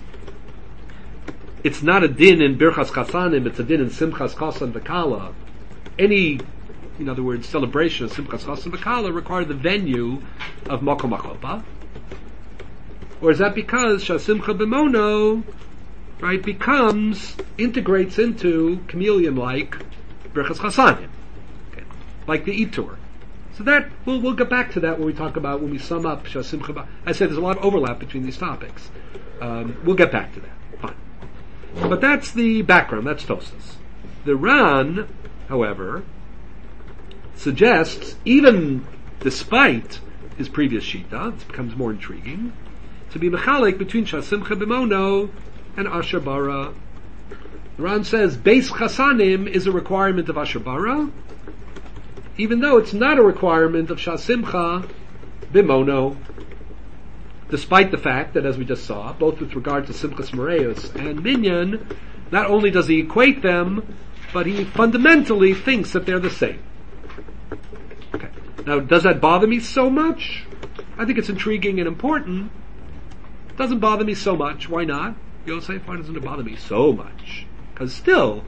it's not a din in Birchas Chasanim, it's a din in Simchas Chasan V'Kala? Any, in other words, celebration of Simchas Chasan V'Kala require the venue of Mokom HaChuppah? Or is that because Shasimcha B'Mono, right, becomes, integrates into chameleon-like Birchas Chasanim? Okay. Like the Itur. So that, we'll, we'll get back to that when we talk about, when we sum up Shasimcha. I said there's a lot of overlap between these topics. Um, we'll get back to that. Fine. But that's the background, that's Tosas. The Ran, however, suggests, even despite his previous Shita, it becomes more intriguing, to be mechalik between Shasimcha B'Mono and Asher Bara. The Ran says, Beis Chasanim is a requirement of Asher Bara, even though it's not a requirement of Shasimcha B'Mono, despite the fact that, as we just saw, both with regard to Simchas Moreus and Minyan, not only does he equate them, but he fundamentally thinks that they're the same. Okay. Now, does that bother me so much? I think it's intriguing and important. It doesn't bother me so much. Why not? You'll say, why doesn't it bother me so much? Because still,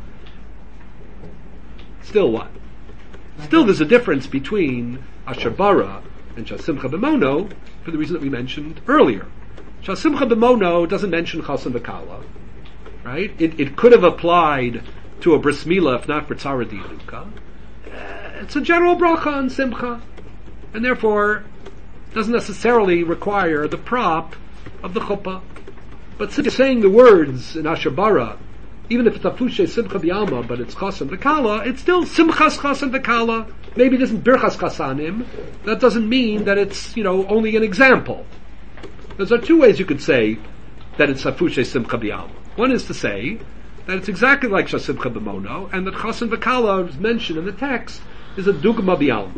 still what? Still, there's a difference between Asher Bara and Shasimcha B'Mono for the reason that we mentioned earlier. Shasimcha B'Mono doesn't mention Chasan V'Kala, right? It, it could have applied to a bris milah if not for Tzara Diyaduka. Uh, it's a general bracha on Simcha, and therefore doesn't necessarily require the prop of the chuppah. But since you're saying the words in Asher Bara, even if it's Afushe Simcha B'Alma, but it's Chasam V'Kala, it's still Simchas Chasam V'Kala. Maybe it isn't Birchas Chasanim. That doesn't mean that it's, you know, only an example. There are two ways you could say that it's Afushe Simcha B'Alma. One is to say that it's exactly like Shasimcha B'Mono, and that Chasam V'Kala is mentioned in the text is a Dugma B'Alma.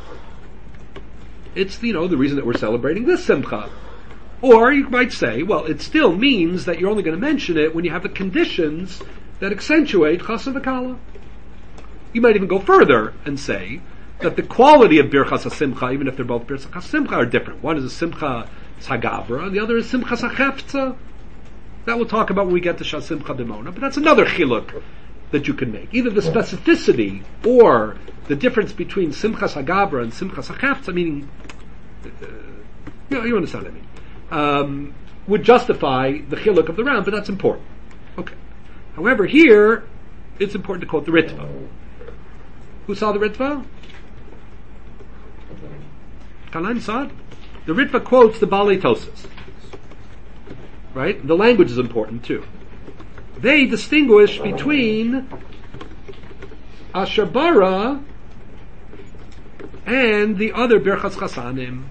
It's, you know, the reason that we're celebrating this Simcha. Or you might say, well, it still means that you're only going to mention it when you have the conditions that accentuate Chasam V'Kala. You might even go further and say that the quality of Birchas HaSimcha, even if they're both Birchas HaSimcha, are different. One is a Simcha Tzagavra, and the other is Simcha Sachefza. That we'll talk about when we get to Shasimcha B'Mona, but that's another chiluk that you can make. Either the specificity or the difference between Simcha Sagavra and Simcha Sachefza, meaning, uh, you know, you understand what I mean. Um, would justify the chiluk of the round, but that's important. Okay. However, here, it's important to quote the Ritva. Who saw the Ritva? Kalan saw it? The Ritva quotes the Balei Tosas. Right? The language is important too. They distinguish between Asher Bara and the other Birchas Chasanim.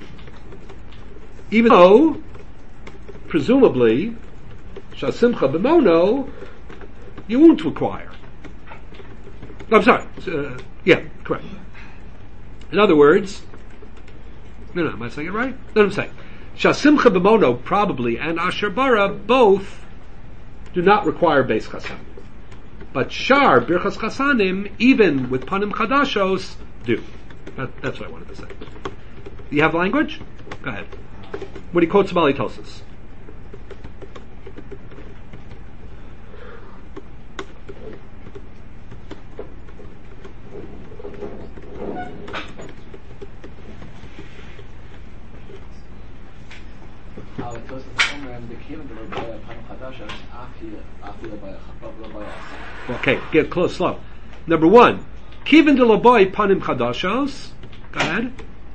Even though, presumably, Shasimcha B'Mono, you won't require. I'm sorry. Uh, yeah, correct. In other words, no, no, am I saying it right? No, I'm saying Shasimcha B'Mono probably and Asher Bara both do not require Beis Chasanim, but Shar Birchas Chasanim, even with Panim Chadashos, do. That, that's what I wanted to say. You have language? Go ahead. When he quotes Balei Tosas. Okay, get close, slow. Number one, Kivin de Loboy Panim Chadashos. Go ahead.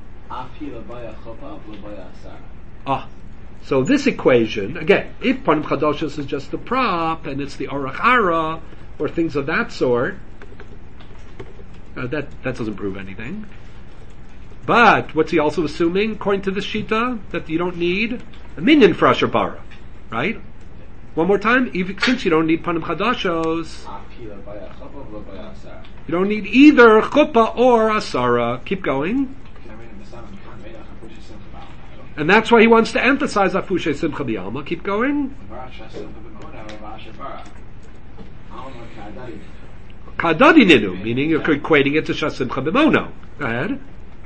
Ah, so this equation, again, if Panim Chadashos is just the prop, and it's the Orach Ara, or things of that sort, uh, that, that doesn't prove anything. But, what's he also assuming, according to this Shita, that you don't need a minion for Asher Bara, right? One more time, even, since you don't need Panim Chadashos, you don't need either Chuppah or Asara. Keep going. And that's why he wants to emphasize Afushe Simcha B'Alma. Keep going. Kadadi Ninu, meaning you're equating it to Shasimcha B'Mono. Go ahead.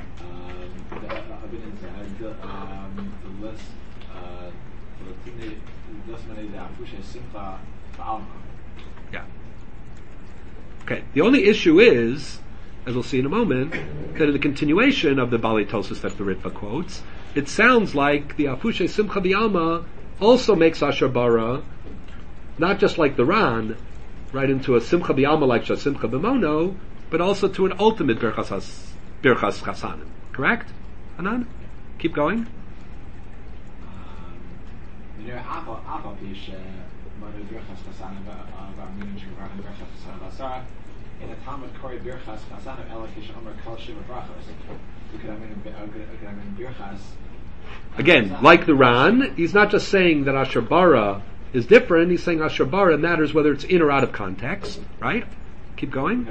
Yeah. Okay. The only issue is, as we'll see in a moment, that in the continuation of the Balei Tosas that the Ritva quotes, it sounds like the Afushe Simcha B'Alma also makes Asher Bara not just like the Ran, right into a Simcha B'Alma like Shasimcha B'Mono, but also to an ultimate Birchas Birchas Chasanim. Correct? Hanan? Keep going. In a Talmud Kori Birchas Chasanim Elakish Omer Kol Shiva Brachos. Again, like the Ran, he's not just saying that Asher Bara is different, he's saying Asher Bara matters whether it's in or out of context, right? Keep going.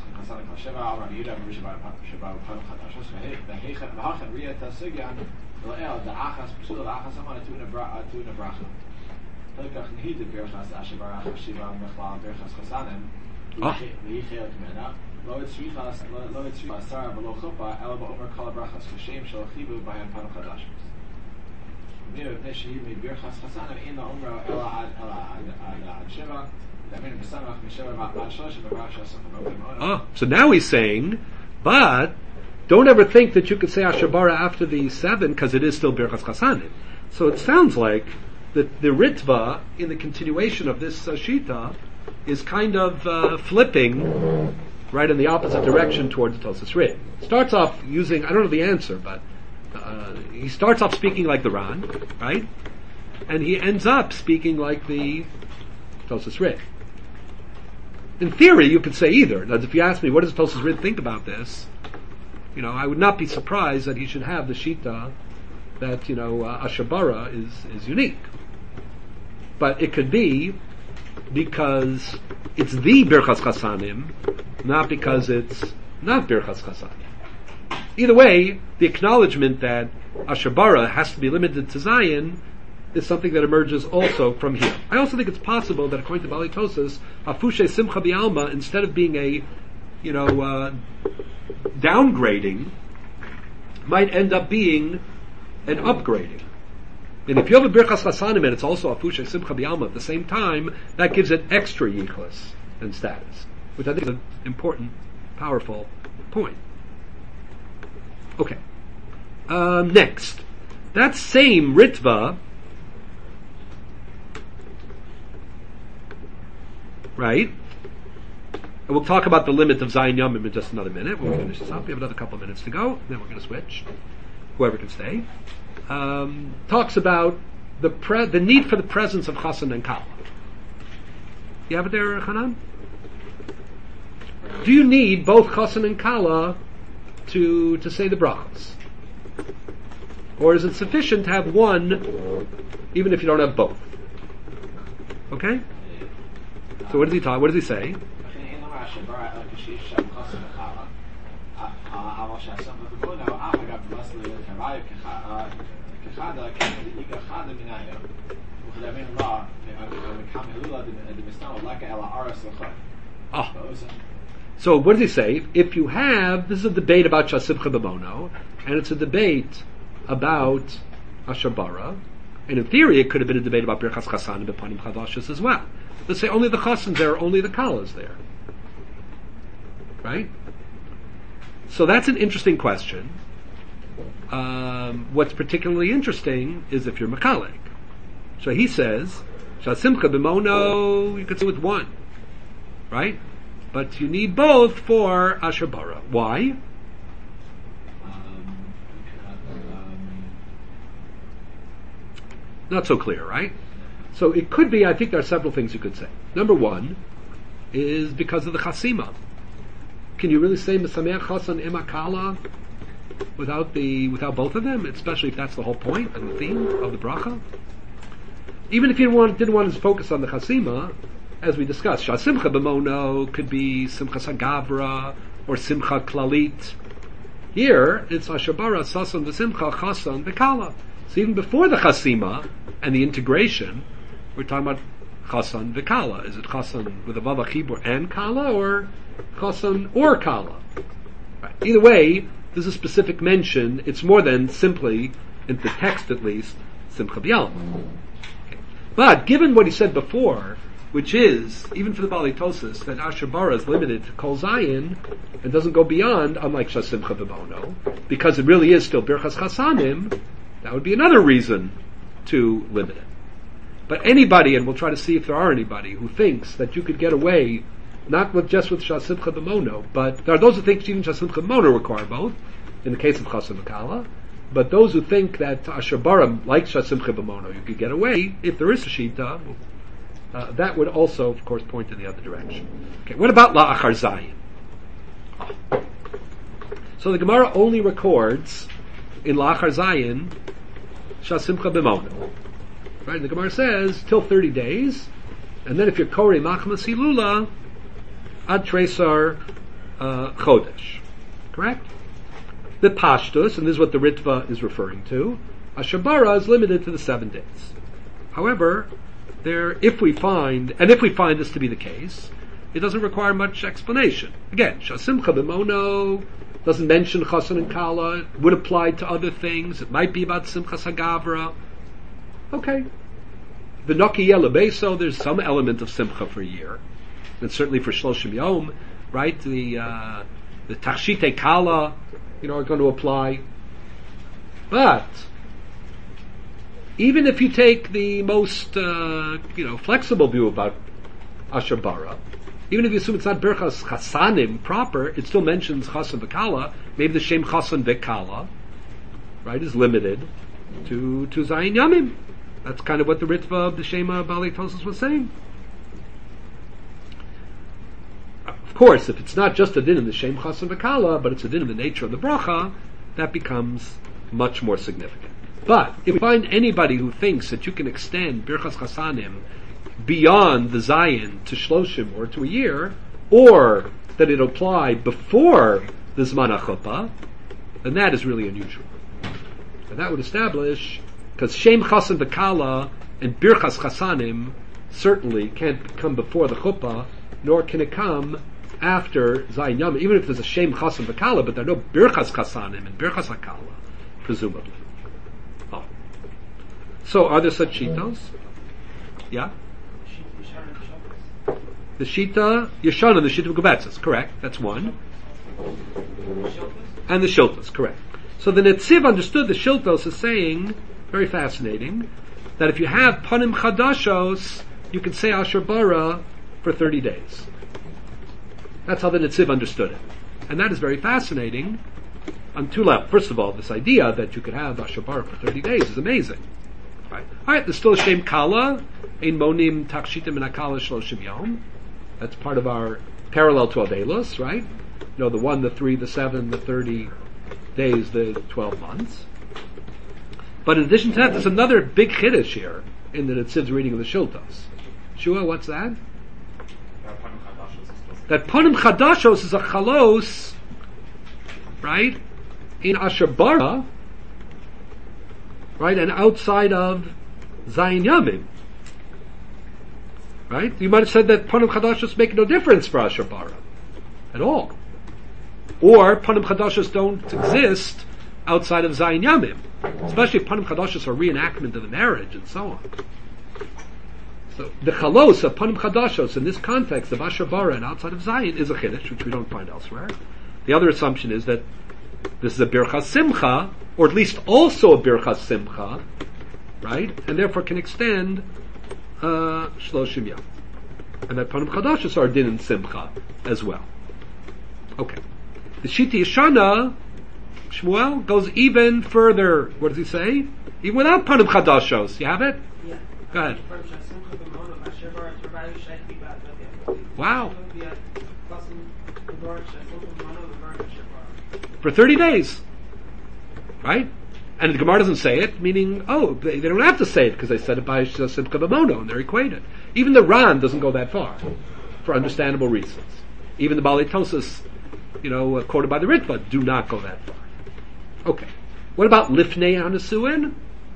Oh. Oh, so now he's saying, but don't ever think that you could say Asher Bara after the seven, because it is still Birchas Chasanim. So it sounds like that the Ritva, in the continuation of this uh, Shita, is kind of uh, flipping right in the opposite direction towards the Tosas Rit. Starts off using, I don't know the answer, but uh, he starts off speaking like the Ran, right? and he ends up speaking like the Tosas Rid. In theory, you could say either. Now, if you ask me, what does Tosas Rid think about this? You know, I would not be surprised that he should have the Shita that, you know, uh, Asher Bara is, is unique. But it could be because it's the Birchas Chasanim, not because it's not Birchas Chasanim. Either way, the acknowledgement that Asher Bara has to be limited to Zayin is something that emerges also from here. I also think it's possible that according to Bali Tosas, Afushe Simcha B'Alma, instead of being a, you know, uh, downgrading, might end up being an upgrading. And if you have a Birchas Chasanim and it's also Afushe Simcha B'Alma at the same time, that gives it extra yichus and status, which I think is an important, powerful point. Okay. Um, next. That same Ritva, right? And we'll talk about the limit of Zayin Yomim in just another minute when we finish this up. We have another couple of minutes to go, then we're going to switch. Whoever can stay. Um, talks about the pre- the need for the presence of Chassan and Kala. You have it there, Hanan? Do you need both Chassan and Kala to to say the brachos? Or is it sufficient to have one, even if you don't have both? Okay? So what does he talk? What does he say? Ah. So what does he say? If you have, this is a debate about Shasimcha B'Mono, and it's a debate about Asher Bara, and in theory it could have been a debate about Birchas Chasanim and Panim Chadashis as well. Let's say only the Chasans there, only the Kalas there. Right? So that's an interesting question. Um, what's particularly interesting is if you're Makalik. So he says, Shasimcha B'Mono, you could say with one. Right? But you need both for Asher Bara. Why? Um, um, Not so clear, right? So it could be, I think there are several things you could say. Number one is because of the Chasima. Can you really say Mesameach Chasan Emakala without the without both of them? Especially if that's the whole point and the theme of the bracha. Even if you didn't want, didn't want to focus on the Chasima, as we discussed, Shasimcha B'Mono could be Simcha Sagavra or Simcha Klalit. Here, it's Asher Bara, Sasan V'Simcha, Chasan V'Kala. So even before the Chasima and the integration, we're talking about Chasan V'Kala. Is it Chasan with a Vav Chibur and Kala, or Chasan or Kala? Right. Either way, there's a specific mention. It's more than simply, in the text at least, Simcha B'Alma. Okay. But given what he said before, which is, even for the Bali Tosas, that Asher Bara is limited to Kol Zayin and doesn't go beyond, unlike Shasimcha B'Mono, because it really is still Birchas Chasanim, that would be another reason to limit it. But anybody, and we'll try to see if there are anybody, who thinks that you could get away, not with just with Shasimcha B'Mono, but there are those who think even Shasimcha B'Mono require both, in the case of Chasan V'Kala, but those who think that Asher Bara, like Shasimcha B'Mono, you could get away, if there is a Shita, Uh, that would also, of course, point in the other direction. Okay, what about La'achar Zayin? So the Gemara only records in La'achar Zayin Shasimcha B'Mono. Right? And the Gemara says till thirty days, and then if you're Kori Machmas Hilula, Ad Tresar uh, Chodesh. Correct? The Pashtus, and this is what the Ritva is referring to, Asher Bara is limited to the seven days. However, there, if we find, and if we find this to be the case, it doesn't require much explanation. Again, Shasimcha B'Mono doesn't mention Chasan and Kala, it would apply to other things, it might be about Simcha Sagavra. Okay. The Noki Yelabeso, there's some element of Simcha for a year, and certainly for Shloshim Yom, right? The, uh, the Tachshite Kala, you know, are going to apply. But, even if you take the most, uh, you know, flexible view about Asher Bara, even if you assume it's not Birchas Chasanim proper, it still mentions Chasan V'Kala. Maybe the Shem Chasan V'Kala, right, is limited to to Zayin Yamim. That's kind of what the Ritva of the Shema Bali Tosos was saying. Of course, if it's not just a din in the Shem Chassan V'Kala, but it's a din in the nature of the bracha, that becomes much more significant. But if we find anybody who thinks that you can extend Birchas Chasanim beyond the Zayin to Shloshim or to a year, or that it'll apply before the Zman HaChuppah, then that is really unusual. And that would establish, because Shem Chassan V'Kala and Birchas Chasanim certainly can't come before the Chuppah, nor can it come after Zayin Yom, even if there's a Shem Chassan V'Kala, but there are no Birchas Chasanim and Birchas HaKala, presumably. Oh. So, are there such shitos? Yeah? The Shita Yeshana and the Shita of Gobetzes, correct, that's one. And the Shiltos, correct. So the Netziv understood the Shiltos as saying, very fascinating, that if you have Panim Chadashos, you can say Asher Bara for thirty days. That's how the Netziv understood it. And that is very fascinating on two levels. First of all, this idea that you could have Asher Bara for thirty days is amazing. Right. Alright, there's still a Shem Kala, Ein Monim Takshitim and Akala Shloshim Yom. That's part of our parallel to Avelos, right? You know, the one, the three, the seven, the thirty days, the twelve months. But in addition to that, there's another big chiddush here in the Netziv's reading of the Shiltos. Shua, what's that? That Panim Chadashos is a chalos, right, in Asher Bara, right, and outside of Zayin Yamim. Right? You might have said that Panim Chadashos make no difference for Asher Bara at all. Or Panim Chadashos don't exist outside of Zayin Yamim. Especially if Panim Chadashos are reenactment of the marriage and so on. So the chalos of Panim Chadashos in this context of Asher Bara and outside of Zayin is a chiddush, which we don't find elsewhere. The other assumption is that this is a Birchas Simcha, or at least also a Birchas Simcha, right? And therefore can extend uh, Shloshim Yom. And that Panim Chadashos are din and Simcha as well. Okay. The Shita Yeshana, Shmuel, goes even further. What does he say? Even without Panim Chadashos. You have it? Yeah. Go ahead. Wow. For thirty days. Right? And the Gemara doesn't say it, meaning, oh, they, they don't have to say it because they said it by Simcha B'mono and they're equated. Even the Ran doesn't go that far, for understandable reasons. Even the Bali Tosas, you know, uh, quoted by the Ritva, do not go that far. Okay. What about Lifnei HaNesuin?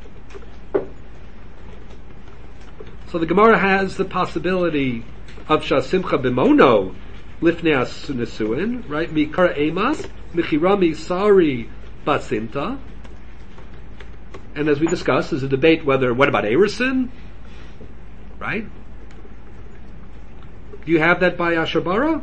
So the Gemara has the possibility of Shasimcha B'mono, Lifnei HaNesuin, right? Mikara Emas, Michirami Sari Basimta. And as we discussed, there's a debate whether, what about Erison? Right? Do you have that by Asher Bara?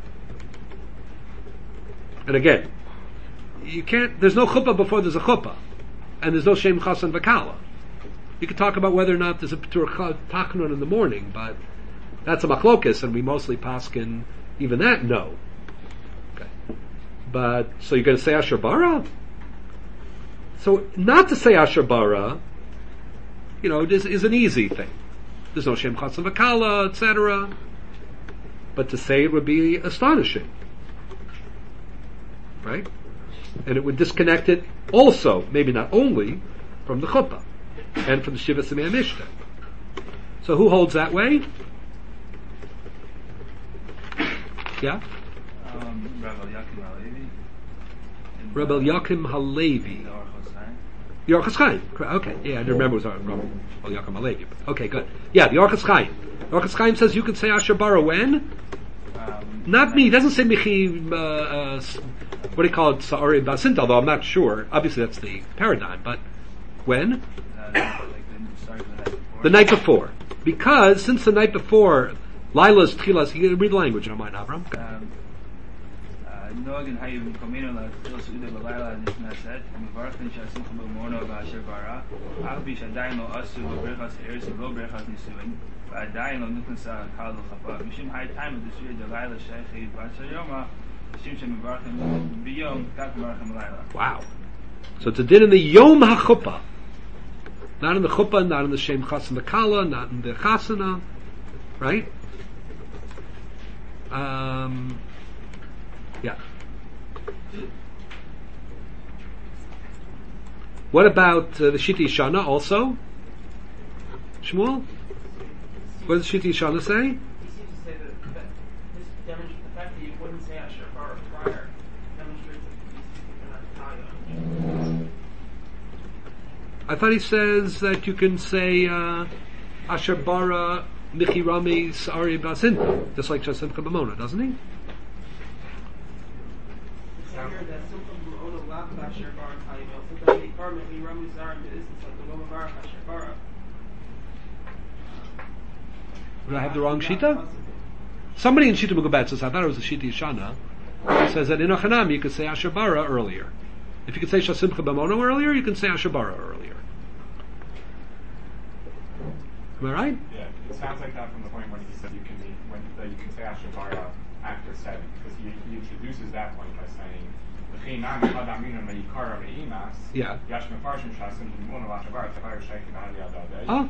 And again, you can't, there's no chuppah before there's a chuppah. And there's no Shem Chassan V'Kala. You could talk about whether or not there's a P'tur Tachnun in the morning, but that's a machlokus, and we mostly paskin even that, no. Okay. But, so you're going to say Asher Bara? So, not to say Asher Bara, you know, is, is an easy thing. There's no Shem Chassan V'Kala, et cetera. But to say it would be astonishing. Right? And it would disconnect it also, maybe not only, from the chuppah and from the Shiva Semei Mishnah. So who holds that way? Yeah? Um, Rabbi Yakim Halevi. Rabbi Yakim Halevi. The Orchos Chaim. Okay, yeah, I didn't remember it was Rabbi Yakim Halevi. Okay, good. Yeah, the Orchos Chaim. The Orchos Chaim says you can say Asher Bara when? Um, Not me. It doesn't say Michi, uh, uh, what do you call it, Sa'ari Basinta, although I'm not sure. Obviously that's the paradigm, but when? Uh, like the, the night before. Because since the night before, Lila's Tchilas, you read the language, you don't mind, Avram? Um, נוהגן היו מקומנו להתחיל סעודה בלילה נכנסת, ומברכן שהשמחה במורנו באשר ברא, אך בי שעדיין לא עשו בברכת הארץ ולא ברכת נישואין, ועדיין לא נכנסה הקהל לחפה, משום היי טיימה דסויה דלילה שייכי בעשר יומא, משום שמברכן ביום, כך מברכן בלילה. Wow. So it's a din in the Yom HaChuppah. Not in the chuppah, not in the shem chasana kala, not in the chasana, right? Um, yeah. What about uh, the Shiti Shana also? Shmuel? What does Shiti Shana say? He seems to say that, that this demonstrates the fact that you wouldn't say Asher Bar prior demonstrates that these people are not. I thought he says that you can say uh, Asher Bara Michi Rami Sari Basin, just like Shasimcha B'mona, doesn't he? It's here that Simcha B'mona laughed at Asher Bar and Tayyibel. Sometimes they bar Michi Rami Sari, but this is like the Loma Bar Asher Bar. Did I have the wrong Shita? Somebody in Shita Mugabet says, I thought it was the Shita Yishana, says that in Achanam you could say Asher Bara earlier. If you could say Shasimcha B'mona earlier, you can say Asher Bara earlier. Am I right? Yeah, it sounds like that from the point when he said you can be, when that you can say Asher Bara after seven, because he, he introduces that point by saying yeah. Huh?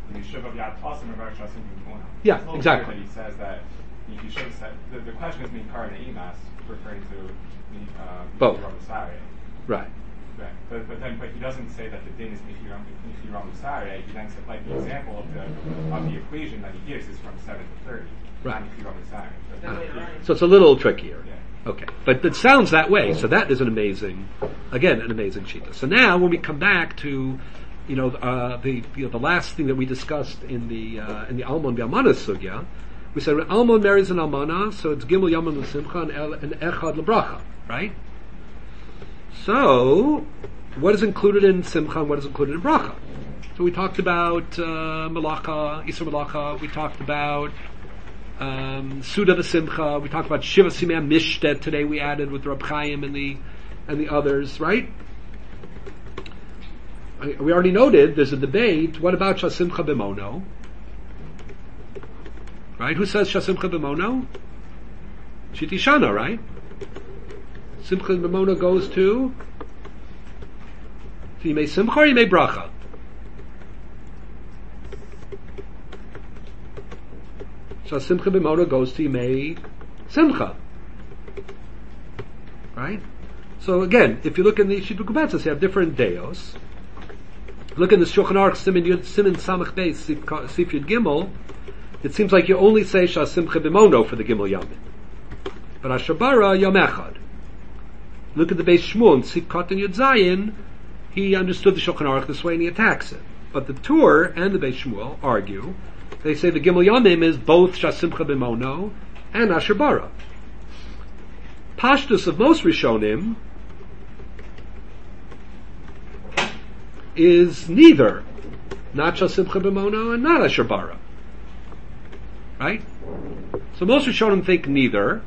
Yeah, it's exactly. That he says that you should have said the, the question is Mikar Neimas referring to uh, both. Right. Right. But, but then but he doesn't say that the din is Michiram Musare. He then said like the example of the of the equation that he gives is from seven to thirty. Right. Uh, so it's a little trickier. Yeah. Okay, but it sounds that way. So that is an amazing, again, an amazing shita. So now, when we come back to, you know, uh, the you know, the last thing that we discussed in the uh, in the Almon B'Almana sugya, we said when Almon marries an Almana, so it's Gimel Yaman l'Simcha and, El, and Echad l'Bracha, right? So, what is included in Simcha and what is included in Bracha? So we talked about uh, Malacha, Isra Malacha. We talked about Um, Suda v'Simcha. We talked about Shiva Simei Mishtet today. We added with Rab Chaim and the and the others, right? I, we already noted there's a debate. What about Shasimcha B'mono? Right? Who says Shasimcha B'mono? Shiti Shana, right? Simcha B'mono goes to to Yimei Simcha or Yimei Bracha? So Simcha B'mono goes to Yimei Simcha. Right? So again, if you look in the Shidduch Betzos, you have different deos. Look in the Shulchan Aruch Simin Yud Simin Samach Beis Sif Yud Gimel. It seems like you only say Shas Simcha B'mono for the Gimel Yamin, but Asher Bara Yom Echad. Look at the Beis Shmuel Sif Katan Yud Zayin. He understood the Shulchan Aruch this way and he attacks it. But the Tur and the Beis Shmuel argue. They say the Gimel Yamim is both Shasimcha B'mono and Asher Bara. Pashtus of most Rishonim is neither, not Shasimcha B'mono and not Asher Bara. Right? So most Rishonim think neither.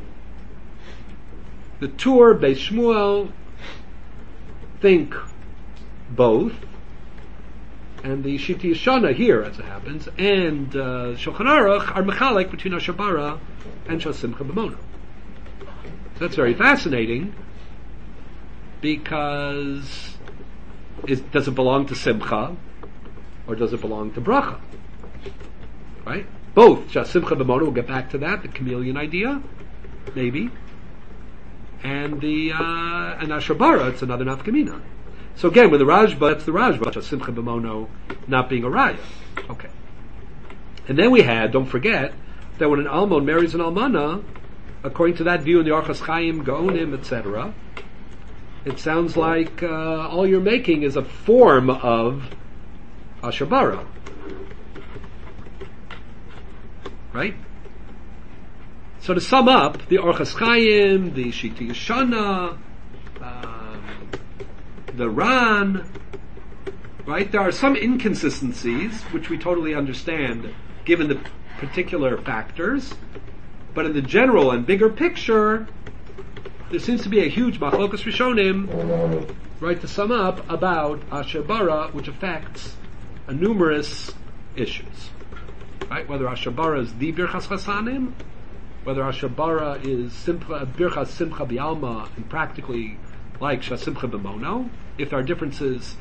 The Tur, Beis Shmuel think both. And the Shiti Yishana here, as it happens, and uh, Shulchan Aruch are mechalek between Asher Bara and Shasimcha B'mono. So that's very fascinating, because is, does it belong to Simcha, or does it belong to Bracha? Right? Both Shasimcha B'mono, we'll get back to that, the chameleon idea, maybe, and the uh, and Asher Bara, it's another nafkamina. So again, with the Rajba, it's the Rajba, Simcha B'mono not being a Raya. Okay. And then we had, don't forget, that when an Almon marries an Almana, according to that view in the Orchos Chaim, Gaonim, et cetera, it sounds like uh, all you're making is a form of Asher Bara. Right? So to sum up, the Orchos Chaim, the Shiti Yishana, the Ran, right? There are some inconsistencies, which we totally understand, given the particular factors, but in the general and bigger picture, there seems to be a huge machlokas rishonim, right, to sum up, about Asher Bara, which affects a numerous issues, right? Whether Asher Bara is the Birchas Chasanim, whether Asher Bara is Simcha, Birchas Simcha B'Alma, and practically like Shasimcha B'mono. If there are differences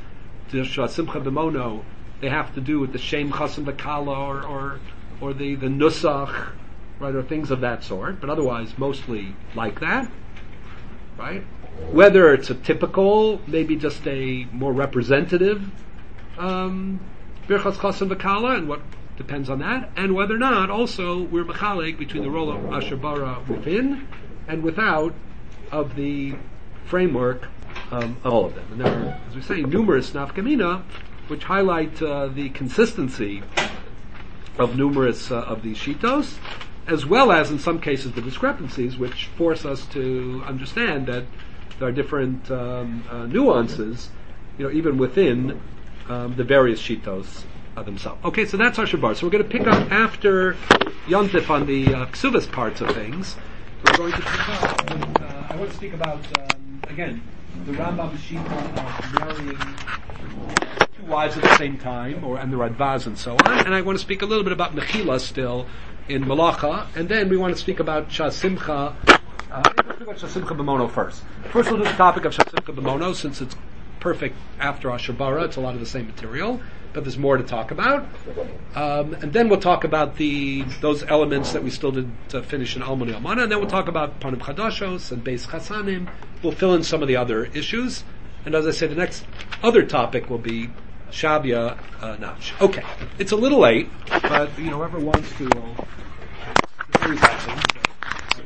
the Simcha B'mono, they have to do with the Shem Chasam V'Kala or, or, or the, the Nusach, right, or things of that sort, but otherwise mostly like that, right? Whether it's a typical, maybe just a more representative, um, Birchas Chasam V'Kala, and what depends on that, and whether or not also we're mechalik between the role of Asher Bara within and without of the framework um, of all of them. And there are, as we say, numerous nafkamina which highlight uh, the consistency of numerous uh, of these shitos, as well as in some cases the discrepancies, which force us to understand that there are different um, uh, nuances, you know, even within um, the various shitos uh, themselves. Okay, so that's Asher Bara. So we're going to pick up after Yontif on the uh, Ksuvas parts of things. We're going to pick up with, uh, I want to speak about, um, again, the Rambam Shita of marrying two wives at the same time, or and the Radvaz and so on. And I want to speak a little bit about Mechila still in Malacha, and then we want to speak about Shasimcha. Uh, let's speak about Shasimcha B'mono first. First we'll do the topic of Shasimcha B'mono, since it's perfect after Asher Bara. It's a lot of the same material, but there's more to talk about. Um, and then we'll talk about the those elements that we still did to finish in Almoni Almana, and then we'll talk about Panim Chadashos and Beis Chasanim. We'll fill in some of the other issues. And as I say, the next other topic will be Shabia uh, Nach. Okay, it's a little late, but you know, whoever wants to will.